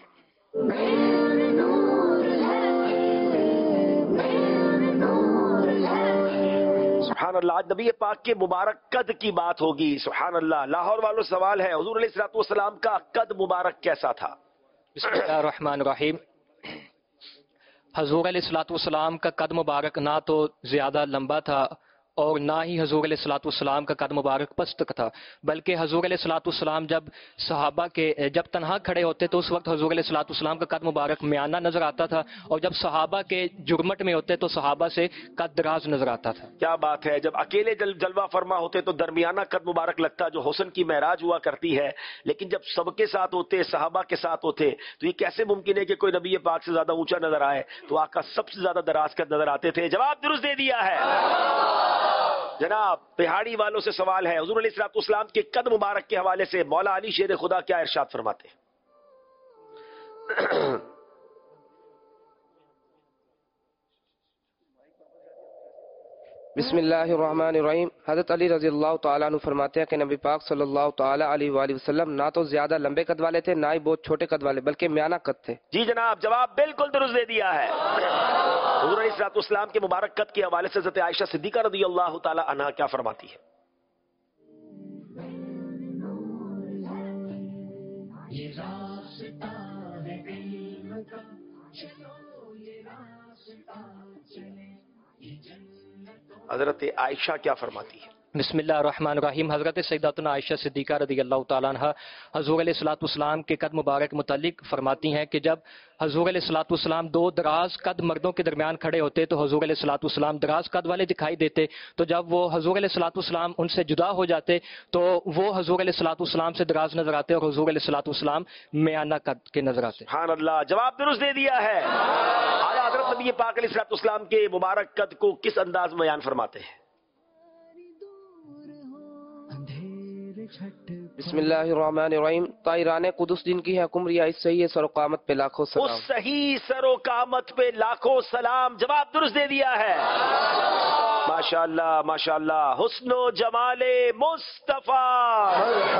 سبحان اللہ. آج نبی پاک کے مبارک قد کی بات ہوگی. سبحان اللہ. لاہور والوں سوال ہے، حضور علیہ الصلوۃ والسلام کا قد مبارک کیسا تھا؟ بسم اللہ الرحمن الرحیم. حضور علیہ الصلوۃ والسلام کا قد مبارک نہ تو زیادہ لمبا تھا اور نہ ہی حضور علیہ الصلوۃ والسلام کا قد مبارک پست تھا، بلکہ حضور علیہ الصلوۃ والسلام جب صحابہ کے جب تنہا کھڑے ہوتے تو اس وقت حضور علیہ الصلوۃ والسلام کا قد مبارک میانہ نظر آتا تھا، اور جب صحابہ کے جرمٹ میں ہوتے تو صحابہ سے قد دراز نظر آتا تھا. کیا بات ہے. جب اکیلے جلوہ فرما ہوتے تو درمیانہ قد مبارک لگتا، جو حسن کی معراج ہوا کرتی ہے، لیکن جب سب کے ساتھ ہوتے، صحابہ کے ساتھ ہوتے، تو یہ کیسے ممکن ہے کہ کوئی نبی پاک سے زیادہ اونچا نظر آئے؟ تو آقا سب سے زیادہ دراز قد نظر آتے تھے. جواب درست دے دیا ہے جناب. پہاڑی والوں سے سوال ہے، حضور علیہ الصلوۃ والسلام کے قد مبارک کے حوالے سے مولا علی شیر خدا کیا ارشاد فرماتے ہیں؟ بسم اللہ الرحمن الرحیم. حضرت علی رضی اللہ تعالیٰ عنہ فرماتے ہیں کہ نبی پاک صلی اللہ تعالیٰ علیہ وآلہ وسلم نہ تو زیادہ لمبے قد والے تھے، نہ ہی بہت چھوٹے قد والے، بلکہ میانہ قد تھے. جی جناب، جواب بالکل درست دے دیا ہے. حضور علیہ الصلوۃ والسلام کے مبارک قد کے حوالے سے حضرت عائشہ صدیقہ رضی اللہ تعالی عنہا کیا فرماتی ہے؟ حضرت عائشہ کیا فرماتی ہے؟ بسم اللہ الرحمن الرحیم. حضرت سیداتنا عائشہ صدیقہ رضی اللہ تعالیٰ عنہ حضور علیہ الصلوۃ والسلام کے قد مبارک متعلق فرماتی ہیں کہ جب حضور علیہ الصلوۃ والسلام دو دراز قد مردوں کے درمیان کھڑے ہوتے تو حضور علیہ الصلوۃ والسلام دراز قد والے دکھائی دیتے، تو جب وہ حضور علیہ الصلوۃ والسلام ان سے جدا ہو جاتے تو وہ حضور علیہ الصلوۃ والسلام سے دراز نظر آتے اور حضور علیہ الصلوۃ والسلام میانہ قد کے نظر آتے. سبحان اللہ. جواب درست دے دیا ہے. اعلیٰ حضرت نبی پاک علیہ الصلوۃ والسلام کے مبارک قد کو کس انداز میں بیان فرماتے ہیں؟ بسم اللہ الرحمن الرحیم. طاہران قدس جن کی ہے حکمریا، اس صحیح سر و قامت پہ لاکھوں سلام. اس صحیح سر و قامت پہ لاکھوں سلام. جواب درست دے دیا ہے. ماشاء اللہ ماشاء اللہ. حسن و جمال مصطفیٰ.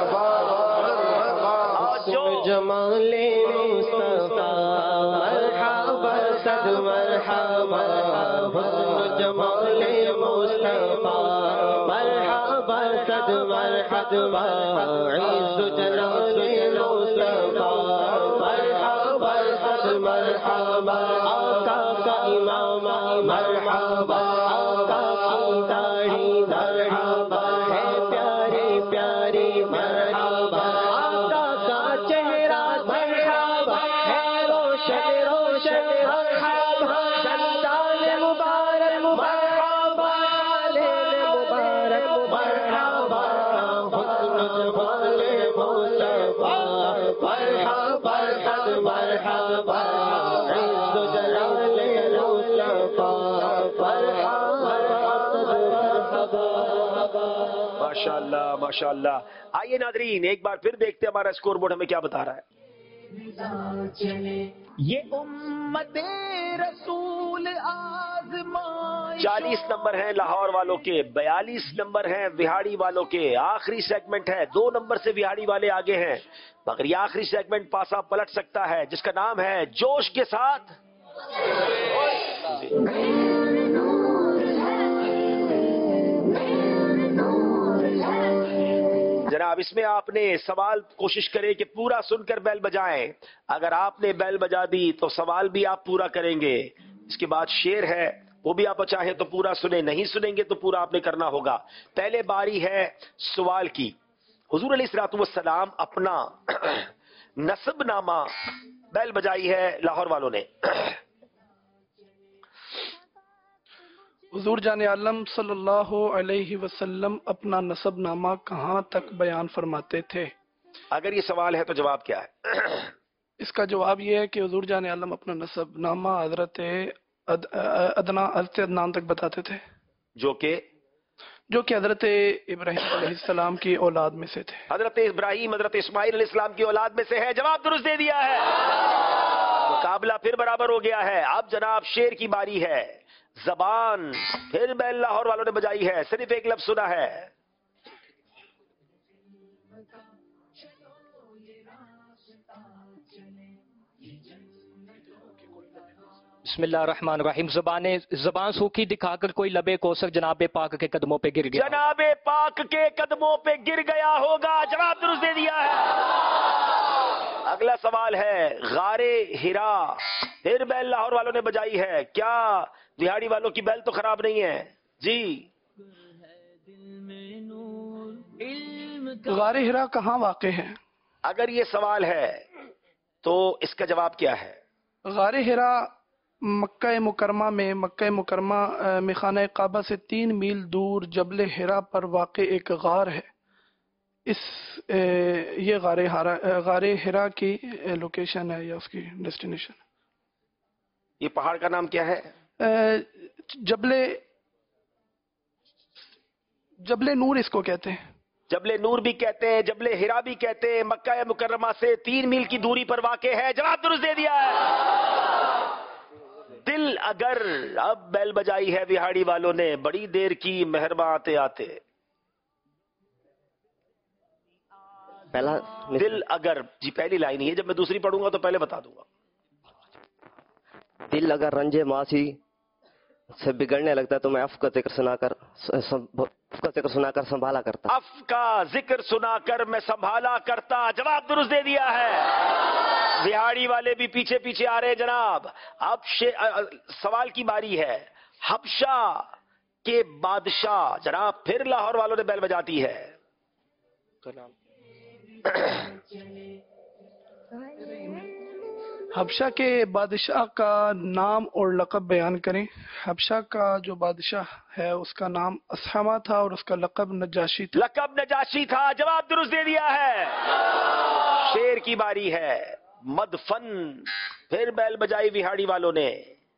حسن جمال مصطفیٰ مرحبا صد مرحبا. حسن جمال مصطفیٰ مرحبا صد مرحبا. عز جلال مصطفیٰ مرحبا صد مرحبا. آقا کا امام مرحبا، آقا کی داڑھی مرحبا ہے پیاری پیاری مرحبا. آقا کا چہرہ مرحبا ہے روشن روشن مرحبا. دندان مبارک مرحبا، لیل مبارک مرحبا. حسن جمال مصطفیٰ مرحبا صد مرحبا. عز جلال مصطفیٰ ماشاء اللہ ماشاء اللہ. آئیے ناظرین ایک بار پھر دیکھتے ہیں ہمارا اسکور بورڈ ہمیں کیا بتا رہا ہے. یہ امت رسول آزمائش 40 نمبر ہیں لاہور والوں کے، 42 نمبر ہیں وہاڑی والوں کے. آخری سیگمنٹ ہے، 2 نمبر سے وہاڑی والے آگے ہیں، مگر یہ آخری سیگمنٹ پاسا پلٹ سکتا ہے، جس کا نام ہے جوش کے ساتھ. جناب اس میں آپ نے سوال کوشش کریں کہ پورا سن کر بیل بجائیں. اگر آپ نے بیل بجا دی تو سوال بھی آپ پورا کریں گے. اس کے بعد شعر ہے، وہ بھی آپ چاہیں تو پورا سنیں، نہیں سنیں گے تو پورا آپ نے کرنا ہوگا. پہلے باری ہے سوال کی. حضور علیہ الصلوۃ والسلام اپنا نسب نامہ، بیل بجائی ہے لاہور والوں نے. حضور جان عالم صلی اللہ علیہ وسلم اپنا نسب نامہ کہاں تک بیان فرماتے تھے؟ اگر یہ سوال ہے تو جواب کیا ہے؟ اس کا جواب یہ ہے کہ حضور جان عالم اپنا نسب نامہ حضرت عدنان تک بتاتے تھے، جو کہ حضرت ابراہیم علیہ السلام کی اولاد میں سے تھے. حضرت ابراہیم حضرت اسماعیل علیہ السلام کی اولاد میں سے ہے. جواب درست دے دیا ہے. مقابلہ پھر برابر ہو گیا ہے. اب جناب شیر کی باری ہے. زبان پھر بیل لاہور والوں نے بجائی ہے. صرف ایک لفظ سنا ہے. بسم اللہ الرحمن الرحیم. زبان سوکھی دکھا کر کوئی لبے کوثر جناب پاک کے قدموں پہ گر گیا. جناب پاک کے قدموں پہ گر گیا ہوگا. جواب درست دے دیا ہے. اگلا سوال ہے غار ہرا. پھر بیل لاہور والوں نے بجائی ہے. کیا دہاڑی والوں کی بیل تو خراب نہیں ہے؟ جی. غار ہرا کہاں واقع ہے؟ اگر یہ سوال ہے تو اس کا جواب کیا ہے؟ غار ہرا مکہ مکرمہ میں خانہ کعبہ سے 3 میل دور جبل ہرا پر واقع ایک غار ہے. یہ غار ہرا کی لوکیشن ہے یا اس کی ڈیسٹینیشن. یہ پہاڑ کا نام کیا ہے؟ جبل نور اس کو کہتے ہیں. جبل نور بھی کہتے ہیں، جبل ہرا بھی کہتے ہیں. مکہ مکرمہ سے 3 میل کی دوری پر واقع ہے. جواب درست دے دیا ہے. دل اگر. اب بیل بجائی ہے وہاڑی والوں نے. بڑی دیر کی مہرباں آتے آتے. پہلا دل اگر. جی پہلی لائن ہی ہے. جب میں دوسری پڑھوں گا تو پہلے بتا دوں گا. دل اگر رنجے ماسی سے بگڑنے لگتا ہے تو میں اف کا ذکر سنا کر سنبھالا کرتا. اف کا ذکر سنا کر میں سنبھالا کرتا. جواب درست دے دیا ہے. بہاڑی والے بھی پیچھے پیچھے آ رہے جناب. اب سوال کی باری ہے. حبشہ کے بادشاہ جناب پھر لاہور والوں نے بیل بجاتی ہے. حبشہ کے بادشاہ کا نام اور لقب بیان کریں. حبشہ کا جو بادشاہ ہے اس کا نام اسحمہ تھا اور اس کا لقب نجاشی تھا. لقب نجاشی تھا. جواب درست دے دیا ہے. شیر کی باری ہے. مدفن. پھر بیل بجائی وہاڑی والوں نے.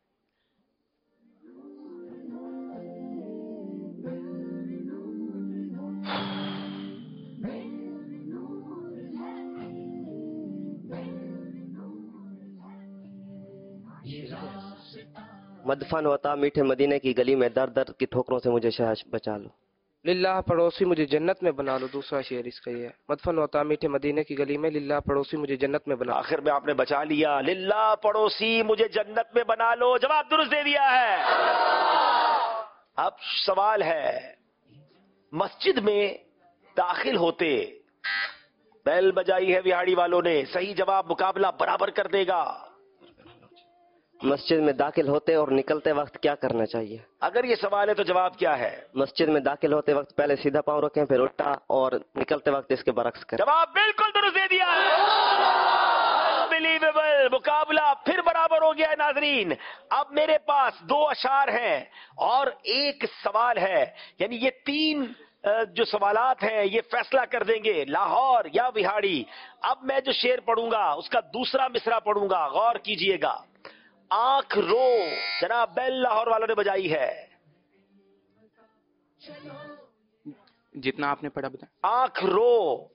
مدفن ہوتا میٹھے مدینے کی گلی میں، در در کی ٹھوکروں سے مجھے بچا لو. للہ پڑوسی مجھے جنت میں بنا لو. دوسرا شعر اس کا یہ ہے. مدفن ہوتا میٹھے مدینے کی گلی میں، للہ پڑوسی مجھے جنت میں بنا لو. آخر میں آپ نے بچا لیا. للہ پڑوسی مجھے جنت میں بنا لو. جواب درست دے دیا ہے. اب سوال ہے مسجد میں داخل ہوتے بیل بجائی ہے وہاڑی والوں نے. صحیح جواب مقابلہ برابر کر دے گا. مسجد میں داخل ہوتے اور نکلتے وقت کیا کرنا چاہیے؟ اگر یہ سوال ہے تو جواب کیا ہے؟ مسجد میں داخل ہوتے وقت پہلے سیدھا پاؤں رکھیں، پھر الٹا، اور نکلتے وقت اس کے برعکس کریں. جواب بالکل درست دے دیا ہے. انبیلیویبل. مقابلہ پھر برابر ہو گیا ہے ناظرین. اب میرے پاس 2 اشعار ہیں اور ایک سوال ہے. یعنی یہ 3 جو سوالات ہیں یہ فیصلہ کر دیں گے لاہور یا وہاڑی. اب میں جو شعر پڑھوں گا اس کا دوسرا مصرع پڑھوں گا. غور کیجئے گا. آنکھ رو جناب بیل لاہور والوں نے بجائی ہے. جتنا آپ نے پڑھا بتائیں. آنکھ رو.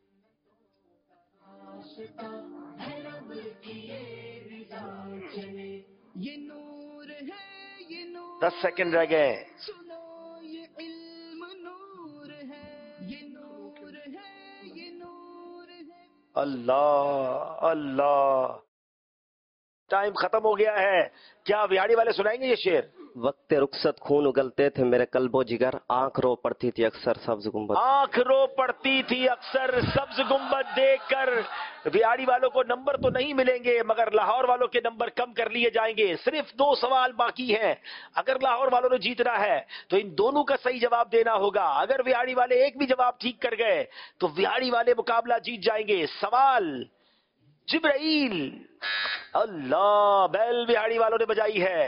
یہ نور ہے یہ نور 10 سیکنڈ رہ گئے. سنو یہ علم نور ہے یہ نور ہے یہ نور ہے. اللہ اللہ. ٹائم ختم ہو گیا ہے. کیا وہاڑی والے سنائیں گے یہ شعر؟ وقت رخصت خون اگلتے تھے میرے قلب و جگر، آنکھ رو پڑتی تھی اکثر سبز گنبد. آنکھ رو پڑتی تھی اکثر سبز گنبد دیکھ کر. وہاڑی والوں کو نمبر تو نہیں ملیں گے مگر لاہور والوں کے نمبر کم کر لیے جائیں گے. صرف 2 سوال باقی ہیں. اگر لاہور والوں نے جیتنا ہے تو ان دونوں کا صحیح جواب دینا ہوگا. اگر وہاڑی والے ایک بھی جواب ٹھیک کر گئے تو وہاڑی والے مقابلہ جیت جائیں گے. سوال جبرائیل. اللہ. بیل وہاڑی والوں نے بجائی ہے.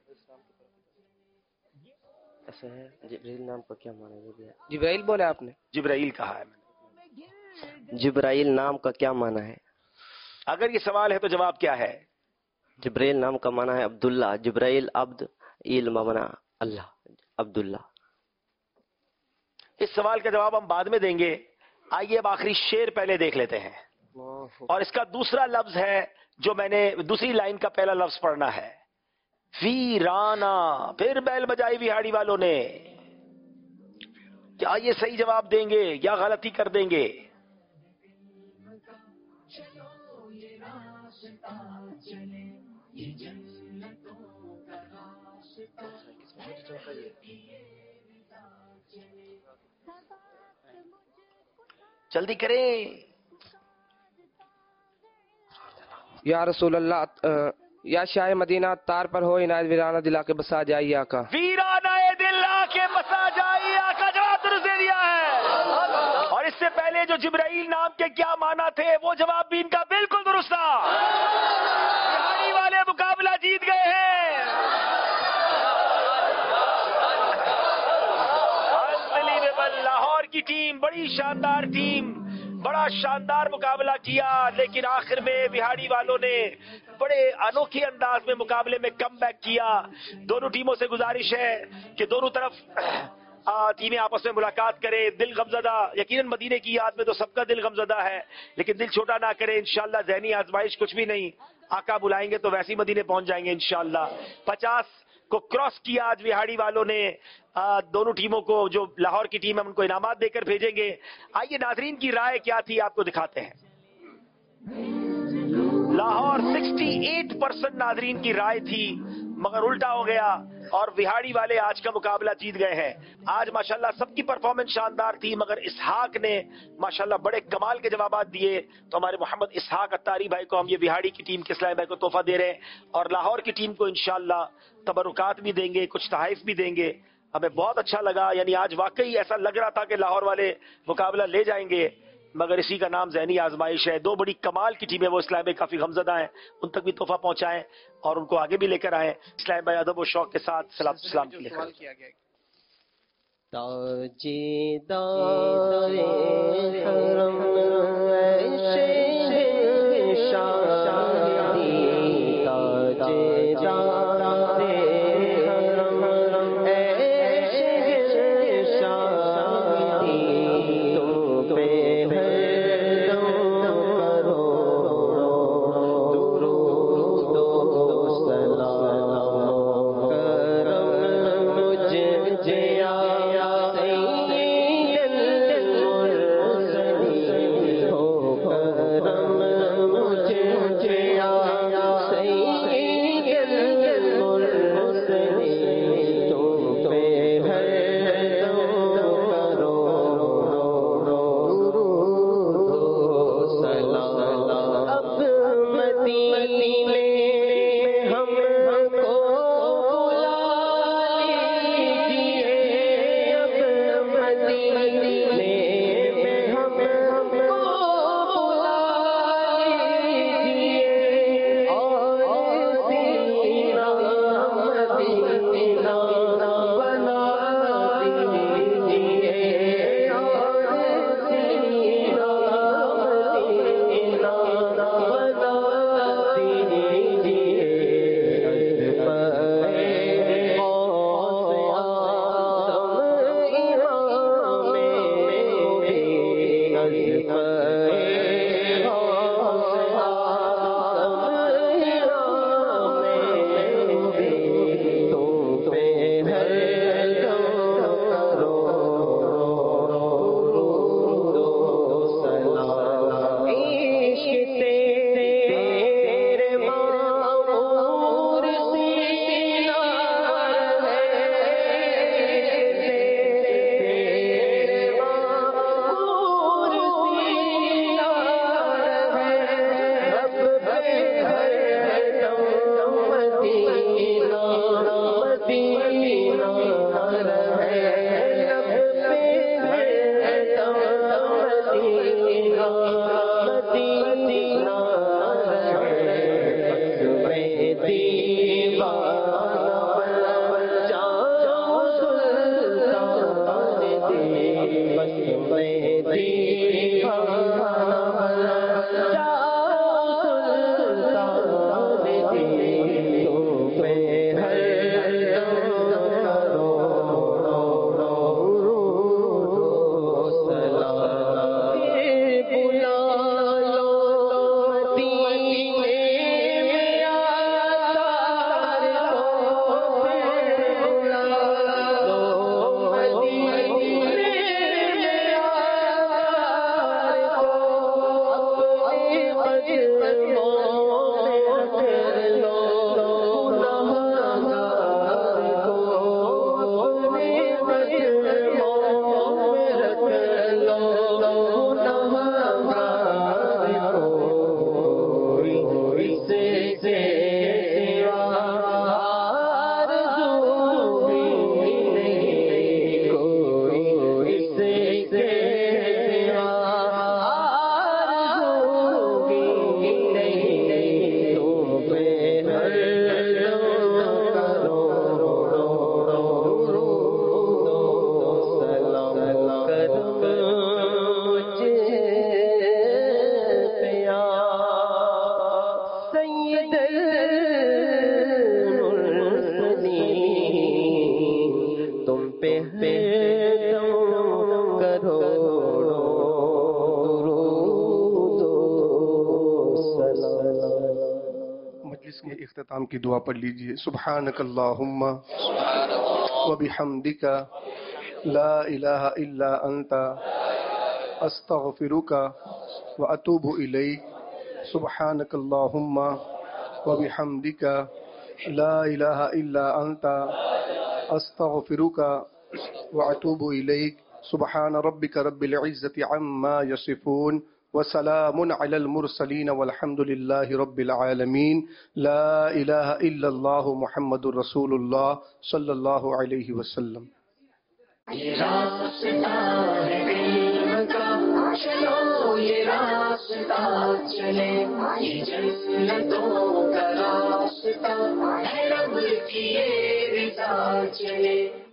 ایسا ہے جبرائیل نام کا کیا معنی ہے؟ جبرائیل بولے آپ نے؟ جبرائیل کہا ہے میں نے. जिब्राइल नाम का क्या माना है? अगर ये सवाल है तो जवाब क्या है? जिब्राइल नाम का माना है अब्दुल्ला। जिब्राइल अब्द, इल माना अल्लाह, अब्दुल्ला। इस सवाल का जवाब हम बाद में देंगे। आइए अब आखिरी शेर पहले देख लेते हैं, और इसका दूसरा लफ्ज है जो मैंने दूसरी लाइन का पहला लफ्ज पढ़ना है, वीराना। फिर बैल बजाई बिहाड़ी वालों ने। क्या ये सही जवाब देंगे या गलती कर देंगे? जल्दी करें। या रसूल अल्लाह, या शाह मदीना तार पर हो इनायत वीराना दिला के बसा जाइए आका। वीराना दिल आके बसा जाइए आका, जवाब दुरुस्त दे दिया है। और इससे पहले जो जिब्राइल नाम के क्या माना थे वो जवाब भी इनका बिल्कुल दुरुस्त था। बिहाड़ी वाले मुकाबला जीत गए हैं। अनबिलीवेबल। लाहौर की टीम बड़ी शानदार टीम, बड़ा शानदार मुकाबला किया, लेकिन आखिर में बिहाड़ी वालों ने बड़े अनोखे अंदाज में मुकाबले में कमबैक किया। दोनों टीमों से गुजारिश है कि दोनों तरफ टीमें आपस में मुलाकात करें। दिल गमजदा, यकीनन मदीने की याद में तो सबका दिल गमजदा है, लेकिन दिल छोटा ना करें। इंशाल्लाह ज़हनी आजमाइश कुछ भी नहीं, आका बुलाएंगे तो वैसे ही मदीने पहुंच जाएंगे इंशाल्लाह। 50 को क्रॉस किया आज बिहाड़ी वालों ने। दोनों टीमों को, जो लाहौर की टीम है उनको इनामात देकर भेजेंगे। आइए नाजरीन की राय क्या थी आपको दिखाते हैं। लाहौर 68% नाजरीन की राय थी, मगर उल्टा हो गया और बिहाड़ी वाले आज का मुकाबला जीत गए हैं। आज माशाल्लाह सबकी परफॉर्मेंस शानदार थी, मगर इसहाक ने माशाल्लाह बड़े कमाल के जवाब दिए। तो हमारे मोहम्मद इसहाक अत्तारी भाई को हम ये बिहाड़ी की टीम के इस्लाम भाई को तोहफा दे रहे हैं, और लाहौर की टीम को इंशाल्लाह तबरुकात भी देंगे, कुछ तहाइफ भी देंगे। हमें बहुत अच्छा लगा, यानी आज वाकई ऐसा लग रहा था कि लाहौर वाले मुकाबला ले जाएंगे, मगर इसी का नाम ज़हनी आजमाइश है। दो बड़ी कमाल की टीमें वो इस्लाम भाई काफी गमजदा हैं, उन तक भी तोहफा पहुंचाएं और उनको आगे भी लेकर आए। इस्लाम भाई अदब और शौक के साथ सलाम लेकर दीवाना اختتام کی دعا پڑھ لیجئے. سبحانک اللہم و بحمدک لا الہ الا انت استغفرک و اتوب الیک. سبحانک اللہم و بحمدک لا الہ الا انت استغفرک و اتوب الیک. سبحان ربک رب العزة عما یصفون وسلام علی المرسلین والحمد للہ رب العالمین. لا الہ الا اللہ محمد رسول اللہ صلی اللہ علیہ وسلم. یہ راستہ ہے علم کا چلو، یہ راستہ چلے، یہ جنتوں کا راستہ ہے، رب کی یہ رضا چلے.